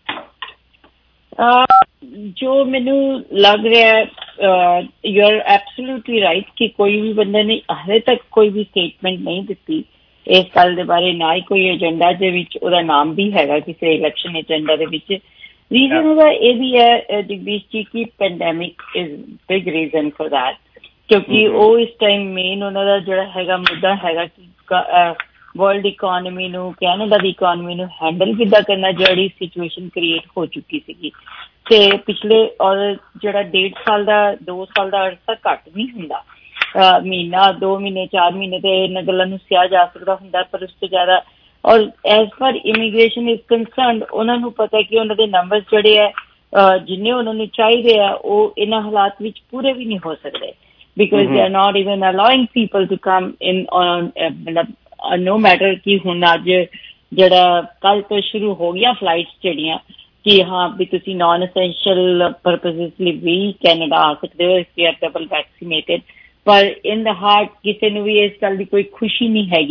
ਜੋ ਮੈਨੂੰ ਲੱਗ ਰਿਹਾ ਯੂ ਆਰ ਐਬਸੋਲੂਟਲੀ ਰਾਈਟ ਕਿ ਕੋਈ ਵੀ ਬੰਦੇ ਨੇ ਹਾਲੇ ਤੱਕ ਕੋਈ ਵੀ ਸਟੇਟਮੈਂਟ ਨਹੀਂ ਦਿੱਤੀ ਇਸ ਗੱਲ ਦੇ ਬਾਰੇ, ਨਾ ਹੀ ਕੋਈ ਏਜੰਡਾ ਦੇ ਵਿੱਚ ਉਹਦਾ ਨਾਮ ਵੀ ਹੈਗਾ ਕਿਸੇ ਇਲੈਕਸ਼ਨ ਏਜੰਡਾ ਦੇ ਵਿੱਚ। ਰੀਜ਼ਨ ਉਹਦਾ ਇਹ ਵੀ ਹੈ ਜਗਦੀਸ਼ ਜੀ ਕਿ pandemic is big reason for that, ਕਿਉਂਕਿ ਉਹ ਇਸ ਟਾਈਮ ਮੇਨ ਉਹਨਾਂ ਦਾ ਜਿਹੜਾ ਹੈਗਾ ਮੁੱਦਾ ਹੈਗਾ ਕਿ ਵਰਲਡ ਇਕੋਨਮੀ ਨੂੰ, ਕੈਨੇਡਾ ਦੀ ਇਕੋਨਮੀ ਨੂੰ ਹੈਂਡਲ ਕਿੱਦਾਂ ਕਰਨਾ, ਜਿਹੜੀ ਸਿਚੁਏਸ਼ਨ ਕ੍ਰੀਏਟ ਹੋ ਚੁੱਕੀ ਸੀਗੀ। ਤੇ ਪਿਛਲੇ ਔਰ ਜਿਹੜਾ ਡੇਢ ਸਾਲ ਦਾ ਦੋ ਸਾਲ ਦਾ ਅਰਸਾ ਘੱਟ ਨਹੀਂ ਹੁੰਦਾ, ਮਹੀਨਾ ਦੋ ਮਹੀਨੇ ਚਾਰ ਮਹੀਨੇ ਤੇ ਇਹਨਾਂ ਗੱਲਾਂ ਨੂੰ ਸਿਆ ਜਾ ਸਕਦਾ ਹੁੰਦਾ, ਪਰ ਉਸ ਤੋਂ ਜ਼ਿਆਦਾ ਔਰ as per immigration is concerned ਉਹਨਾਂ ਨੂੰ ਪਤਾ ਕਿ ਉਹਨਾਂ ਦੇ ਨੰਬਰਸ ਜਿਹੜੇ ਹੈ ਜਿੰਨੇ ਉਹਨਾਂ ਨੂੰ ਚਾਹੀਦੇ ਆ ਉਹ ਇਹਨਾਂ ਹਾਲਾਤ ਵਿੱਚ ਪੂਰੇ ਵੀ ਨਹੀਂ ਹੋ ਸਕਦੇ, because they are not even allowing people to come in on, ਮਤਲਬ ਨੋ ਮੈਟਰ ਕਿ ਹੁਣ ਅੱਜ ਜਿਹੜਾ ਕੱਲ੍ਹ ਤੋਂ ਸ਼ੁਰੂ ਹੋ ਗਿਆ ਫਲਾਈਟਸ ਜਿਹੜੀਆਂ ਕਿ ਹਾਂ ਵੀ ਤੁਸੀਂ ਨਾਨ ਅਸੈਂਸ਼ੀਅਲ ਪਰਪਸਿਸ ਲਈ ਵੀ ਕੈਨੇਡਾ ਆ ਸਕਦੇ ਹੋ if you are double vaccinated, ਪਰ ਇਨ ਦਾ ਹਾਰਟ ਕਿਸੇ ਨੂੰ ਵੀ ਇਸ ਗੱਲ ਦੀ ਕੋਈ ਖੁਸ਼ੀ ਨਹੀਂ ਹੈਗੀ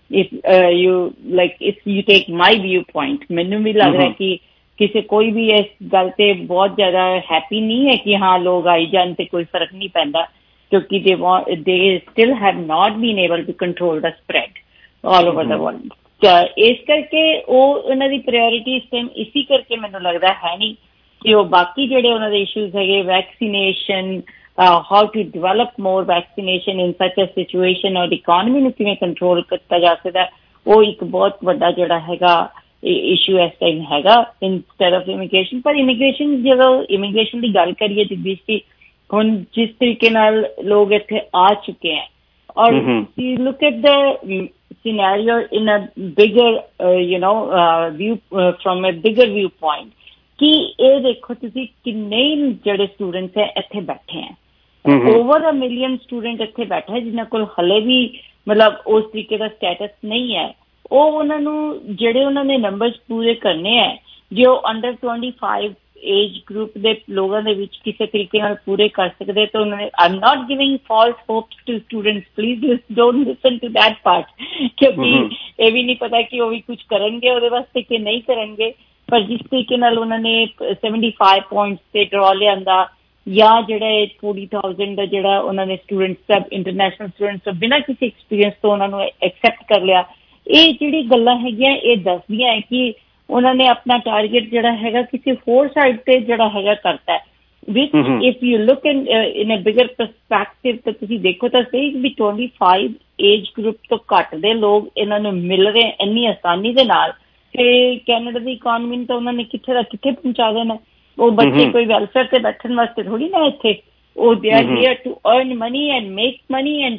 if uh, you like if you take my viewpoint, मैनू भी लग रहा है कि किसी कोई भी इस गल ते बहुत ज्यादा हैप्पी नहीं है कि हाँ लोग आई जान ते कोई फर्क नहीं पैंदा, क्योंकि they want they still have not been able to control the spread all over the world. इस करके ਉਹ ਉਹਨਾਂ ਦੀ ਪ੍ਰਾਇੋਰਟੀ ਇਸ ਟਾਈਮ ਇसी ਕਰਕੇ ਮੈਨੂੰ ਲੱਗਦਾ ਹੈ ਨਹੀਂ ਕਿ ਉਹ ਬਾਕੀ ਜਿਹੜੇ ਉਹਨਾਂ ਦੇ ਇਸ਼ੂਜ਼ ਹੈਗੇ vaccination, how to develop more vaccination in such a situation, ਔਰ ਇਕੋਨਮੀ ਨੂੰ ਕਿਵੇਂ ਕੰਟਰੋਲ ਕੀਤਾ ਜਾ ਸਕਦਾ, ਉਹ ਇੱਕ ਬਹੁਤ ਵੱਡਾ ਜਿਹੜਾ ਹੈਗਾ ਇਸ਼ੂ ਇਸ ਟਾਈਮ ਹੈਗਾ ਇੰਸਟੈਡ ਆਫ ਇਮੀਗ੍ਰੇਸ਼ਨ। ਪਰ ਇਮੀਗ੍ਰੇਸ਼ਨ ਜਦੋਂ ਇਮੀਗ੍ਰੇਸ਼ਨ ਦੀ ਗੱਲ ਕਰੀਏ ਜਗਦੀਸ਼ ਜੀ, ਹੁਣ ਜਿਸ ਤਰੀਕੇ ਨਾਲ ਲੋਕ ਇੱਥੇ ਆ ਚੁੱਕੇ ਹੈ ਔਰ you look at the scenario in a bigger uh, you know uh, view uh, from a bigger viewpoint कि ਇਹ ਦੇਖੋ ਤੁਸੀਂ ਕਿੰਨੇ ਜਿਹੜੇ ਸਟੂਡੈਂਟਸ ਹੈ ਇੱਥੇ ਬੈਠੇ ਹੈ, ਓਵਰ ਅ ਮਿਲੀਅਨ ਸਟੂਡੈਂਟ ਇੱਥੇ ਬੈਠਾ ਹੈ ਜਿਨ੍ਹਾਂ ਕੋਲ ਹਲੇ ਵੀ ਮਤਲਬ ਉਸ ਤਰੀਕੇ ਦਾ ਸਟੇਟਸ ਨਹੀਂ ਹੈ। ਉਹ ਉਹਨਾਂ ਨੂੰ ਜਿਹੜੇ ਉਹਨਾਂ ਨੇ ਨੰਬਰਸ ਪੂਰੇ ਕਰਨੇ ਹੈ, ਜੇ ਉਹ under twenty five age group ਦੇ ਲੋਕਾਂ ਦੇ ਵਿੱਚ ਕਿਸੇ ਤਰੀਕੇ ਨਾਲ ਪੂਰੇ ਕਰ ਸਕਦੇ ਤਾਂ ਉਹਨਾਂ ਨੇ I am not giving false hopes to students, please don't listen to that part, ਕਿਉਂਕਿ ਇਹ ਵੀ ਨਹੀਂ ਪਤਾ ਕਿ ਉਹ ਵੀ ਕੁਝ ਕਰਨਗੇ ਉਹਦੇ ਵਾਸਤੇ ਕਿ ਨਹੀਂ ਕਰਨਗੇ। ਪਰ ਜਿਸ ਤਰੀਕੇ ਨਾਲ ਉਹਨਾਂ ਨੇ ਸੈਵਨਟੀ ਫਾਈਵ ਪੁਆਇੰਟਸ ਤੇ ਡਰਾ ਲਿਆਂਦਾ ਜਾਂ ਜਿਹੜਾ ਫੋਰਟੀ ਥਾਊਜ਼ੈਂਡ ਦਾ ਜਿਹੜਾ ਉਹਨਾਂ ਨੇ ਸਟੂਡੈਂਟਸ ਸਭ ਇੰਟਰਨੈਸ਼ਨਲ ਸਟੂਡੈਂਟਸ ਬਿਨਾਂ ਕਿਸੇ ਐਕਸਪੀਰੀਅੰਸ ਤੋਂ ਉਹਨਾਂ ਨੂੰ ਐਕਸੈਪਟ ਕਰ ਲਿਆ, ਇਹ ਜਿਹੜੀ ਗੱਲਾਂ ਹੈਗੀਆਂ ਇਹ ਦੱਸਦੀਆਂ ਹੈ ਕਿ ਉਹਨਾਂ ਨੇ ਆਪਣਾ ਟਾਰਗੇਟ ਜਿਹੜਾ ਹੈਗਾ ਕਿਸੇ ਹੋਰ ਸਾਈਡ ਤੇ ਜਿਹੜਾ ਹੈਗਾ ਕਰਤਾ, which if you look in in a bigger perspective ਤਾਂ ਤੁਸੀਂ ਦੇਖੋ ਤਾਂ ਸਹੀ ਵੀ ਟਵੈਂਟੀ ਫਾਈਵ ਏਜ ਗਰੁੱਪ ਤੋਂ ਘੱਟ ਦੇ ਲੋਕ ਇਹਨਾਂ ਨੂੰ ਮਿਲ ਰਹੇ ਇੰਨੀ ਆਸਾਨੀ ਦੇ ਨਾਲ, ਤੇ ਕੈਨੇਡਾ ਦੀ ਇਕੋਨਮੀ ਨੂੰ ਤਾਂ ਉਹਨਾਂ ਨੇ ਕਿੱਥੇ ਦਾ ਕਿੱਥੇ ਪਹੁੰਚਾ ਦੇਣਾ। ਉਹ ਬੱਚੇ ਕੋਈ ਵੈਲਫੇਅਰ ਤੇ ਬੈਠਣ ਵਾਸਤੇ ਥੋੜੀ ਨਾ ਇੱਥੇ, ਉਹ they are here to earn money and make money and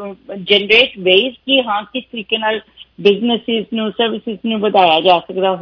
generate wages ਕਿ ਹਾਂ ਕਿਸ ਤਰੀਕੇ ਨਾਲ ਬਿਜ਼ਨਸਿਸ ਨੂੰ ਸਰਵਿਸਿਸ ਨੂੰ ਵਧਾਇਆ ਜਾ ਸਕਦਾ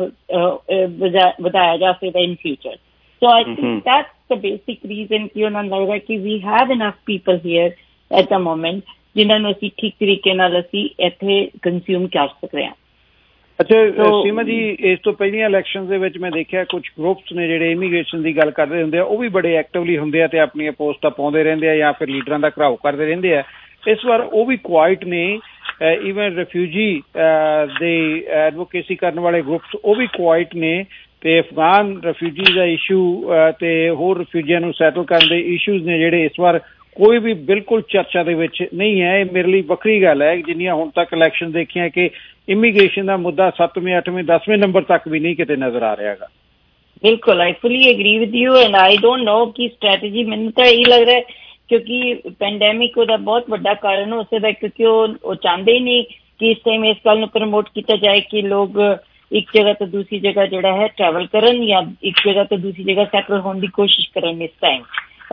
ਵਧਾਇਆ ਜਾ ਸਕਦਾ in future. So I think that's the basic reason ਕਿ ਉਹਨਾਂ ਨੂੰ ਲੱਗਦਾ ਕਿ we have enough people here at the moment ਜਿਨ੍ਹਾਂ ਨੂੰ ਅਸੀਂ ਠੀਕ ਤਰੀਕੇ ਨਾਲ ਅਸੀਂ ਇੱਥੇ ਕੰਜ਼ਿਊਮ ਕਰ ਸਕਦੇ ਹਾਂ। ਅੱਛਾ ਸੀਮਾ ਜੀ, ਇਸ ਤੋਂ ਪਹਿਲੀਆਂ ਇਲੈਕਸ਼ਨ ਦੇ ਵਿੱਚ ਮੈਂ ਦੇਖਿਆ ਕੁਝ ਗਰੁੱਪਸ ਨੇ ਜਿਹੜੇ ਇਮੀਗ੍ਰੇਸ਼ਨ ਦੀ ਗੱਲ ਕਰਦੇ ਹੁੰਦੇ ਆ ਉਹ ਵੀ ਬੜੇ ਐਕਟਿਵਲੀ ਹੁੰਦੇ ਆ ਤੇ ਆਪਣੀਆਂ ਪੋਸਟਾਂ ਪਾਉਂਦੇ ਰਹਿੰਦੇ ਆ ਜਾਂ ਫਿਰ ਲੀਡਰਾਂ ਦਾ ਘਰਾਓ ਕਰਦੇ ਰਹਿੰਦੇ ਆ। ਇਸ ਵਾਰ ਉਹ ਵੀ ਕੁਆਇਟ ਨੇ, ਈਵਨ ਰਿਫਿਊਜੀ ਦੇ ਐਡਵੋਕੇਸੀ ਕਰਨ ਵਾਲੇ ਗਰੁੱਪਸ ਉਹ ਵੀ ਕੁਆਇਟ ਨੇ, ਤੇ ਅਫਗਾਨ ਰਿਫਿਊਜੀ ਦਾ ਇਸ਼ੂ ਤੇ ਹੋਰ ਰਿਫਿਊਜੀਆਂ ਨੂੰ ਸੈਟਲ ਕਰਨ ਦੇ ਇਸ਼ੂਜ਼ ਨੇ ਜਿਹੜੇ ਇਸ ਵਾਰ ਕੋਈ ਵੀ ਬਿਲਕੁਲ ਚਰਚਾ ਦੇ ਵਿੱਚ ਨਹੀਂ ਹੈ। ਇਹ ਮੇਰੇ ਲਈ ਵੱਖਰੀ ਗੱਲ ਹੈ ਜਿੰਨੀਆਂ ਹੁਣ ਤੱਕ ਇਲੈਕਸ਼ਨ ਦੇਖੀਆਂ ਕਿ ਇਮੀਗ੍ਰੇਸ਼ਨ ਦਾ ਮੁੱਦਾ ਸੱਤਵੇਂ ਅੱਠਵੇਂ ਦਸਵੇਂ ਨੰਬਰ ਤੱਕ ਵੀ ਨਹੀਂ ਕਿਤੇ ਨਜ਼ਰ ਆ ਰਿਹਾ ਹੈਗਾ। ਬਿਲਕੁਲ, I fully agree with you and I don't know ਕੀ ਸਟ੍ਰੈਟਜੀ, ਮੈਨੂੰ ਤਾਂ ਇਹ ਲੱਗ ਰਿਹਾ ਕਿਉਂਕਿ ਪੈਂਡੈਮਿਕ ਉਹਦਾ ਬਹੁਤ ਵੱਡਾ ਕਾਰਨ ਹੋ ਸਕਦਾ, ਕਿਉਂਕਿ ਉਹ ਉਹ ਚਾਹੁੰਦੇ ਹੀ ਨਹੀਂ ਕਿ ਇਸ ਟਾਈਮ ਇਸ ਗੱਲ ਨੂੰ ਪ੍ਰਮੋਟ ਕੀਤਾ ਜਾਏ ਕਿ ਲੋਕ ਇੱਕ ਜਗ੍ਹਾ ਤੋਂ ਦੂਸਰੀ ਜਗ੍ਹਾ ਜਿਹੜਾ ਹੈ ਟਰੈਵਲ ਕਰਨ ਜਾਂ ਇੱਕ ਜਗ੍ਹਾ ਤੋਂ ਦੂਸਰੀ ਜਗ੍ਹਾ ਸੈਟਲ ਹੋਣ ਦੀ ਕੋਸ਼ਿਸ਼ ਕਰਨ ਇਸ ਟਾਈਮ।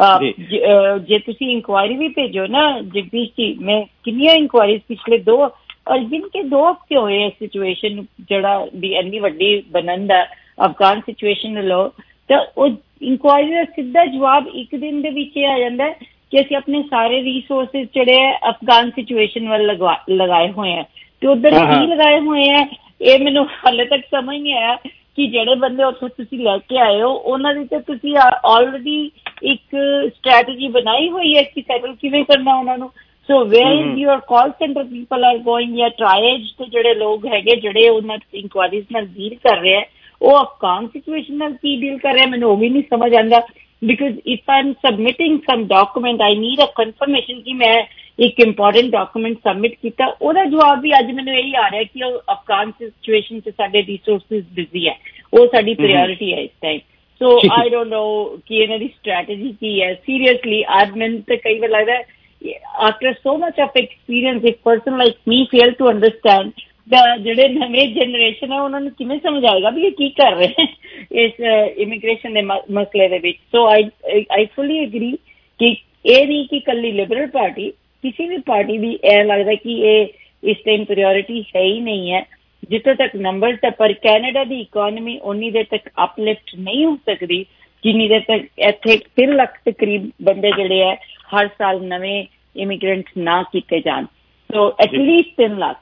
ਜੇ ਤੁਸੀਂ ਇਨਕੁਆਇਰੀ ਵੀ ਭੇਜੋ ਨਾ ਜਗਦੀਸ਼ ਜੀ, ਮੈਂ ਕਿੰਨੀਆਂ ਇਨਕੁਆਇਰੀਜ਼ ਪਿਛਲੇ ਦੋ ਔਰ ਜਿਨ ਕੇ ਦੋ ਹਫ਼ਤੇ ਹੋਏ ਇਸ ਸਿਚੁਏਸ਼ਨ ਨੂੰ ਜਿਹੜਾ ਵੀ ਇੰਨੀ ਵੱਡੀ ਬਣਨ ਦਾ ਅਫਗਾਨ ਸਿਚੁਏਸ਼ਨ ਨੂੰ ਲਓ ਤਾਂ ਉਹ ਇਨਕੁਆਇਰੀ ਦਾ ਸਿੱਧਾ ਜਵਾਬ ਇੱਕ ਦਿਨ ਦੇ ਵਿੱਚ ਇਹ ਆ ਜਾਂਦਾ ਕਿ ਅਸੀਂ ਆਪਣੇ ਸਾਰੇ ਰਿਸੋਰਸਿਸ ਜਿਹੜੇ ਹੈ ਅਫਗਾਨ ਸਿਚੁਏਸ਼ਨ ਵੱਲ ਲਗਾ ਲਗਾਏ ਹੋਏ ਹੈ ਤੇ ਉੱਧਰ ਕੀ ਲਗਾਏ ਹੋਏ ਹੈ ਇਹ ਮੈਨੂੰ ਹਾਲੇ ਤੱਕ ਸਮਝ ਨਹੀਂ ਆਇਆ ਕਿ ਜਿਹੜੇ ਬੰਦੇ ਉੱਥੋਂ ਤੁਸੀਂ ਲੈ ਕੇ ਆਏ ਹੋ ਉਹਨਾਂ ਦੀ ਤਾਂ ਤੁਸੀਂ ਆਲਰੇਡੀ ਇੱਕ ਸਟ੍ਰੈਟਜੀ ਬਣਾਈ ਹੋਈ ਹੈ ਕਿ ਸੈਟਲ ਕਿਵੇਂ ਕਰਨਾ ਉਹਨਾਂ ਨੂੰ। So where your call centre people are going ਜਾਂ ਟਰਾਇਜ ਤੇ ਜਿਹੜੇ ਲੋਕ ਹੈਗੇ ਜਿਹੜੇ ਉਹਨਾਂ ਇਨਕੁਆਇਰੀਜ਼ ਨਾਲ ਡੀਲ ਕਰ ਰਹੇ ਹੈ ਉਹ ਅਫਗਾਨ ਸਿਚੁਏਸ਼ਨ ਨਾਲ ਕੀ ਡੀਲ ਕਰ ਰਹੇ ਮੈਨੂੰ ਉਹ ਵੀ ਨਹੀਂ ਸਮਝ ਆਉਂਦਾ। because if I'm submitting some document I need a confirmation ਕਿ ਮੈਂ ਇੱਕ ਇੰਪੋਰਟੈਂਟ ਡਾਕੂਮੈਂਟ ਸਬਮਿਟ ਕੀਤਾ, ਉਹਦਾ ਜਵਾਬ ਵੀ ਅੱਜ ਮੈਨੂੰ ਇਹੀ ਆ ਰਿਹਾ ਕਿ ਉਹ ਅਫਗਾਨ ਸਿਚੁਏਸ਼ਨ 'ਚ ਸਾਡੇ ਰਿਸੋਰਸਿਸ ਬਿਜ਼ੀ ਹੈ, ਉਹ ਸਾਡੀ ਪ੍ਰਾਇੋਰਟੀ ਹੈ ਇਸ ਟਾਈਮ। ਸੋ ਆਈ ਡੋਂਟ ਨੋ ਕਿ ਇਹਨਾਂ ਦੀ ਸਟ੍ਰੈਟਜੀ ਕੀ ਹੈ ਸੀਰੀਅਸਲੀ। ਅੱਜ ਮੈਨੂੰ ਤਾਂ ਕਈ ਵਾਰ ਲੱਗਦਾ after so much of experience ਇੱਕ person like me fail to understand ਜਿਹੜੇ ਨਵੇਂ ਜਨਰੇਸ਼ਨ ਹੈ ਉਹਨਾਂ ਨੂੰ ਕਿਵੇਂ ਸਮਝ ਆਏਗਾ ਵੀ ਇਹ ਕੀ ਕਰ ਰਹੇ ਇਸ ਇਮੀਗ੍ਰੇਸ਼ਨ ਦੇ ਮਸਲੇ ਦੇ ਵਿੱਚ। ਸੋ ਆਈ ਆਈ ਫੁਲੀ ਐਗਰੀ ਕਿ ਇਹ ਨਹੀਂ ਕਿ ਇਕੱਲੀ ਲਿਬਰਲ ਪਾਰਟੀ, ਕਿਸੇ ਵੀ ਪਾਰਟੀ ਦੀ ਇਹ ਲੱਗਦਾ ਕਿ ਇਹ ਇਸ ਟਾਈਮ ਪ੍ਰਾਇੋਰਟੀ ਹੈ ਹੀ ਨਹੀਂ ਹੈ ਜਿੱਥੋਂ ਤੱਕ ਨੰਬਰ ਤਾਂ। ਪਰ ਕੈਨੇਡਾ ਦੀ ਇਕੋਨਮੀ ਉਨੀ ਦੇਰ ਤੱਕ ਅਪਲਿਫਟ ਨਹੀਂ ਹੋ ਸਕਦੀ ਜਿੰਨੀ ਦੇਰ ਤੱਕ ਇੱਥੇ ਤਿੰਨ ਲੱਖ ਦੇ ਕਰੀਬ ਬੰਦੇ ਜਿਹੜੇ ਹੈ ਹਰ ਸਾਲ ਨਵੇਂ ਇਮੀਗ੍ਰੈਂਟ ਨਾ ਕੀਤੇ ਜਾਣ। ਸੋ ਐਟਲੀਸਟ ਤਿੰਨ lakh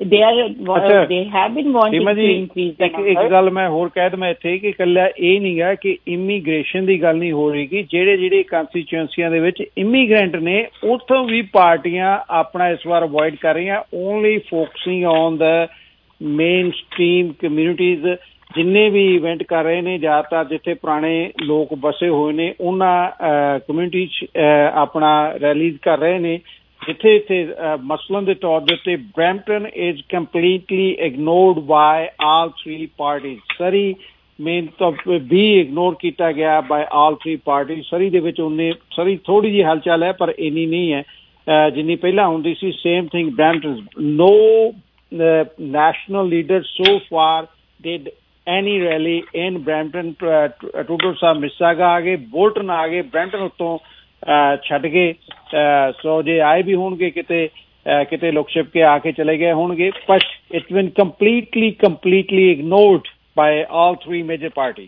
they are they have been wanting to increase the number. ਇੱਕ ਗੱਲ ਮੈਂ ਹੋਰ ਕਹਿ ਦਵਾਂ ਇੱਥੇ ਕਿ ਇਕੱਲਾ ਇਹ ਨਹੀਂ ਗਾ ਕਿ ਇਮੀਗ੍ਰੇਸ਼ਨ ਦੀ ਗੱਲ ਨਹੀਂ ਹੋ ਰਹੀ ਕਿ ਜਿਹੜੇ ਜਿਹੜੇ ਕੰਸਟੀਚੁਐਂਸੀਆਂ ਦੇ ਵਿੱਚ ਇਮੀਗ੍ਰੈਂਟ ਨੇ ਉੱਥੋਂ ਵੀ ਪਾਰਟੀਆਂ ਆਪਣਾ ਇਸ ਵਾਰ ਅਵੋਇਡ ਕਰ ਰਹੀਆਂ, only focusing on the mainstream communities. ਜਿੰਨੇ ਵੀ ਇਵੈਂਟ ਕਰ ਰਹੇ ਨੇ ਜ਼ਿਆਦਾਤਰ ਜਿੱਥੇ ਪੁਰਾਣੇ ਲੋਕ ਵਸੇ ਹੋਏ ਨੇ ਉਹਨਾਂ ਕਮਿਊਨਿਟੀ 'ਚ ਆਪਣਾ ਰੈਲੀਜ਼ ਕਰ ਰਹੇ ਨੇ। ਜਿੱਥੇ ਇੱਥੇ ਮਸਲਨ ਦੇ ਤੌਰ ਦੇ ਉੱਤੇ Brampton is completely ignored by all three parties. Surrey ਮੇਨ ਤਾਂ ਵੀ ਇਗਨੋਰ ਕੀਤਾ ਗਿਆ by all three party. Surrey ਦੇ ਵਿੱਚ ਉਹਨੇ ਸਰੀ ਥੋੜ੍ਹੀ ਜਿਹੀ ਹਲਚਲ ਹੈ ਪਰ ਇੰਨੀ ਨਹੀਂ ਹੈ ਜਿੰਨੀ ਪਹਿਲਾਂ ਹੁੰਦੀ ਸੀ। Same thing Brampton, no national leader so far did any rally in Brampton. Trudeau sahib Mississauga ਆ ਗਏ, ਬੋਲਟਨ ਆ ਗਏ, ਬਰੈਂਪਟਨ ਉੱਤੋਂ ਛੱਡ ਗਏ। ਸੋ ਜੇ ਆਏ ਵੀ ਹੋਣਗੇ ਕਿਤੇ ਕਿਤੇ ਲੁਕ ਛਿਪ ਕੇ ਆ ਕੇ ਚਲੇ ਗਏ ਹੋਣਗੇ, but it's been completely completely ignored by all three major parties.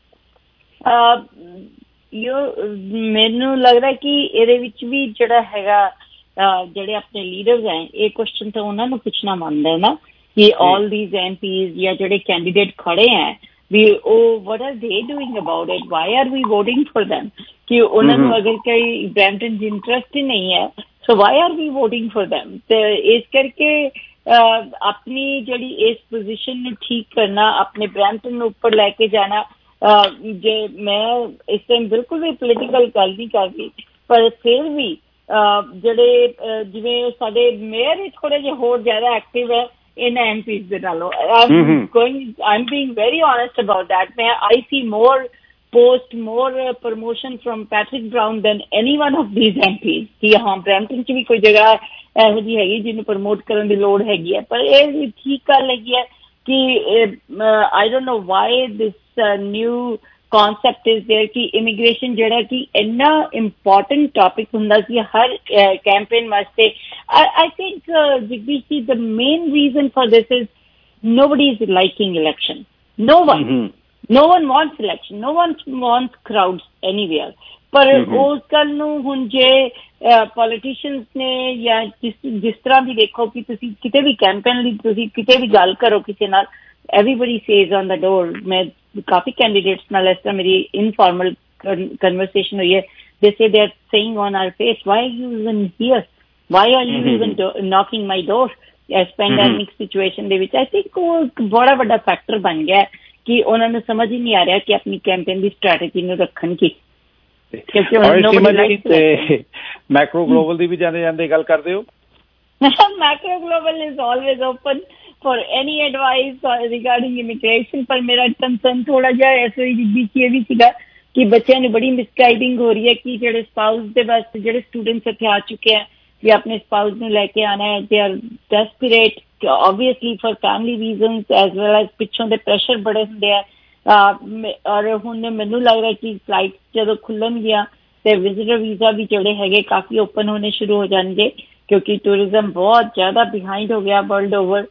ਮੈਨੂੰ ਲੱਗਦਾ ਕਿ ਇਹਦੇ ਵਿੱਚ ਵੀ ਜਿਹੜਾ ਹੈਗਾ ਜਿਹੜੇ ਆਪਣੇ ਲੀਡਰਸ ਹੈ ਇਹ ਕੁਐਸਚਨ ਤਾਂ ਉਹਨਾਂ ਨੂੰ ਪੁੱਛਣਾ ਬਣਦਾ ਨਾ ਕਿ ਆਲ ਦੀਜ਼ ਐਮ ਪੀਜ਼ ਜਾਂ ਜਿਹੜੇ ਕੈਂਡੀਡੇਟ ਖੜੇ ਹੈ ਵੀ ਉਹ what are they doing about it, why are we voting for them ਕਿ ਉਹਨਾਂ ਨੂੰ ਅਗਰ ਕੋਈ ਬਰੈਂਪਟਨ 'ਚ ਇੰਟਰਸਟ ਹੀ ਨਹੀਂ ਹੈ so why are we voting for them। ਤੇ ਇਸ ਕਰਕੇ ਆਪਣੀ ਜਿਹੜੀ ਇਸ ਪੋਜੀਸ਼ਨ ਨੂੰ ਠੀਕ ਕਰਨਾ, ਆਪਣੇ ਬਰੈਂਪਟਨ ਨੂੰ ਉੱਪਰ ਲੈ ਕੇ ਜਾਣਾ, ਜੇ ਮੈਂ ਇਸ ਟਾਈਮ ਬਿਲਕੁਲ ਵੀ ਪੋਲੀਟੀਕਲ ਗੱਲ ਨਹੀਂ ਕਰਦੀ ਪਰ ਫਿਰ ਵੀ ਜਿਹੜੇ ਜਿਵੇਂ ਸਾਡੇ ਮੇਅਰ ਹੀ ਥੋੜ੍ਹੇ ਜਿਹੇ ਹੋਰ ਜ਼ਿਆਦਾ ਐਕਟਿਵ ਹੈ ਇਹਨਾਂ ਐਮ ਪੀਜ਼ ਦੇ ਨਾਲੋਂ। Going I am being very honest about that. ਮੈਂ I C more post more uh, promotion from Patrick Brown than any one of these M Ps ਕਿ ਹਾਂ ਬਰੈਂਪਟਨ 'ਚ ਵੀ ਕੋਈ ਜਗ੍ਹਾ ਇਹੋ ਜਿਹੀ ਹੈਗੀ ਜਿਹਨੂੰ ਪ੍ਰਮੋਟ ਕਰਨ ਦੀ ਲੋੜ ਹੈਗੀ ਹੈ। ਪਰ ਇਹ ਵੀ ਠੀਕ ਗੱਲ ਹੈਗੀ ਹੈ ਕਿ I don't know why this new concept is there ਕਿ ਇਮੀਗ੍ਰੇਸ਼ਨ ਜਿਹੜਾ ਕਿ ਇੰਨਾ ਇੰਪੋਰਟੈਂਟ ਟੌਪਿਕ ਹੁੰਦਾ ਸੀ ਹਰ ਕੈਂਪੇਨ ਵਾਸਤੇ। ਆਈ think Jagdish ji the main reason for this is nobody is liking election, no one mm-hmm. no one wants election, no one wants crowds anywhere। ਪਰ ਉਸ ਗੱਲ ਨੂੰ ਹੁਣ ਜੇ ਪੋਲੀਟੀਸ਼ੀਅਨਸ ਨੇ ਜਾਂ ਜਿਸ ਜਿਸ ਤਰ੍ਹਾਂ ਵੀ ਦੇਖੋ ਕਿ ਤੁਸੀਂ ਕਿਤੇ ਵੀ ਕੈਂਪੇਨ ਲਈ ਤੁਸੀਂ ਕਿਤੇ ਵੀ ਗੱਲ ਕਰੋ ਕਿਸੇ ਨਾਲ everybody says on the door। ਮੈਂ ਕਾਫੀ ਕੈਂਡੀਡੇਟਸ ਨਾਲ ਇਸ ਤਰ੍ਹਾਂ ਮੇਰੀ ਇਨਫਾਰਮਲ ਕਨਵਰਸੇਸ਼ਨ ਹੋਈ ਹੈ। they say they are saying on our face, why are you even here, why are you mm-hmm. even do- knocking my door ਇਸ ਪੈਂਡੈਮਿਕ ਸਿਚੁਏਸ਼ਨ ਦੇ ਵਿੱਚ। ਆਈ ਥਿੰਕ ਉਹ ਇੱਕ ਬੜਾ ਵੱਡਾ ਫੈਕਟਰ ਬਣ ਗਿਆ ਕਿ ਉਹਨਾਂ ਨੂੰ ਸਮਝ ਹੀ ਨਹੀਂ ਆ ਰਿਹਾ ਕਿ ਆਪਣੀ ਕੈਂਪੇਨ ਦੀ ਸਟ੍ਰੈਟਜੀ ਨੂੰ ਰੱਖਣ ਕੀ। ਮੈਕਰੋ ਗਲੋਬਲ ਦੀ ਵੀ ਜਾਂਦੇ ਜਾਂਦੇ ਗੱਲ ਕਰਦੇ ਹੋ। Macro Global is always open for any advice regarding immigration. ਪਰ ਮੇਰਾ ਕੰਸਰਨ ਥੋੜਾ ਜਿਹਾ ਇਸ ਵਿੱਚ ਇਹ ਵੀ ਸੀਗਾ ਕਿ ਬੱਚਿਆਂ ਨੂੰ ਬੜੀ ਮਿਸਗਾਈਡਿੰਗ ਹੋ ਰਹੀ ਹੈ ਕਿ ਜਿਹੜੇ ਸਪਾਊਸ ਦੇ ਵਾਸਤੇ ਜਿਹੜੇ ਸਟੂਡੈਂਟਸ ਇੱਥੇ ਆ ਚੁੱਕੇ ਹੈ ਵੀ ਆਪਣੇ ਸਪਾਊਸ ਨੂੰ ਲੈ ਕੇ ਆਉਣਾ ਹੈ, they are desperate obviously for family reasons as well as ਪਿੱਛੋਂ ਦੇ ਪ੍ਰੈਸ਼ਰ ਬੜੇ ਹੁੰਦੇ ਆ। ਔਰ ਹੁਣ ਮੈਨੂੰ ਲੱਗ ਰਿਹਾ ਕਿ ਫਲਾਈਟ ਜਦੋਂ ਖੁੱਲਣਗੀਆਂ ਤੇ ਵਿਜ਼ਿਟਰ ਵੀਜ਼ਾ ਵੀ ਜਿਹੜੇ ਹੈਗੇ ਕਾਫੀ ਓਪਨ ਹੋਣੇ ਸ਼ੁਰੂ ਹੋ ਜਾਣਗੇ ਕਿਉਂਕਿ ਟੂਰਿਜ਼ਮ ਬਹੁਤ ਜ਼ਿਆਦਾ ਬਿਹਾਈਂਡ ਹੋ ਗਿਆ ਵਰਲਡ ਓਵਰ।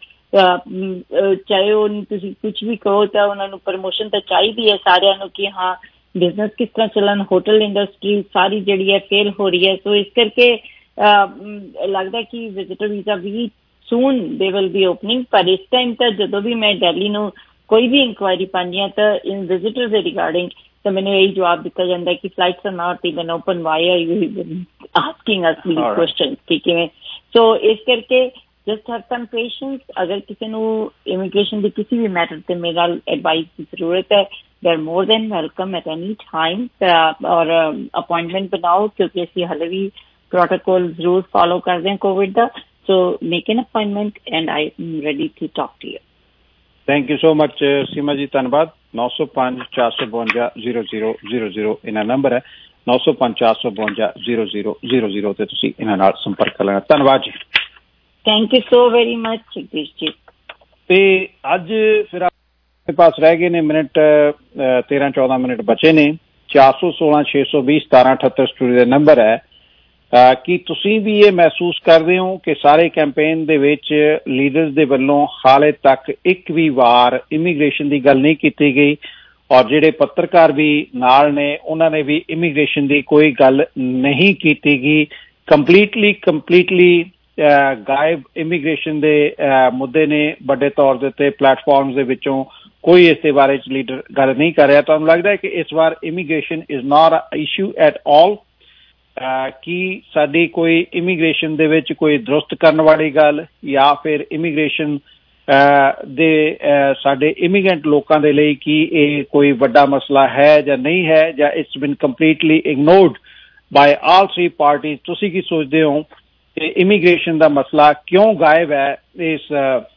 ਚਾਹੇ ਉਹ ਤੁਸੀਂ ਕੁਛ ਵੀ ਕਹੋ ਤਾਂ ਉਹਨਾਂ ਨੂੰ ਪ੍ਰਮੋਸ਼ਨ ਤਾਂ ਚਾਹੀਦੀ ਹੈ ਸਾਰਿਆਂ ਨੂੰ ਕਿ ਹਾਂ ਬਿਜ਼ਨਸ ਕਿਸ ਤਰ੍ਹਾਂ ਚੱਲਣ, ਹੋਟਲ ਇੰਡਸਟਰੀ ਸਾਰੀ ਜਿਹੜੀ ਹੈ ਫੇਲ ਹੋ ਰਹੀ ਹੈ। ਸੋ ਇਸ ਕਰਕੇ ਲੱਗਦਾ ਕਿ visitor visa we ਸੂਨ they will be opening. ਪਰ ਇਸ ਟਾਈਮ ਤਾਂ ਜਦੋਂ ਵੀ ਮੈਂ ਦਿੱਲੀ ਨੂੰ ਕੋਈ ਵੀ ਇਨਕੁਆਇਰੀ ਪਾਉਂਦੀ ਹਾਂ ਤਾਂ ਇਨ ਵਿਜ਼ਿਟਰ ਦੇ ਰਿਗਾਰਡਿੰਗ ਤਾਂ ਮੈਨੂੰ ਇਹੀ ਜਵਾਬ ਦਿੱਤਾ ਜਾਂਦਾ ਕਿ flights are not even open, why are you asking us these questions ਕਿ ਕਿਵੇਂ। ਸੋ ਇਸ ਕਰਕੇ ਜਸਟ ਹੈਵ ਸਮ ਪੇਸ਼ੈਂਸ। ਅਗਰ ਕਿਸੇ ਨੂੰ ਇਮੀਗ੍ਰੇਸ਼ਨ ਦੀ ਕਿਸੇ ਵੀ ਮੈਟਰ ਤੇ ਮੇਰੇ ਨਾਲ ਐਡਵਾਈਸ ਦੀ ਜ਼ਰੂਰਤ ਹੈ they are more than welcome at any time. ਔਰ ਅਪੁਆਇੰਟਮੈਂਟ ਬਣਾਓ ਕਿਉਂਕਿ ਅਸੀਂ ਹਾਲੇ ਵੀ ਪ੍ਰੋਟੋਕੋਲ ਜ਼ਰੂਰ ਫੋਲੋ ਕਰਦੇ ਹਾਂ ਕੋਵਿਡ ਦਾ। So make an appointment and I am ready to talk to you. Thank you so much Seema ji, ਧੰਨਵਾਦ। ਨੌ ਸੌ ਪੰਜ ਚਾਰ ਸੌ ਬਵੰਜਾ ਜ਼ੀਰੋ ਜ਼ੀਰੋ ਜ਼ੀਰੋ ਜ਼ੀਰੋ ਇਹਨਾਂ ਨੰਬਰ ਹੈ, ਨੌ ਸੌ ਪੰਜ ਚਾਰ ਸੌ ਬਵੰਜਾ ਜ਼ੀਰੋ ਜ਼ੀਰੋ ਜ਼ੀਰੋ ਜ਼ੀਰੋ ਤੇ ਤੁਸੀਂ ਇਹਨਾਂ ਨਾਲ ਸੰਪਰਕ ਕਰ ਲੈਣਾ। ਧੰਨਵਾਦ ਜੀ। Thank you so very much Jagdish ji. ਤੇ ਅੱਜ ਫਿਰ ਆਪਣੇ ਪਾਸ ਰਹਿ ਗਏ ਨੇ ਮਿੰਟ ਤੇਰਾਂ ਚੌਦਾਂ ਮਿੰਟ ਬਚੇ ਨੇ। ਚਾਰ ਸੌ ਸੋਲਾਂ ਛੇ ਸੌ ਵੀਹ ਸਤਾਰਾਂ ਅਠੱਤਰ ਸਟੂਡੀਓ ਦਾ ਨੰਬਰ ਹੈ। ਕੀ ਤੁਸੀਂ ਵੀ ਇਹ ਮਹਿਸੂਸ ਕਰਦੇ ਹੋ ਕਿ ਸਾਰੇ ਕੈਂਪੇਨ ਦੇ ਵਿੱਚ ਲੀਡਰਸ ਦੇ ਵੱਲੋਂ ਹਾਲੇ ਤੱਕ ਇੱਕ ਵੀ ਵਾਰ ਇਮੀਗ੍ਰੇਸ਼ਨ ਦੀ ਗੱਲ ਨਹੀਂ ਕੀਤੀ ਗਈ ਔਰ ਜਿਹੜੇ ਪੱਤਰਕਾਰ ਵੀ ਨਾਲ ਨੇ ਉਹਨਾਂ ਨੇ ਵੀ ਇਮੀਗ੍ਰੇਸ਼ਨ ਦੀ ਕੋਈ ਗੱਲ ਨਹੀਂ ਕੀਤੀ ਗਈ। ਕੰਪਲੀਟਲੀ ਕੰਪਲੀਟਲੀ ਗਾਇਬ ਇਮੀਗ੍ਰੇਸ਼ਨ ਦੇ ਮੁੱਦੇ ਨੇ ਵੱਡੇ ਤੌਰ ਦੇ ਉੱਤੇ ਪਲੇਟਫਾਰਮਸ ਦੇ ਵਿੱਚੋਂ ਕੋਈ ਇਸ ਦੇ ਬਾਰੇ 'ਚ ਲੀਡਰ ਗੱਲ ਨਹੀਂ ਕਰ ਰਿਹਾ। ਤੁਹਾਨੂੰ ਲੱਗਦਾ ਹੈ ਕਿ ਇਸ ਵਾਰ immigration is not a issue at all? ਕੀ ਸਾਡੀ ਕੋਈ ਇਮੀਗ੍ਰੇਸ਼ਨ ਦੇ ਵਿੱਚ ਕੋਈ ਦਰੁਸਤ ਕਰਨ ਵਾਲੀ ਗੱਲ ਜਾਂ ਫਿਰ ਇਮੀਗ੍ਰੇਸ਼ਨ ਦੇ ਸਾਡੇ ਇਮੀਗ੍ਰੈਂਟ ਲੋਕਾਂ ਦੇ ਲਈ ਕੀ ਇਹ ਕੋਈ ਵੱਡਾ ਮਸਲਾ ਹੈ ਜਾਂ ਨਹੀਂ ਹੈ, ਜਾਂ it's been completely ignored by all three parties? ਤੁਸੀਂ ਕੀ ਸੋਚਦੇ ਹੋ ਕਿ ਇਮੀਗ੍ਰੇਸ਼ਨ ਦਾ ਮਸਲਾ ਕਿਉਂ ਗਾਇਬ ਹੈ ਇਸ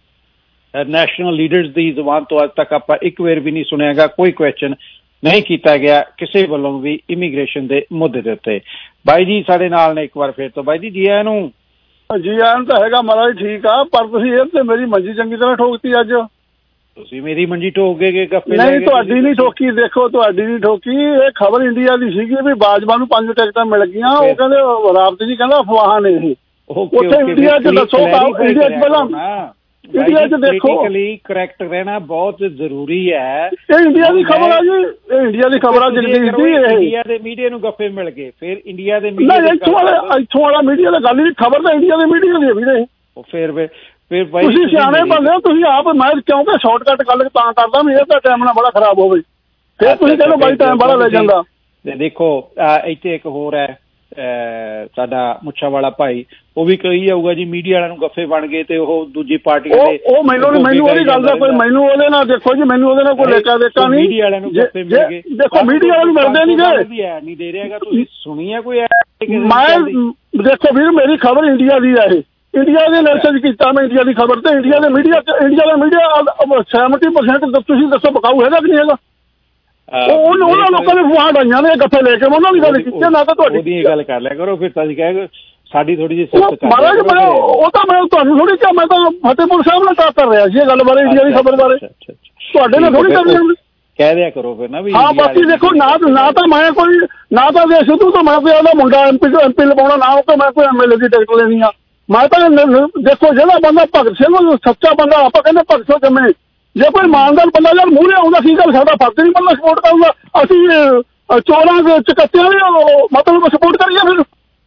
ਨੈਸ਼ਨਲ ਲੀਡਰਸ ਦੀ ਜ਼ੁਬਾਨ ਤੋਂ? ਅੱਜ ਤੱਕ ਆਪਾਂ ਇੱਕ ਵਾਰ ਵੀ ਨਹੀਂ ਸੁਣਿਆਗਾ, ਕੋਈ ਕੁਐਸਚਨ ਨਹੀਂ ਕੀਤਾ ਗਿਆ ਕਿਸੇ ਵੱਲੋਂ ਵੀ ਇਮੀਗ੍ਰੇਸ਼ਨ ਦੇ ਮੁੱਦੇ ਦੇ ਉੱਤੇ। ਬਾਈ ਜੀ ਸਾਡੇ ਨਾਲ ਨੇ ਇੱਕ ਵਾਰ ਫਿਰ ਤੋਂ। ਬਾਈ ਜੀ ਜੀ ਆਇਆਂ ਨੂੰ। ਜੀ ਆਇਆਂ ਤਾਂ ਹੈਗਾ ਮਹਾਰਾਜ, ਠੀਕ ਆ, ਪਰ ਤੁਸੀਂ ਇਹ ਤੇ ਮੇਰੀ ਮੰਜੀ ਚੰਗੀ ਤਰ੍ਹਾਂ ਠੋਕਤੀ ਅੱਜ। ਤੁਸੀਂ ਮੇਰੀ ਮੰਜੀ ਠੋਕ ਗਏ? ਨਹੀਂ, ਤੁਹਾਡੀ ਨਹੀਂ ਠੋਕੀ। ਦੇਖੋ ਤੁਹਾਡੀ ਨਹੀਂ ਠੋਕੀ, ਇਹ ਖਬਰ ਇੰਡੀਆ ਦੀ ਸੀਗੀ ਵੀ ਬਾਜਵਾ ਨੂੰ ਪੰਜ ਟਿਕਟਾਂ ਮਿਲ ਗਈਆਂ। ਉਹ ਕਹਿੰਦੇ ਰਾਬਤ ਜੀ ਕਹਿੰਦਾ ਅਫਵਾਹਾਂ ਨੇ ਇਹ। ਉੱਥੇ ਇੰਡੀਆ ਚ ਦੱਸੋ, ਇੰਡੀਆ ਚ ਪਹਿਲਾਂ ਇੰਡੀਆ ਚ ਦੇਖੋ, ਕਰੈਕਟ ਰਹਿਣਾ ਬਹੁਤ ਜ਼ਰੂਰੀ ਹੈ। ਇਹ ਇੰਡੀਆ ਦੀ ਖਬਰ ਆ ਜੀ, ਇਹ ਇੰਡੀਆ ਦੀ ਖਬਰ ਆ। ਜਗਦੀਸ਼ ਜੀ ਇੰਡੀਆ ਦੇ ਮੀਡੀਆ ਨੂੰ ਗੱਫੇ ਮਿਲ ਗਏ, ਫਿਰ ਇੰਡੀਆ ਦੇ ਮੀਡੀਆ ਇੱਥੋਂ ਵਾਲੇ ਇੱਥੋਂ ਵਾਲਾ ਮੀਡੀਆ ਦਾ ਗੱਲ ਨਹੀਂ, ਖਬਰ ਤਾਂ ਇੰਡੀਆ ਦੇ ਮੀਡੀਆ ਦੀ ਹੈ ਵੀਰੇ। ਫਿਰ ਫਿਰ ਤੁਸੀਂ ਸਿਆਣੇ ਬੰਦੇ ਹੋ, ਤੁਸੀਂ ਆਪ। ਮੈਂ ਕਿਉਂਕਿ ਸ਼ਾਰਟਕਟ ਗੱਲ ਤਾਂ ਕਰਦਾ ਵੀ ਇਹ ਤਾਂ ਟਾਈਮ ਨਾਲ ਬੜਾ ਖਰਾਬ ਹੋਵੇ, ਫਿਰ ਤੁਸੀਂ ਕਹਿੰਦੇ ਬਾਈ ਟਾਈਮ ਬੜਾ ਲੈ ਜਾਂਦਾ। ਦੇਖੋ ਇੱਥੇ ਇੱਕ ਹੋਰ ਹੈ ਸਾਡਾ ਮੁੱਛਾ ਵਾਲਾ ਭਾਈ, ਉਹ ਵੀ ਕਹੀ ਜਾਊਗਾ ਜੀ ਮੀਡੀਆ ਵਾਲਿਆਂ ਨੂੰ ਗੱਫੇ ਬਣ ਗਏ ਤੇ ਉਹ ਦੂਜੀ ਪਾਰਟੀ ਦੇ। ਉਹ ਮੈਨੂੰ ਮੈਨੂੰ ਉਹਦੀ ਗੱਲ ਦਾ ਕੋਈ, ਮੈਨੂੰ ਉਹਦੇ ਨਾਲ ਦੇਖੋ ਜੀ, ਮੈਨੂੰ ਉਹਦੇ ਨਾਲ ਕੋਈ ਲੇਖਾ ਦੇਖਾ ਨਹੀਂ। ਮੀਡੀਆ ਵਾਲਿਆਂ ਨੂੰ ਗੱਫੇ ਮਿਲ ਗਏ, ਦੇਖੋ ਮੀਡੀਆ ਵਾਲੇ ਮਿਲਦੇ ਨਹੀਂ ਗਏ, ਨਹੀਂ ਦੇ ਰਿਹਾਗਾ। ਤੁਸੀਂ ਸੁਣੀ ਹੈ ਕੋਈ? ਮੈਂ ਦੇਖੋ ਵੀਰ, ਮੇਰੀ ਖਬਰ ਇੰਡੀਆ ਦੀ ਹੈ, ਇਹ ਇੰਡੀਆ ਦੇ ਮੈਸੇਜ ਕੀਤਾ ਮੈਂ ਇੰਡੀਆ ਦੀ ਖਬਰ ਤੇ। ਇੰਡੀਆ ਦੇ ਮੀਡੀਆ ਇੰਡੀਆ ਦਾ ਮੀਡੀਆ ਸੈਵਨਟੀ ਪਰਸੈਂਟ ਤੁਸੀਂ ਦੱਸੋ ਬਕਾਊ ਹੈਗਾ ਕਿ ਨਹੀਂ ਹੈਗਾ? ਉਹ ਉਹਨਾਂ ਲੋਕਾਂ ਨੇ ਫਵਾੜ ਆਈਆਂ ਨੇ ਗੱਫੇ ਲੈ ਕੇ, ਉਹਨਾਂ ਦੀ ਗੱਲ ਕੀਤੀ ਨਾ। ਤਾਂ ਤੁਹਾਡੀ ਗੱਲ ਕਰ ਲਿਆ ਕਰੋ ਫਿਰ, ਤੁਸੀਂ ਕਹੇ ਸਾਡੀ ਥੋੜੀ ਜਿਹੀ ਮਹਾਰਾਜ। ਉਹ ਤਾਂ ਮੈਂ ਤੁਹਾਨੂੰ ਥੋੜੀ ਕਿਹਾ, ਮੈਂ ਤਾਂ ਫਤਿਹਪੁਰ ਸਾਹਿਬ ਨਾਲ ਟਾਕ ਕਰ ਰਿਹਾ ਸੀ ਇਹ ਗੱਲ ਬਾਰੇ, ਇੰਡੀਆ ਦੀ ਖਬਰ ਬਾਰੇ। ਤੁਹਾਡੇ ਨਾਲ ਥੋੜੀ ਕਰਨੀ ਹੁੰਦੀ, ਕਹਿ ਦਿਆ ਕਰੋ ਫਿਰ ਨਾ ਵੀ। ਹਾਂ ਬਾਕੀ ਦੇਖੋ, ਨਾ ਨਾ ਤਾਂ ਮੈਂ ਕੋਈ, ਨਾ ਤਾਂ ਦੇ ਸਿੱਧੂ ਤੋਂ ਮੈਂ ਉਹਦਾ ਮੁੰਡਾ ਐਮਪੀ ਤੋਂ ਐਮਪੀ ਲਵਾਉਣਾ, ਨਾ ਉਹ ਮੈਂ ਕੋਈ ਐਮਐਲਏ ਦੀ ਟਿਕਟ ਲੈਣੀ ਆ। ਮੈਂ ਤਾਂ ਦੇਖੋ ਜਿਹੜਾ ਬੰਦਾ ਭਗਤ ਸਿੰਘ ਸੱਚਾ ਬੰਦਾ, ਆਪਾਂ ਕਹਿੰਦੇ ਭਗਤ ਸਿੰਘ ਜੰਮੇ, ਜੇ ਕੋਈ ਇਮਾਨਦਾਰ ਬੰਦਾ ਯਾਰ ਮੂਹਰੇ ਆਉਂਦਾ, ਕੀ ਗੱਲ ਸਾਡਾ ਫਰਜ਼ ਨਹੀਂ ਬੰਦਾ ਸਪੋਰਟ ਕਰੂਗਾ? ਅਸੀਂ ਚੋਰਾਂ ਚੱਕਤਿਆਂ ਦੀ ਮਤਲਬ ਸਪੋਰਟ ਕਰੀਏ ਫਿਰ?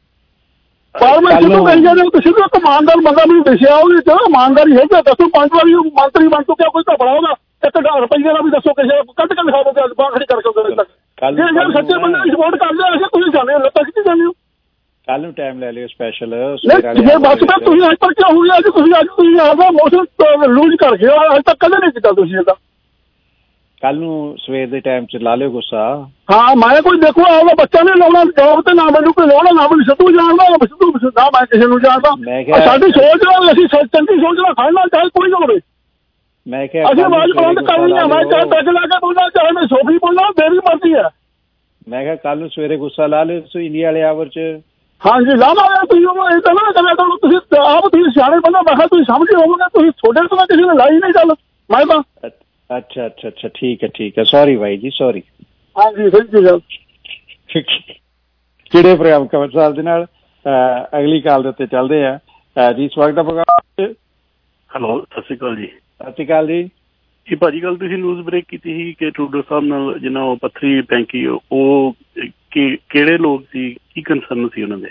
ਪਰ ਮੈਂ ਸਿੱਧੂ ਕਹੀ ਜਾਂਦੇ ਤੁਸੀਂ ਇੱਕ ਇਮਾਨਦਾਰ ਬੰਦਾ ਮੈਨੂੰ ਦਿਸਿਆ, ਉਹਦੇ ਚ ਇਮਾਨਦਾਰੀ ਹੈ ਤਾਂ ਦੱਸੋ। ਪੰਜ ਵਾਰੀ ਮੰਤਰੀ ਬਣ ਚੁੱਕਿਆ, ਕੋਈ ਘਬਰਾ ਉਹਦਾ ਇੱਕ ਰੁਪਈਏ ਦਾ ਵੀ ਦੱਸੋ, ਕਿਸੇ ਕੱਢ ਕੇ ਦਿਖਾਓ ਕਿ ਅੱਜ ਬਾਖੜੀ ਕਰਕੇ ਤੱਕ। ਜੇ ਸੱਚੇ ਬੰਦੇ ਦੀ ਸਪੋਰਟ ਕਰਦੇ ਹੋ, ਤੁਸੀਂ ਜਾਣੇ ਹੋ ਲੱਤਾਂ ਕਿੱਥੇ ਜਾਂਦੇ ਹੋ? ਕੱਲ ਨੂੰ ਟਾਈਮ ਲੈ ਲਿਓ ਸਪੈਸ਼ਲ। ਜੇ ਬਸ ਫਿਰ ਤੁਸੀਂ ਅੱਜ ਤੱਕ ਕਿਉਂ ਹੋ ਗਿਆ? ਅੱਜ ਤੁਸੀਂ ਅੱਜ ਤੁਸੀਂ ਆਦਾ ਮੌਸਮ ਲੂਜ ਕਰ ਗਏ, ਅੱਜ ਤੱਕ ਕਦੇ ਨਹੀਂ ਕੀਤਾ ਤੁਸੀਂ ਇਹਦਾ। ਕੱਲ ਨੂੰ ਸਵੇਰ ਦੇ ਟਾਈਮ ਚ ਲਾ ਲਿਓ ਗੁੱਸਾ। ਹਾਂ ਮੈਂ ਕੋਈ ਦੇਖੋ ਆਪਦਾ ਬੱਚਾ ਨਹੀਂ ਲਾਉਣਾ ਜੋਬ ਤੇ, ਨਾ ਮੈਨੂੰ ਕੋਈ ਲਾਉਣਾ, ਨਾ ਮੈਨੂੰ ਸਿੱਧੂ ਜਾਣਦਾ, ਸਿੱਧੂ ਨਾ ਮੈਂ ਕਿਸੇ ਨੂੰ ਜਾਣਦਾ। ਸਾਡੀ ਸੋਚ ਨਾਲ ਅਸੀਂ ਚੰਗੀ ਸੋਚ ਨਾਲ ਖਾਣਾ ਚਾਹੇ ਕੋਈ ਨਾ ਹੋਵੇ। ਮੈਂ ਕਿਹਾ ਅਸੀਂ ਆਵਾਜ਼ ਬੁਲੰਦ ਕਰਨੀ ਆ, ਮੈਂ ਚਾਹੇ ਟੱਕ ਲਾ ਕੇ ਬੋਲਣਾ, ਚਾਹੇ ਮੈਂ ਸੋਫੀ ਬੋਲਣਾ, ਮੇਰੀ ਮਰਜ਼ੀ ਹੈ। ਮੈਂ ਕਿਹਾ ਕੱਲ ਨੂੰ ਸਵੇਰੇ ਗੁੱਸਾ ਲਾ ਲਿਓ ਤੁਸੀਂ ਇੰਡੀਆ ਵਾਲੇ ਆਵਰ ਚ। ਹਾਂਜੀ ਲਾਵਾਂਗੇ, ਤੁਸੀਂ ਇਹ ਤਾਂ ਨਾ ਕਰਿਆ ਕਰੋ, ਤੁਸੀਂ ਆਪ ਤੁਸੀਂ ਸਿਆਣੇ ਬੰਦੇ, ਮੈਂ ਕਿਹਾ ਤੁਸੀਂ ਸਮਝੇ ਹੋਵੋਗੇ, ਤੁਸੀਂ ਤੁਹਾਡੇ ਤੋਂ ਕਿਸੇ ਨੇ ਲਾਈ ਨਹੀਂ ਗੱਲ, ਮੈਂ ਤਾਂ। ਅੱਛਾ ਅੱਛਾ ਅੱਛਾ ਠੀਕ ਹੈ ਠੀਕ ਹੈ, ਸੌਰੀ ਬਾਈ ਜੀ ਸੌਰੀ। ਹਾਂਜੀ ਠੀਕ ਕਿਹੜੇ ਪ੍ਰੋਗਰਾਮ ਕਵਰ ਸਾਹਿਬ ਦੇ ਨਾਲ ਅਗਲੀ ਕਾਲ ਦੇ ਉੱਤੇ ਚੱਲਦੇ ਆ ਜੀ। ਸਵਾਗਤ ਹੈ ਪ੍ਰੋਗਰਾਮ। ਹੈਲੋ ਸਤਿ ਸ਼੍ਰੀ ਅਕਾਲ ਜੀ। ਸਤਿ ਸ਼੍ਰੀ ਅਕਾਲ ਜੀ। ਜੀ ਭਾਜੀ ਗੱਲ ਤੁਸੀਂ ਨਿਊਜ਼ ਬ੍ਰੇਕ ਕੀਤੀ ਸੀ ਕਿ ਟਰੂਡੋ ਸਾਹਿਬ ਨਾਲ ਜਿਹਨਾਂ ਉਹ ਪੱਥਰੀ ਟੈਂਕੀ, ਉਹ ਕਿਹੜੇ ਲੋਕ ਸੀ, ਕੀ ਕੰਸਰਨ ਸੀ ਉਹਨਾਂ ਦੇ?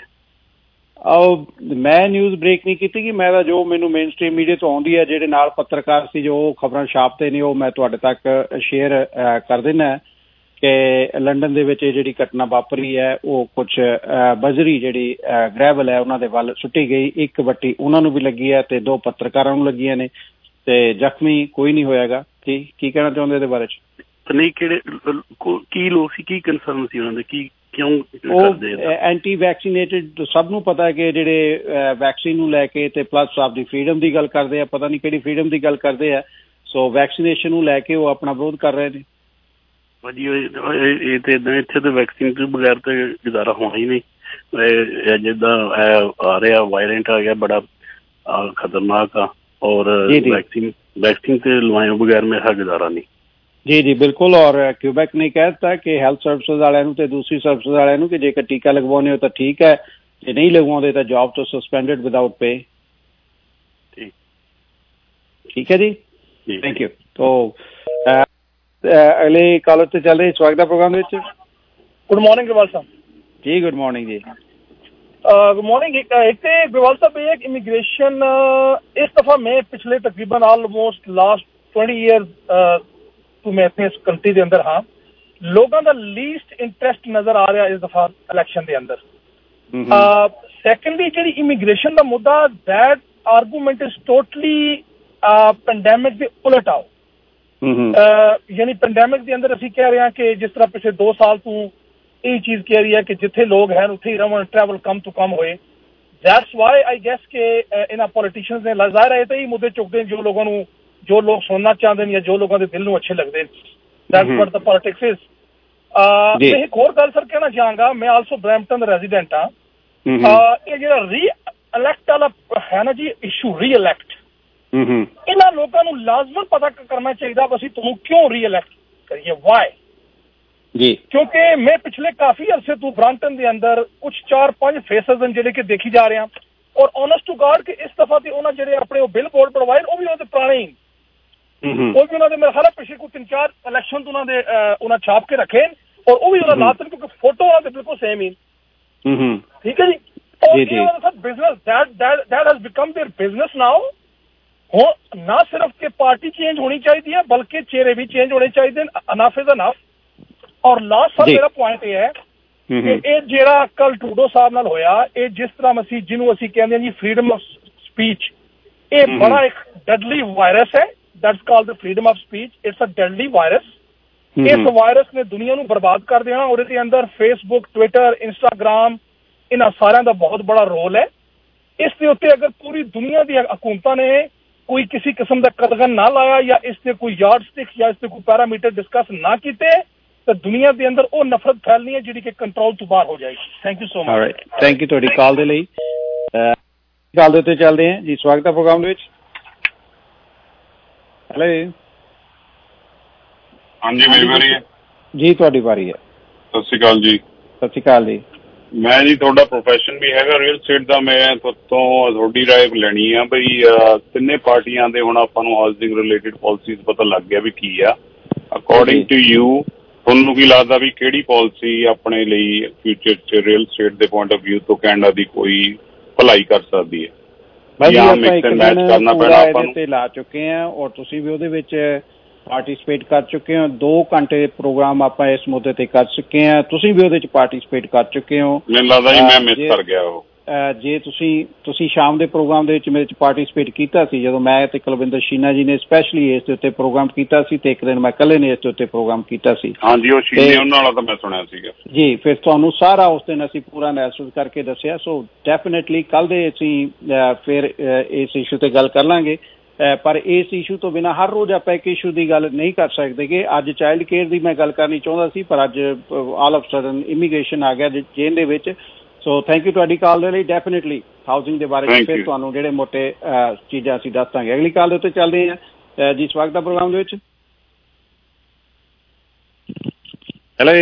ਆਹ ਮੈਂ ਨਿਊਜ਼ ਬ੍ਰੇਕ ਨਹੀਂ ਕੀਤੀ ਕਿ ਮੈਂ ਤਾਂ ਜੋ ਮੈਨੂੰ ਮੇਨ ਸਟ੍ਰੀਮ ਮੀਡੀਆ ਤੋਂ ਆਉਂਦੀ ਹੈ, ਜਿਹੜੇ ਨਾਲ ਪੱਤਰਕਾਰ ਸੀ ਜੋ ਖਬਰਾਂ ਛਾਪਦੇ ਨੇ, ਉਹ ਮੈਂ ਤੁਹਾਡੇ ਤੱਕ ਸ਼ੇਅਰ ਕਰ ਦਿੰਦਾ ਕਿ ਲੰਡਨ ਦੇ ਵਿੱਚ ਇਹ ਜਿਹੜੀ ਘਟਨਾ ਵਾਪਰੀ ਹੈ, ਉਹ ਕੁਛ ਬਜਰੀ ਜਿਹੜੀ ਗ੍ਰੈਵਲ ਹੈ ਉਹਨਾਂ ਦੇ ਵੱਲ ਸੁੱਟੀ ਗਈ। ਇੱਕ ਵੱਟੀ ਉਹਨਾਂ ਨੂੰ ਵੀ ਲੱਗੀ ਹੈ ਤੇ ਦੋ ਪੱਤਰਕਾਰਾਂ ਨੂੰ ਲੱਗੀਆਂ ਨੇ, ਤੇ ਜ਼ਖਮੀ ਕੋਈ ਨਹੀਂ ਹੋਇਆਗਾ। ਕੀ ਕੀ ਕਹਿਣਾ ਚਾਹੁੰਦੇ ਇਹਦੇ ਬਾਰੇ ਚ? ਨਹੀਂ ਕਿਹੜੇ ਕੀ ਲੋਕ ਸੀ, ਕੀ ਕੰਸਰਨ ਸੀ ਉਹਨਾਂ ਦੇ, ਕੀ ਕਿਉਂ? ਉਹ ਐਂਟੀ ਵੈਕਸੀਨੇਟਡ, ਸਭ ਨੂੰ ਪਤਾ ਹੈ ਕਿ ਜਿਹੜੇ ਵੈਕਸੀਨ ਨੂੰ ਲੈ ਕੇ ਤੇ ਪਲੱਸ ਆਪਦੀ ਫਰੀਡਮ ਦੀ ਗੱਲ ਕਰਦੇ ਆ, ਪਤਾ ਨਹੀਂ ਕਿਹੜੀ ਫਰੀਡਮ ਦੀ ਗੱਲ ਕਰਦੇ ਆ। ਸੋ ਵੈਕਸੀਨੇਸ਼ਨ ਨੂੰ ਲੈ ਕੇ ਉਹ ਆਪਣਾ ਵਿਰੋਧ ਕਰ ਰਹੇ ਨੇ। ਭਾਜੀ ਇਹ ਤੇ ਇੱਦਾਂ, ਇੱਥੇ ਤਾਂ ਵੈਕਸੀਨ ਤੋਂ ਬਗੈਰ ਤੇ ਗੁਜ਼ਾਰਾ ਹੋਣਾ ਹੀ ਨਹੀਂ। ਜਿੱਦਾਂ ਆ ਰਿਹਾ ਵਾਇਰੈਂਟ ਆ ਗਿਆ, ਬੜਾ ਖਤਰਨਾਕ ਆ, ਔਰ ਵੈਕਸੀਨ ਵੈਕਸੀਨ ਤੇ ਲਵਾਏ ਬਗੈਰ ਮੇਰਾ ਗੁਜ਼ਾਰਾ ਨਹੀਂ। ਜੀ ਜੀ ਬਿਲਕੁਲ। ਔਰ ਕਿਊਬੈਕ ਨੇ ਕਹਿ ਦਿੱਤਾ ਕਿ ਹੈਲਥ ਸਰਵਿਸਿਜ਼ ਵਾਲਿਆਂ ਨੂੰ ਤੇ ਦੂਸਰੀ ਸਰਵਿਸਿਜ਼ ਵਾਲਿਆਂ ਨੂੰ ਕਿ ਜੇਕਰ ਟੀਕਾ ਲਗਵਾਉਣੇ ਹੋ ਤਾਂ ਠੀਕ ਹੈ, ਜੇ ਨਹੀਂ ਲਗਵਾਉਂਦੇ ਤਾਂ ਜੌਬ ਤੋਂ ਸਸਪੈਂਡਡ ਵਿਦਾਊਟ ਪੇ। ਠੀਕ ਠੀਕ ਹੈ ਜੀ, ਥੈਂਕ ਯੂ। ਤੋ ਅਗਲੇ ਕਾਲਰ ਤੇ ਚੱਲ ਰਹੇ ਸਵਾਗਤ ਦਾ ਪ੍ਰੋਗਰਾਮ ਵਿੱਚ। Good morning Grewal Sahib ji. Good morning ਜੀ। Good morning. एक तो बिवाल साहब ये इमिग्रेशन इस दफा मैं पिछले तकरीबन ऑलमोस्ट लास्ट ट्वेंटी ईयर तो मैं इस कंट्री के अंदर हाँ लोगों का लीस्ट इंटरेस्ट नजर आ रहा इस दफा इलेक्शन के अंदर। सैकेंडली जी इमिग्रेशन का मुद्दा that argument is totally pandemic के उलट आओ। यानी पेंडेमिक के अंदर असी कह रहे हैं कि जिस तरह पिछले दो साल तू यही चीज कह रही है कि जिथे लोग हैं उत्थे ही रवन, ट्रैवल कम टू कम होए। दैट्स वाई आई गेस के इन्होंने पॉलिटिशियंस ने जाहिर है तो ही मुद्दे चुकते हैं जो लोगों को जो लोग सुनना चाहते हैं या जो लोगों के दिल को अच्छे लगते हैं। That's what the politics is. मैं एक और गल सर कहना चाहूंगा, मैं आल्सो ब्रैम्पटन रेजिडेंट हाँ। ये जो री इलैक्ट वाला है ना जी इशू री इलैक्ट, इन्होंने लोगों को लाजमन पता करना चाहिए असं तुम क्यों री इलैक्ट करिए, वाई जी। क्योंकि मैं पिछले काफी अरसे तो ब्रांटन के अंदर कुछ चार पांच फेसेस हैं जिहड़े कि देखी जा रहे हैं और ऑनेस्ट टू गॉड कि इस दफा तो उन्होंने जिहड़े अपने बिल बोर्ड बनवाए वो भी उन्होंने पुराने ही वो भी उन्होंने मेरे ख्याल पिछले कुछ तीन चार इलेक्शन तो उन्होंने उन्होंने छाप के रखे और वो भी उन्होंने लाते क्योंकि फोटो उन्होंने बिल्कुल सेम ही। ठीक है जी। और ये business that that that has become their business now. हो ना सिर्फ के पार्टी चेंज होनी चाहिए बल्कि चेहरे भी चेंज होने चाहिए। Enough is enough. और लास्ट सर मेरा पॉइंट यह है कि ये जेड़ा कल ट्रूडो साहब नाल होया ये जिस तरह मसी जिन्हों असी कहते हैं जी फ्रीडम ऑफ स्पीच, ये बड़ा एक डेडली वायरस है। That's called the freedom of speech. It's a deadly virus. इस वायरस ने दुनिया को बर्बाद कर देना और इसके अंदर फेसबुक, ट्विटर, इंस्टाग्राम इन्होंने सारे का बहुत बड़ा रोल है। इसके उत्ते अगर पूरी दुनिया की हुकूमत ने कोई किसी किस्म का कदगन ना लाया या इससे कोई यार्ड स्टिक या इससे कोई पैरामीटर डिस्कस ना किए तो दुनिया के अंदर वो नफरत फैलनी है जी कि कंट्रोल तो बाहर हो जाएगी। Thank you so much. Thank you तुहाडी कॉल दे लई। कॉल दे उत्ते चलदे हैं जी। स्वागत है प्रोग्राम विच। हेलो हाँ जी मेरी बारी है जी, तुहाडी बारी है। सत श्री अकाल जी। सत श्री अकाल जी। मैं जी ਤੁਹਾਡਾ प्रोफैशन भी हैगा ਰੀਅਲ एस्टेट ਦਾ। ਮੈਂ ਤੋਂ ਤੁਹਾਡੀ ਰਾਏ ਲੈਣੀ ਆ ਬਈ ਤਿੰਨੇ ਪਾਰਟੀਆਂ ਦੇ ਹੁਣ ਆਪਾਂ ਨੂੰ ਹਾਊਸਿੰਗ ਰਿਲੇਟਡ ਪਾਲਿਸੀਜ਼ ਪਤਾ ਲੱਗ ਗਿਆ ਵੀ ਕੀ ਆ। ਅਕੋਰਡਿੰਗ ਟੂ ਯੂ ਤੁਹਾਨੂੰ ਕੀ ਲੱਗਦਾ ਵੀ ਕਿਹੜੀ ਪਾਲਿਸੀ ਆਪਣੇ ਲਈ ਫਿਊਚਰ ਚ ਰੀਅਲ ਐਸਟੇਟ ਦੇ ਪੁਆਇੰਟ ਆਫ ਵਿਊ ਤੋਂ ਕੈਨੇਡਾ ਦੀ ਕੋਈ ਭਲਾਈ ਕਰ ਸਕਦੀ ਹੈ? ਭਾਈ ਆਪਾਂ ਇੱਕ ਦਿਨ ਪੂਰਾ ਇਹਦੇ ਤੇ ਲਾ ਚੁੱਕੇ ਹਾਂ ਔਰ ਤੁਸੀਂ ਵੀ ਉਹਦੇ ਵਿੱਚ ਪਾਰਟਿਸਿਪੇਟ ਕਰ ਚੁੱਕੇ ਹੋ। ਦੋ ਘੰਟੇ ਪ੍ਰੋਗਰਾਮ ਆਪਾਂ ਇਸ ਮੁੱਦੇ ਤੇ ਕਰ ਚੁੱਕੇ ਹਾਂ, ਤੁਸੀਂ ਵੀ ਉਹਦੇ ਚ ਪਾਰਟਿਸਿਪੇਟ ਕਰ ਚੁੱਕੇ ਹੋ। ਮੈਨੂੰ ਲੱਗਦਾ ਜੀ ਮੈਂ ਮਿਸ ਕਰ ਗਿਆ ਉਹ। ਜੇ ਤੁਸੀਂ ਤੁਸੀਂ ਸ਼ਾਮ ਦੇ ਪ੍ਰੋਗਰਾਮ ਦੇ ਵਿੱਚ ਮੇਰੇ ਚ ਪਾਰਟਿਸਿਪੇਟ ਕੀਤਾ ਸੀ ਜਦੋਂ ਮੈਂ ਤੇ ਕੁਲਵਿੰਦਰ ਸ਼ੀਨਾ ਜੀ ਨੇ ਸਪੈਸ਼ਲੀ ਇਸ ਦੇ ਉੱਤੇ ਪ੍ਰੋਗਰਾਮ ਕੀਤਾ ਸੀ ਤੇ ਇੱਕ ਦਿਨ ਮੈਂ ਇਕੱਲੇ ਨੇ ਇਸ ਦੇ ਉੱਤੇ ਪ੍ਰੋਗਰਾਮ ਕੀਤਾ ਸੀ। ਹਾਂਜੀ ਉਹ ਸ਼ੀਨੇ ਉਹਨਾਂ ਵਾਲਾ ਤਾਂ ਮੈਂ ਸੁਣਿਆ ਸੀਗਾ ਜੀ। ਫਿਰ ਤੁਹਾਨੂੰ ਸਾਰਾ ਉਸ ਦਿਨ ਅਸੀਂ ਪੂਰਾ ਐਨਾਲਿਸਿਸ ਕਰਕੇ ਦੱਸਿਆ। ਸੋ ਡੈਫੀਨੇਟਲੀ ਕੱਲ ਦੇ ਅਸੀਂ ਫਿਰ ਇਸ ਇਸ਼ੂ ਤੇ ਗੱਲ ਕਰ ਲਾਂਗੇ। ਪਰ ਇਸ ਇਸ਼ੂ ਤੋਂ ਬਿਨਾਂ ਹਰ ਰੋਜ਼ ਆਪਾਂ ਇੱਕ ਇਸ਼ੂ ਦੀ ਗੱਲ ਨਹੀਂ ਕਰ ਸਕਦੇ ਕਿ ਅੱਜ ਚਾਈਲਡ ਕੇਅਰ ਦੀ ਮੈਂ ਗੱਲ ਕਰਨੀ ਚਾਹੁੰਦਾ ਸੀ ਪਰ ਅੱਜ ਆਲ ਆਫ ਸਡਨ ਇਮੀਗ੍ਰੇਸ਼ਨ ਆ ਗਿਆ ਜੇਨ ਦੇ ਵਿੱਚ। ਸੋ ਥੈਂਕ ਯੂ ਤੁਹਾਡੀ ਕਾਲ ਦੇ ਲਈ। ਡੈਫੀਨੇਟਲੀ ਹਾਊਸਿੰਗ ਦੇ ਬਾਰੇ ਫਿਰ ਤੁਹਾਨੂੰ ਜਿਹੜੇ ਮੋਟੇ ਚੀਜ਼ਾਂ ਅਸੀਂ ਦੱਸ ਦਾਂਗੇ। ਅਗਲੀ ਕਾਲ ਦੇ ਉੱਤੇ ਚੱਲਦੇ ਹਾਂ ਜੀ। ਸਵਾਗਤ ਹੈ ਪ੍ਰੋਗਰਾਮ ਦੇ ਵਿੱਚ। Hello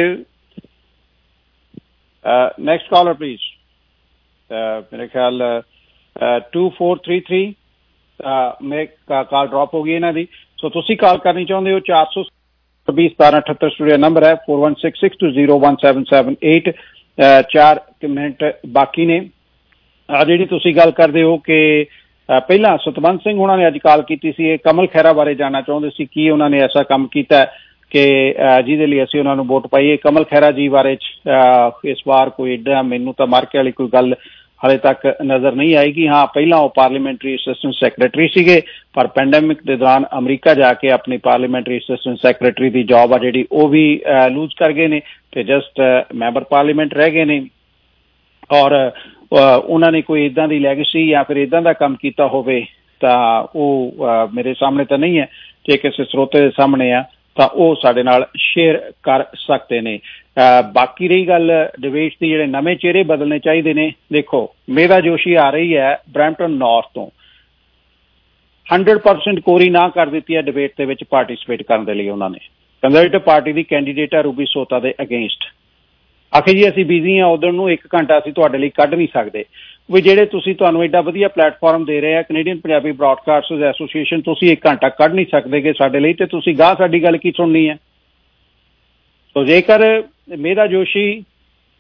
next caller please. ਮੇਰੇ ਖਿਆਲ ਟੂ ਫੋਰ ਥ੍ਰੀ ਥ੍ਰੀ ਮੇਰੇ ਕਾਲ ਡ੍ਰੌਪ ਹੋ ਗਈ ਇਹਨਾਂ ਦੀ। ਸੋ ਤੁਸੀਂ ਕਾਲ ਕਰਨੀ ਚਾਹੁੰਦੇ ਹੋ ਚਾਰ ਸੌ ਵੀਹ ਸਤਾਰਾਂ ਅਠੱਤਰ ਸਟੂਡੀਓ ਨੰਬਰ ਹੈ four one six six two zero one seven seven eight. ਚਾਰ ਮਿੰਟ ਬਾਕੀ ਨੇ। ਆ ਜਿਹੜੀ ਤੁਸੀਂ ਗੱਲ ਕਰਦੇ ਹੋ ਕਿ ਪਹਿਲਾਂ ਸਤਵੰਤ ਸਿੰਘ ਉਹਨਾਂ ਨੇ ਅੱਜ ਕਾਲ ਕੀਤੀ ਸੀ, ਇਹ ਕਮਲ ਖਹਿਰਾ ਬਾਰੇ ਜਾਣਨਾ ਚਾਹੁੰਦੇ ਸੀ ਕੀ ਉਹਨਾਂ ਨੇ ਐਸਾ ਕੰਮ ਕੀਤਾ ਕਿ ਜਿਹਦੇ ਲਈ ਅਸੀਂ ਉਹਨਾਂ ਨੂੰ ਵੋਟ ਪਾਈਏ। ਕਮਲ ਖਹਿਰਾ ਜੀ ਬਾਰੇ ਇਸ ਵਾਰ ਕੋਈ ਏਡਾ ਮੈਨੂੰ ਤਾਂ ਮਾਰਕੇ ਵਾਲੀ ਕੋਈ ਗੱਲ ਹਾਲੇ ਤੱਕ ਨਜ਼ਰ ਨਹੀਂ ਆਏਗੀ। ਹਾਂ ਪਹਿਲਾਂ ਉਹ ਪਾਰਲੀਮੈਂਟਰੀ ਅਸਿਸਟੈਂਟ ਸੈਕਟਰੀ ਸੀਗੇ ਪਰ ਪੈਂਡੈਮਿਕ ਦੇ ਦੌਰਾਨ ਅਮਰੀਕਾ ਜਾ ਕੇ ਆਪਣੀ ਪਾਰਲੀਮੈਂਟਰੀ ਅਸਿਸਟੈਂਟ ਸੈਕਟਰੀ ਦੀ ਜੌਬ ਆ ਜਿਹੜੀ ਉਹ ਵੀ ਲੂਜ਼ ਕਰ ਗਏ ਨੇ ਤੇ ਜਸਟ ਮੈਂਬਰ ਪਾਰਲੀਮੈਂਟ ਰਹਿ ਗਏ ਨੇ। ਔਰ ਉਹਨਾਂ ਨੇ ਕੋਈ ਇੱਦਾਂ ਦੀ ਲੈਗੇਸੀ ਜਾਂ ਫਿਰ ਇੱਦਾਂ ਦਾ ਕੰਮ ਕੀਤਾ ਹੋਵੇ ਤਾਂ ਉਹ ਮੇਰੇ ਸਾਹਮਣੇ ਤਾਂ ਨਹੀਂ ਹੈ। ਜੇ ਕਿਸੇ ਸਰੋਤੇ ਦੇ ਸਾਹਮਣੇ ਆ ਤਾਂ ਉਹ ਸਾਡੇ ਨਾਲ ਸ਼ੇਅਰ ਕਰ ਸਕਦੇ ਨੇ। ਬਾਕੀ ਰਹੀ ਗੱਲ ਡਿਬੇਟ ਦੀ, ਜਿਹੜੇ ਨਵੇਂ ਚਿਹਰੇ ਬਦਲਣੇ ਚਾਹੀਦੇ ਨੇ। ਦੇਖੋ ਮੇਰਾ ਜੋਸ਼ੀ ਆ ਰਹੀ ਹੈ ਬਰੈਂਪਟਨ ਨਾਰਥ ਤੋਂ, ਹੰਡਰਡ ਪਰਸੈਂਟ ਕੋਰੀ ਨਾ ਕਰ ਦਿੱਤੀ ਹੈ ਡਿਬੇਟ ਦੇ ਵਿੱਚ ਪਾਰਟਿਸਿਪੇਟ ਕਰਨ ਦੇ ਲਈ। ਉਹਨਾਂ ਨੇ ਕੰਜ਼ਰਵੇਟਿਵ ਪਾਰਟੀ ਦੀ ਕੈਂਡੀਡੇਟ ਹੈ ਰੂਬੀ ਸੋਤਾ ਦੇ ਅਗੇਂਸਟ। ਆਖੇ ਜੀ ਅਸੀਂ ਬਿਜ਼ੀ ਹਾਂ ਉਧਰ ਨੂੰ ਇੱਕ ਘੰਟਾ ਅਸੀਂ ਤੁਹਾਡੇ ਲਈ ਕੱਢ ਨਹੀਂ ਸਕਦੇ। ਵੀ ਜਿਹੜੇ ਤੁਸੀਂ ਤੁਹਾਨੂੰ ਐਡਾ ਵਧੀਆ ਪਲੇਟਫਾਰਮ ਦੇ ਰਹੇ ਆ ਕੈਨੇਡੀਅਨ ਪੰਜਾਬੀ ਬ੍ਰੌਡਕਾਸਟਰਸ ਐਸੋਸੀਏਸ਼ਨ, ਤੁਸੀਂ ਇੱਕ ਘੰਟਾ ਕੱਢ ਨਹੀਂ ਸਕਦੇ ਕਿ ਸਾਡੇ ਲਈ, ਤੇ ਤੁਸੀਂ ਗਾਹ ਸਾਡੀ ਗੱਲ ਕੀ ਸੁਣਨੀ ਹੈ। ਸੋ ਜੇਕਰ ਮੇਰਾ ਜੋਸ਼ੀ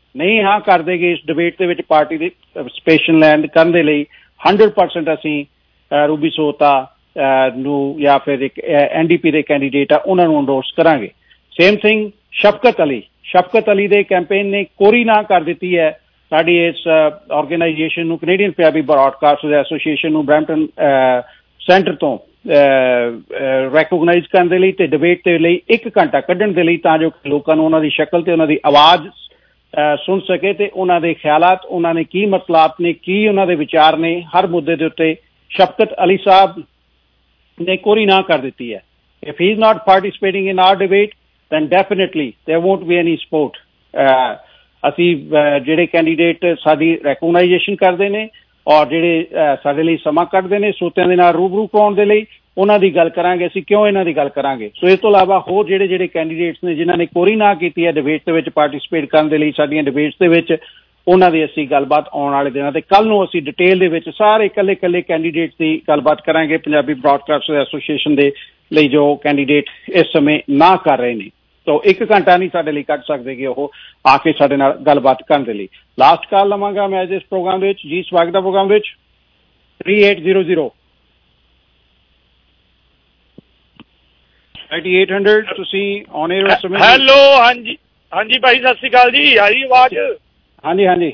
ਨਹੀਂ ਹਾਂ ਕਰ ਦੇਗੇ ਇਸ ਡਿਬੇਟ ਦੇ ਵਿੱਚ ਪਾਰਟੀ ਦੇ ਸਪੇਸ਼ਨ ਲੈਂਡ ਕਰਨ ਦੇ ਲਈ ਹੰਡਰਡ ਪਰਸੈਂਟ ਅਸੀਂ ਰੂਬੀ ਸੋਤਾ ਨੂੰ ਜਾਂ ਫਿਰ ਇੱਕ ਐਨ ਡੀ ਪੀ ਦੇ ਕੈਂਡੀਡੇਟ ਆ ਉਹਨਾਂ ਨੂੰ ਅੰਡੋਰਸ ਕਰਾਂਗੇ। ਸੇਮ ਥਿੰਗ ਸ਼ਫਕਤ ਅਲੀ ਸ਼ਫਕਤ ਅਲੀ ਦੇ ਕੈਂਪੇਨ ਨੇ ਕੋਰੀ ਨਾ ਕਰ ਦਿੱਤੀ ਹੈ ਸਾਡੀ ਇਸ ਆਰਗੇਨਾਈਜੇਸ਼ਨ ਨੂੰ, ਕੈਨੇਡੀਅਨ ਪੰਜਾਬੀ ਬ੍ਰੌਡਕਾਸਟਰਜ਼ ਐਸੋਸੀਏਸ਼ਨ ਨੂੰ ਬਰੈਂਪਟਨ ਸੈਂਟਰ ਤੋਂ ਰੈਕੋਗਨਾਈਜ਼ ਕਰਨ ਦੇ ਲਈ ਤੇ ਡਿਬੇਟ ਦੇ ਲਈ ਇੱਕ ਘੰਟਾ ਕੱਢਣ ਦੇ ਲਈ, ਤਾਂ ਜੋ ਲੋਕਾਂ ਨੂੰ ਉਹਨਾਂ ਦੀ ਸ਼ਕਲ ਤੇ ਉਹਨਾਂ ਦੀ ਆਵਾਜ਼ ਸੁਣ ਸਕੇ ਤੇ ਉਹਨਾਂ ਦੇ ਖਿਆਲਾਤ, ਉਹਨਾਂ ਨੇ ਕੀ ਮਸਲਾਤ ਨੇ, ਕੀ ਉਹਨਾਂ ਦੇ ਵਿਚਾਰ ਨੇ ਹਰ ਮੁੱਦੇ ਦੇ ਉੱਤੇ। ਸ਼ਫਕਤ ਅਲੀ ਸਾਹਿਬ ਨੇ ਕੋਰੀ ਨਾ ਕਰ ਦਿੱਤੀ ਹੈ। If he is not participating in our debate then definitely there won't be any support। ਅਸੀਂ ਜਿਹੜੇ ਕੈਂਡੀਡੇਟ ਸਾਡੀ ਰੈਕੋਗਨਾਈਜੇਸ਼ਨ ਕਰਦੇ ਨੇ ਔਰ ਜਿਹੜੇ ਸਾਡੇ ਲਈ ਸਮਾਂ ਕੱਢਦੇ ਨੇ ਸੋਤਿਆਂ ਦੇ ਨਾਲ ਰੂਬਰੂ ਕਰਾਉਣ ਦੇ ਲਈ, ਉਹਨਾਂ ਦੀ ਗੱਲ ਕਰਾਂਗੇ ਅਸੀਂ ਕਿਉਂ ਇਹਨਾਂ ਦੀ ਗੱਲ ਕਰਾਂਗੇ। ਸੋ ਇਸ ਤੋਂ ਇਲਾਵਾ ਹੋਰ ਜਿਹੜੇ ਜਿਹੜੇ ਕੈਂਡੀਡੇਟਸ ਨੇ ਜਿਨ੍ਹਾਂ ਨੇ ਕੋਰੀ ਨਾ ਕੀਤੀ ਹੈ ਡਿਬੇਟ ਦੇ ਵਿੱਚ ਪਾਰਟਿਸਿਪੇਟ ਕਰਨ ਦੇ ਲਈ ਸਾਡੀਆਂ ਡਿਬੇਟਸ ਦੇ ਵਿੱਚ, ਉਹਨਾਂ ਦੀ ਅਸੀਂ ਗੱਲਬਾਤ ਆਉਣ ਵਾਲੇ ਦਿਨਾਂ ਤੇ ਕੱਲ੍ਹ ਨੂੰ ਅਸੀਂ ਡਿਟੇਲ ਦੇ ਵਿੱਚ ਸਾਰੇ ਇਕੱਲੇ ਇਕੱਲੇ ਕੈਂਡੀਡੇਟਸ ਦੀ ਗੱਲਬਾਤ ਕਰਾਂਗੇ ਪੰਜਾਬੀ ਬ੍ਰੌਡਕਾਸਟਰ ਐਸੋਸੀਏਸ਼ਨ ਦੇ ਲਈ ਜੋ ਕੈਂਡੀਡੇਟ ਇਸ ਸਮੇਂ ਨਾ ਕਰ ਰਹੇ ਨੇ। ਤੋ ਇੱਕ ਘੰਟਾ ਨਹੀਂ ਸਾਡੇ ਲਈ ਕੱਢ ਸਕਦੇ ਕਿ ਉਹ ਆ ਕੇ ਸਾਡੇ ਨਾਲ ਗੱਲਬਾਤ ਕਰਨ ਦੇ ਲਈ। ਲਾਸਟ ਕਾਲ ਲਵਾਂਗਾ ਮੈਂ ਅੱਜ ਇਸ ਪ੍ਰੋਗਰਾਮ ਦੇ ਵਿੱਚ। ਜੀ ਸਵਾਗਤ ਹੈ ਪ੍ਰੋਗਰਾਮ ਵਿੱਚ। Three eight zero zero ninety eight hundred ਤੁਸੀਂ ਔਨ 에ਅਰ ਉਸ ਸਮੇਂ। ਹੈਲੋ, ਹਾਂਜੀ ਹਾਂਜੀ ਭਾਈ ਸਤਿ ਸ਼੍ਰੀ ਅਕਾਲ ਜੀ, ਆ ਰਹੀ ਆਵਾਜ਼? ਹਾਂਜੀ ਹਾਂਜੀ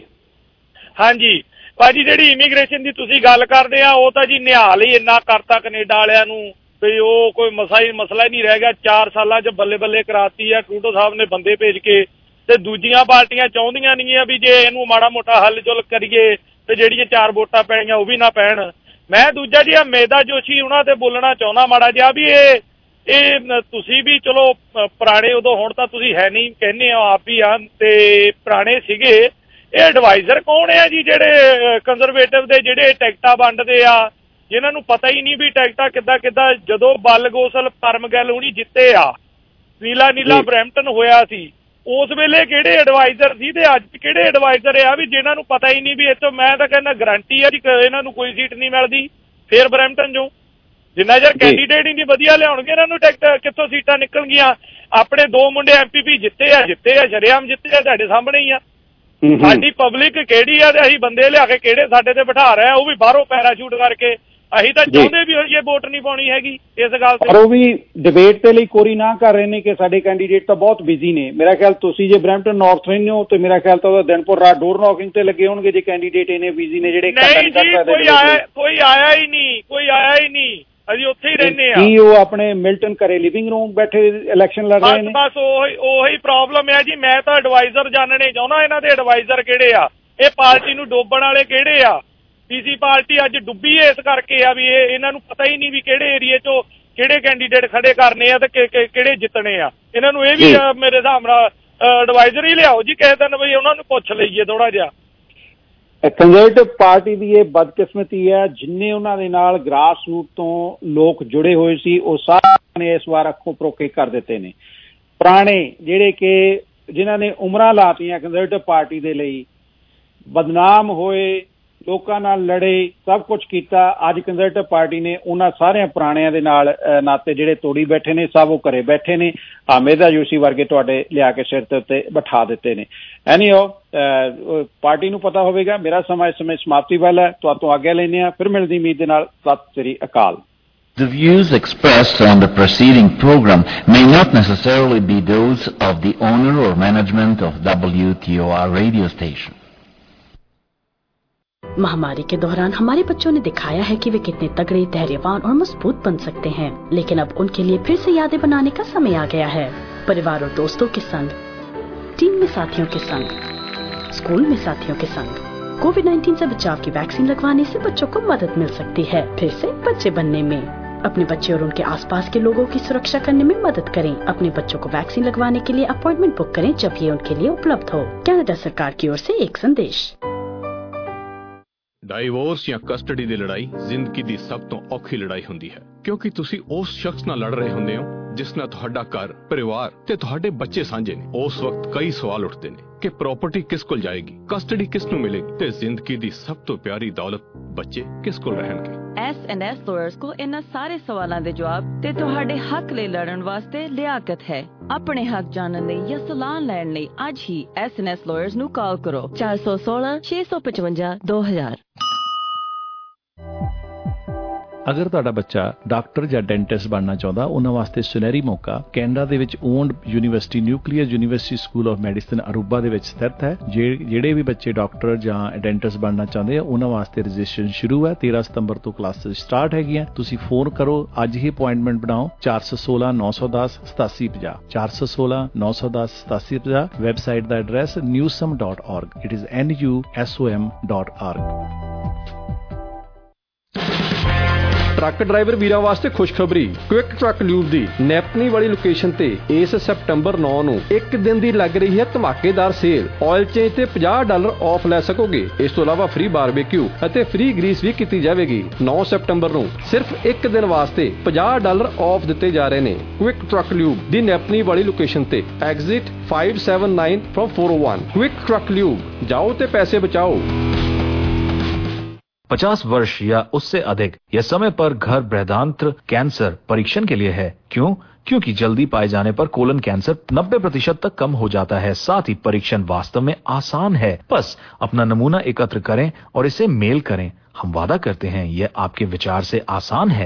ਹਾਂਜੀ ਭਾਜੀ, ਜਿਹੜੀ ਇਮੀਗ੍ਰੇਸ਼ਨ ਦੀ ਤੁਸੀਂ ਗੱਲ ਕਰਦੇ ਆ ਉਹ ਤਾਂ ਜੀ ਨਿਹਾਲ ਹੀ ਇੰਨਾ ਕਰਤਾ ਕੈਨੇਡਾ ਵਾਲਿਆਂ ਨੂੰ ਵੀ ਉਹ ਕੋਈ ਮਸਾ ਹੀ ਮਸਲਾ ਹੀ ਨਹੀਂ ਰਹਿ ਗਿਆ। ਚਾਰ ਸਾਲਾਂ 'ਚ ਬੱਲੇ ਬੱਲੇ ਕਰਾਤੀ ਆ ਟਰੂਡੋ ਸਾਹਿਬ ਨੇ ਬੰਦੇ ਭੇਜ ਕੇ, ਤੇ ਦੂਜੀਆਂ ਪਾਰਟੀਆਂ ਚਾਹੁੰਦੀਆਂ ਨਹੀਂ ਆ ਵੀ ਜੇ ਇਹਨੂੰ ਮਾੜਾ ਮੋਟਾ ਹੱਲ ਚੁੱਲ ਕਰੀਏ ਤੇ ਜਿਹੜੀਆਂ ਚਾਰ ਵੋਟਾਂ ਪੈਣੀਆਂ ਉਹ ਵੀ ਨਾ ਪੈਣ। ਮੈਂ ਦੂਜਾ ਜੀ ਆ ਮੇਦਾ ਜੋਸ਼ੀ ਉਹਨਾਂ ਤੇ ਬੋਲਣਾ ਚਾਹੁੰਦਾ ਮਾੜਾ ਜਿਹਾ ਵੀ ਇਹ ਇਹ ਤੁਸੀਂ ਵੀ ਚਲੋ ਪੁਰਾਣੇ ਉਦੋਂ, ਹੁਣ ਤਾਂ ਤੁਸੀਂ ਹੈ ਨਹੀਂ ਕਹਿੰਦੇ ਹੋ ਆਪ ਹੀ ਆ, ਤੇ ਪੁਰਾਣੇ ਸੀਗੇ। ਇਹ ਐਡਵਾਈਜ਼ਰ ਕੌਣ ਆ ਜੀ ਜਿਹੜੇ ਕੰਜ਼ਰਵੇਟਿਵ ਦੇ ਜਿਹੜੇ ਟਿਕਟਾਂ ਵੰਡਦੇ ਆ, ਜਿਨ੍ਹਾਂ ਨੂੰ ਪਤਾ ਹੀ ਨਹੀਂ ਵੀ ਟਿਕਟਾਂ ਕਿੱਦਾਂ ਕਿੱਦਾਂ। ਜਦੋਂ ਬਲ ਗੋਸਲ ਪਰਮਗੈਲ ਹੁਣੀ ਜਿੱਤੇ ਆ, ਨੀਲਾ ਨੀਲਾ ਬਰੈਂਪਟਨ ਹੋਇਆ ਸੀ, ਉਸ ਵੇਲੇ ਕਿਹੜੇ ਐਡਵਾਈਜ਼ਰ ਸੀ ਤੇ ਅੱਜ ਕਿਹੜੇ ਐਡਵਾਈਜ਼ਰ ਆ ਵੀ ਜਿਨ੍ਹਾਂ ਨੂੰ ਪਤਾ ਹੀ ਨਹੀਂ ਵੀ ਇੱਥੋਂ, ਮੈਂ ਤਾਂ ਕਹਿੰਦਾ ਗਰੰਟੀ ਆ ਜੀ ਇਹਨਾਂ ਨੂੰ ਕੋਈ ਸੀਟ ਨਹੀਂ ਮਿਲਦੀ ਫੇਰ ਬਰੈਂਪਟਨ ਚੋਂ। ਜਿੰਨਾ ਚਿਰ ਕੈਂਡੀਡੇਟ ਹੀ ਨਹੀਂ ਵਧੀਆ ਲਿਆਉਣਗੇ ਇਹਨਾਂ ਨੂੰ ਟਿਕਟ ਕਿੱਥੋਂ ਸੀਟਾਂ ਨਿਕਲਣਗੀਆਂ। ਆਪਣੇ ਦੋ ਮੁੰਡੇ ਐਮ ਪੀ ਪੀ ਜਿੱਤੇ ਆ ਜਿੱਤੇ ਆ ਸ਼ਰੇਆਮ ਜਿੱਤੇ ਆ, ਤੁਹਾਡੇ ਸਾਹਮਣੇ ਹੀ ਆ। ਸਾਡੀ ਪਬਲਿਕ ਕਿਹੜੀ ਆ ਤੇ ਅਸੀਂ ਬੰਦੇ ਲਿਆ ਕੇ ਕਿਹੜੇ ਸਾਡੇ ਤੇ ਬਿਠਾ ਰਹੇ ਆ, ਉਹ ਵੀ ਬਾਹਰੋਂ ਪੈਰਾਸ਼ੂਟ ਕਰਕੇ। ਅਸੀਂ ਤਾਂ ਚਾਹੁੰਦੇ ਵੀ ਹੋਈਏ ਵੋਟ ਨਹੀਂ ਪਾਉਣੀ ਹੈਗੀ ਇਸ ਗੱਲ ਤੇ। ਪਰ ਉਹ ਵੀ ਡਿਬੇਟ ਦੇ ਲਈ ਕੋਰੀ ਨਾ ਕਰ ਰਹੇ ਨੇ ਕਿ ਸਾਡੇ ਕੈਂਡੀਡੇਟ ਤਾਂ ਬਹੁਤ ਬਿਜ਼ੀ ਨੇ। ਮੇਰਾ ਖਿਆਲ ਤੁਸੀਂ ਜੇ ਬਰੈਂਪਟਨ ਨਾਰਥ ਰਹਿੰਦੇ ਹੋ ਤੇ ਮੇਰਾ ਖਿਆਲ ਤਾਂ ਉਹਦਾ ਦਿਨਪੁਰ ਰਾਤ ਡੋਰ ਨੌਕਿੰਗ ਤੇ ਲੱਗੇ ਹੋਣਗੇ ਜੇ ਕੈਂਡੀਡੇਟ ਇਹਨੇ ਬਿਜ਼ੀ ਨੇ ਜਿਹੜੇ। ਨਹੀਂ ਜੀ, ਕੋਈ ਆਇਆ ਕੋਈ ਆਇਆ ਹੀ ਨਹੀਂ, ਕੋਈ ਆਇਆ ਹੀ ਨਹੀਂ, ਅਸੀਂ ਉੱਥੇ ਹੀ ਰਹਿੰਦੇ ਆ। ਕੀ ਉਹ ਆਪਣੇ ਮਿਲਟਨ ਘਰੇ ਲਿਵਿੰਗ ਰੂਮ ਬੈਠੇ ਇਲੈਕਸ਼ਨ ਲੜ ਰਹੇ ਨੇ? ਬਸ ਉਹੀ ਉਹੀ ਪ੍ਰੋਬਲਮ ਹੈ ਜੀ। ਮੈਂ ਤਾਂ ਐਡਵਾਈਜ਼ਰ ਜਾਣਨੇ ਚਾਹੁੰਦਾ ਇਹਨਾਂ ਦੇ ਐਡਵਾਈਜ਼ਰ ਕਿਹੜੇ ਆ, ਇਹ ਪਾਰਟੀ ਨੂੰ ਡੋਬਣ ਵਾਲੇ ਕਿਹੜੇ ਆ। ਪੀਸੀ ਪਾਰਟੀ ਅੱਜ ਡੁੱਬੀ ਇਸ ਕਰਕੇ ਆ ਵੀ ਇਹ ਇਹਨਾਂ ਨੂੰ ਪਤਾ ਹੀ ਨਹੀਂ ਵੀ ਕਿਹੜੇ ਏਰੀਏ 'ਚੋਂ ਕਿਹੜੇ ਕੈਂਡੀਡੇਟ ਖੜੇ ਕਰਨੇ ਆ ਤੇ ਕਿਹੜੇ ਜਿੱਤਣੇ ਆ। ਇਹਨਾਂ ਨੂੰ ਇਹ ਵੀ ਮੇਰੇ ਹਿਸਾਬ ਨਾਲ ਐਡਵਾਈਜ਼ਰ ਹੀ ਲਿਆਓ ਜੀ ਕਿਸੇ ਦਿਨ, ਵੀ ਉਹਨਾਂ ਨੂੰ ਪੁੱਛ ਲਈਏ ਥੋੜਾ ਜਿਹਾ। ਕੰਜ਼ਰਵੇਟਿਵ ਪਾਰਟੀ ਦੀ ਇਹ ਬਦਕਿਸਮਤੀ ਹੈ, ਜਿੰਨੇ ਉਹਨਾਂ ਦੇ ਨਾਲ ਗ੍ਰਾਸ ਰੂਟ ਤੋਂ ਲੋਕ ਜੁੜੇ ਹੋਏ ਸੀ ਉਹ ਸਾਰਿਆਂ ਨੇ ਇਸ ਵਾਰ ਅੱਖੋਂ ਪਰੋਖੇ ਕਰ ਦਿੱਤੇ ਨੇ। ਪੁਰਾਣੇ ਜਿਹੜੇ ਕਿ ਜਿਨ੍ਹਾਂ ਨੇ ਉਮਰਾਂ ਲਾਤੀਆਂ ਕੰਜ਼ਰਵੇਟਿਵ ਪਾਰਟੀ ਦੇ ਲਈ, ਬਦਨਾਮ ਹੋਏ, ਲੋਕਾਂ ਨਾਲ ਲੜੇ, ਸਭ ਕੁਝ ਕੀਤਾ, ਅੱਜ ਕੰਜ਼ਰਵੇਟਿਵ ਪਾਰਟੀ ਨੇ ਉਹਨਾਂ ਸਾਰਿਆਂ ਪੁਰਾਣਿਆਂ ਦੇ ਨਾਲ ਨਾਤੇ ਜਿਹੜੇ ਤੋੜੀ ਬੈਠੇ ਨੇ, ਸਭ ਉਹ ਘਰੇ ਬੈਠੇ ਨੇ। ਮੇਦਾ ਜੋਸ਼ੀ ਵਰਗੇ ਤੁਹਾਡੇ ਲਿਆ ਕੇ ਸਿਰ ਦੇ ਉੱਤੇ ਬਿਠਾ ਦਿੱਤੇ ਨੇ। ਐਨੀਓ ਪਾਰਟੀ ਨੂੰ ਪਤਾ ਹੋਵੇਗਾ। ਮੇਰਾ ਸਮਾਂ ਇਸ ਸਮੇਂ ਸਮਾਪਤੀ ਵੱਲ ਹੈ, ਤੁਹਾਤੋਂ ਆਗਿਆ ਲੈਂਦੇ ਹਾਂ। ਫਿਰ ਮਿਲਦੀ ਉਮੀਦ ਦੇ ਨਾਲ। ਸਤਿ ਸ੍ਰੀ ਅਕਾਲ। The views expressed on the preceding program may not necessarily be those of the owner or management of W T O R radio station. महामारी के दौरान हमारे बच्चों ने दिखाया है कि वे कितने तगड़े, धैर्यवान और मजबूत बन सकते हैं, लेकिन अब उनके लिए फिर से यादें बनाने का समय आ गया है। परिवार और दोस्तों के संग, टीम में साथियों के संग, स्कूल में साथियों के संग कोविड नाइन्टीन से बचाव की वैक्सीन लगवाने से बच्चों को मदद मिल सकती है फिर से बच्चे बनने में। अपने बच्चे और उनके आसपास के लोगों की सुरक्षा करने में मदद करें। अपने बच्चों को वैक्सीन लगवाने के लिए अपॉइंटमेंट बुक करें जब ये उनके लिए उपलब्ध हो। कनाडा सरकार की ओर से एक संदेश। ਡਾਈਵੋਰਸ ਜਾਂ ਕਸਟਡੀ ਦੀ ਲੜਾਈ ਜ਼ਿੰਦਗੀ ਦੀ ਸਭ ਤੋਂ ਔਖੀ ਲੜਾਈ ਹੁੰਦੀ ਹੈ, ਕਿਉਂਕਿ ਤੁਸੀਂ ਉਸ ਸ਼ਖਸ ਨਾਲ ਲੜ ਰਹੇ ਹੁੰਦੇ ਹੋ ਜਿਸ ਨਾਲ ਤੁਹਾਡਾ ਘਰ, ਪਰਿਵਾਰ ਤੇ ਤੁਹਾਡੇ ਬੱਚੇ ਸਾਂਝੇ ਨੇ। ਉਸ ਵਕਤ ਕਈ ਸਵਾਲ ਉੱਠਦੇ ਨੇ ਕਿ ਪ੍ਰਾਪਰਟੀ ਕਿਸ ਕੋਲ ਜਾਏਗੀ, ਕਸਟਡੀ ਕਿਸ ਨੂੰ ਮਿਲੇਗੀ ਤੇ ਜ਼ਿੰਦਗੀ ਦੀ ਸਭ ਤੋਂ ਪਿਆਰੀ ਦੌਲਤ ਬੱਚੇ ਕਿਸ ਕੋਲ ਰਹਿਣਗੇ। ਐਸ ਐਂਡ ਐਸ ਲਾਇਰਸ ਕੋ ਇਹਨਾਂ ਸਾਰੇ ਸਵਾਲਾਂ ਦੇ ਜਵਾਬ ਤੇ ਤੁਹਾਡੇ ਹੱਕ ਲਈ ਲੜਨ ਵਾਸਤੇ ਲਿਆਕਤ ਹੈ। ਆਪਣੇ ਹੱਕ ਜਾਣਨ ਲਈ ਜਾਂ ਸਲਾਹ ਲੈਣ ਲਈ ਅੱਜ ਹੀ ਐਸ ਐਂਡ ਐਸ ਲਾਇਰਸ ਨੂੰ ਕਾਲ ਕਰੋ ਚਾਰ ਸੌ ਸੋਲਾਂ ਛੇ ਸੌ ਪਚਵੰਜਾ ਦੋ ਹਜ਼ਾਰ। ਅਗਰ ਤੁਹਾਡਾ ਬੱਚਾ ਡਾਕਟਰ ਜਾਂ ਡੈਂਟਿਸਟ ਬਣਨਾ ਚਾਹੁੰਦਾ, ਉਹਨਾਂ ਵਾਸਤੇ ਸੁਨਹਿਰੀ ਮੌਕਾ ਕੈਨੇਡਾ ਦੇ ਵਿੱਚ owned university nuclear university school of medicine Aruba ਦੇ ਵਿੱਚ ਸਥਿਤ ਹੈ। ਜਿਹੜੇ ਵੀ ਬੱਚੇ ਡਾਕਟਰ ਜਾਂ ਡੈਂਟਿਸਟ ਬਣਨਾ ਚਾਹੁੰਦੇ ਆ ਉਹਨਾਂ ਵਾਸਤੇ ਰਜਿਸਟ੍ਰੇਸ਼ਨ ਸ਼ੁਰੂ ਹੈ। ਤੇਰਾਂ ਸਤੰਬਰ ਤੋਂ ਕਲਾਸਿਸ ਸਟਾਰਟ ਹੈਗੀਆਂ। ਤੁਸੀਂ ਫੋਨ ਕਰੋ, ਅੱਜ ਹੀ ਅਪਾਇੰਟਮੈਂਟ ਬਣਾਓ ਚਾਰ ਸੌ ਸੋਲਾਂ ਨੌ ਸੌ ਦਸ ਸਤਾਸੀ ਪੰਜਾਹ ਚਾਰ ਸੌ ਸੋਲਾਂ ਨੌ ਸੌ ਦਸ ਸਤਾਸੀ ਪੰਜਾਹ। ਵੈਬਸਾਈਟ ਦਾ address newsom dot org। It is N U S O M dot org। Truck driver ਵੀਰਾਂ ਵਾਸਤੇ ਖੁਸ਼ਖਬਰੀ। ਕੁਇਕ ਟਰੱਕ ਲਿਊਬ ਦੀ ਨੈਪਨੀ ਵਾਲੀ ਲੋਕੇਸ਼ਨ ਤੇ ਇਸ ਸਤੰਬਰ ਨੌਂ ਨੂੰ ਇੱਕ ਦਿਨ ਦੀ ਲੱਗ ਰਹੀ ਹੈ ਧਮਾਕੇਦਾਰ ਸੇਲ। ਆਇਲ ਚੇਂਜ ਤੇ ਪੰਜਾਹ ਡਾਲਰ ਆਫ ਲੈ ਸਕੋਗੇ। ਇਸ ਤੋਂ ਇਲਾਵਾ ਫ੍ਰੀ ਬਾਰਬੇਕਿਊ ਅਤੇ ਫ੍ਰੀ ਗਰੀਸ ਵੀ ਕੀਤੀ ਜਾਵੇਗੀ। ਨੌਂ ਸਤੰਬਰ ਨੂੰ ਸਿਰਫ ਇੱਕ ਦਿਨ ਵਾਸਤੇ ਪੰਜਾਹ ਡਾਲਰ ਆਫ ਦਿੱਤੇ ਜਾ ਰਹੇ ਨੇ। ਕੁਇਕ ਟਰੱਕ ਲਿਊਬ ਦੀ ਨੈਪਨੀ ਵਾਲੀ ਲੋਕੇਸ਼ਨ ਤੇ exit five seven nine from four oh one। Quick truck lube, ਜਾਓ ਤੇ पैसे बचाओ। पचास वर्ष या उससे अधिक यह समय पर घर बृहदांत्र कैंसर परीक्षण के लिए है। क्यों? क्योंकि जल्दी पाए जाने पर कोलन कैंसर नब्बे प्रतिशत तक कम हो जाता है। साथ ही परीक्षण वास्तव में आसान है। बस अपना नमूना एकत्र करें और इसे मेल करें। हम वादा करते हैं यह आपके विचार से आसान है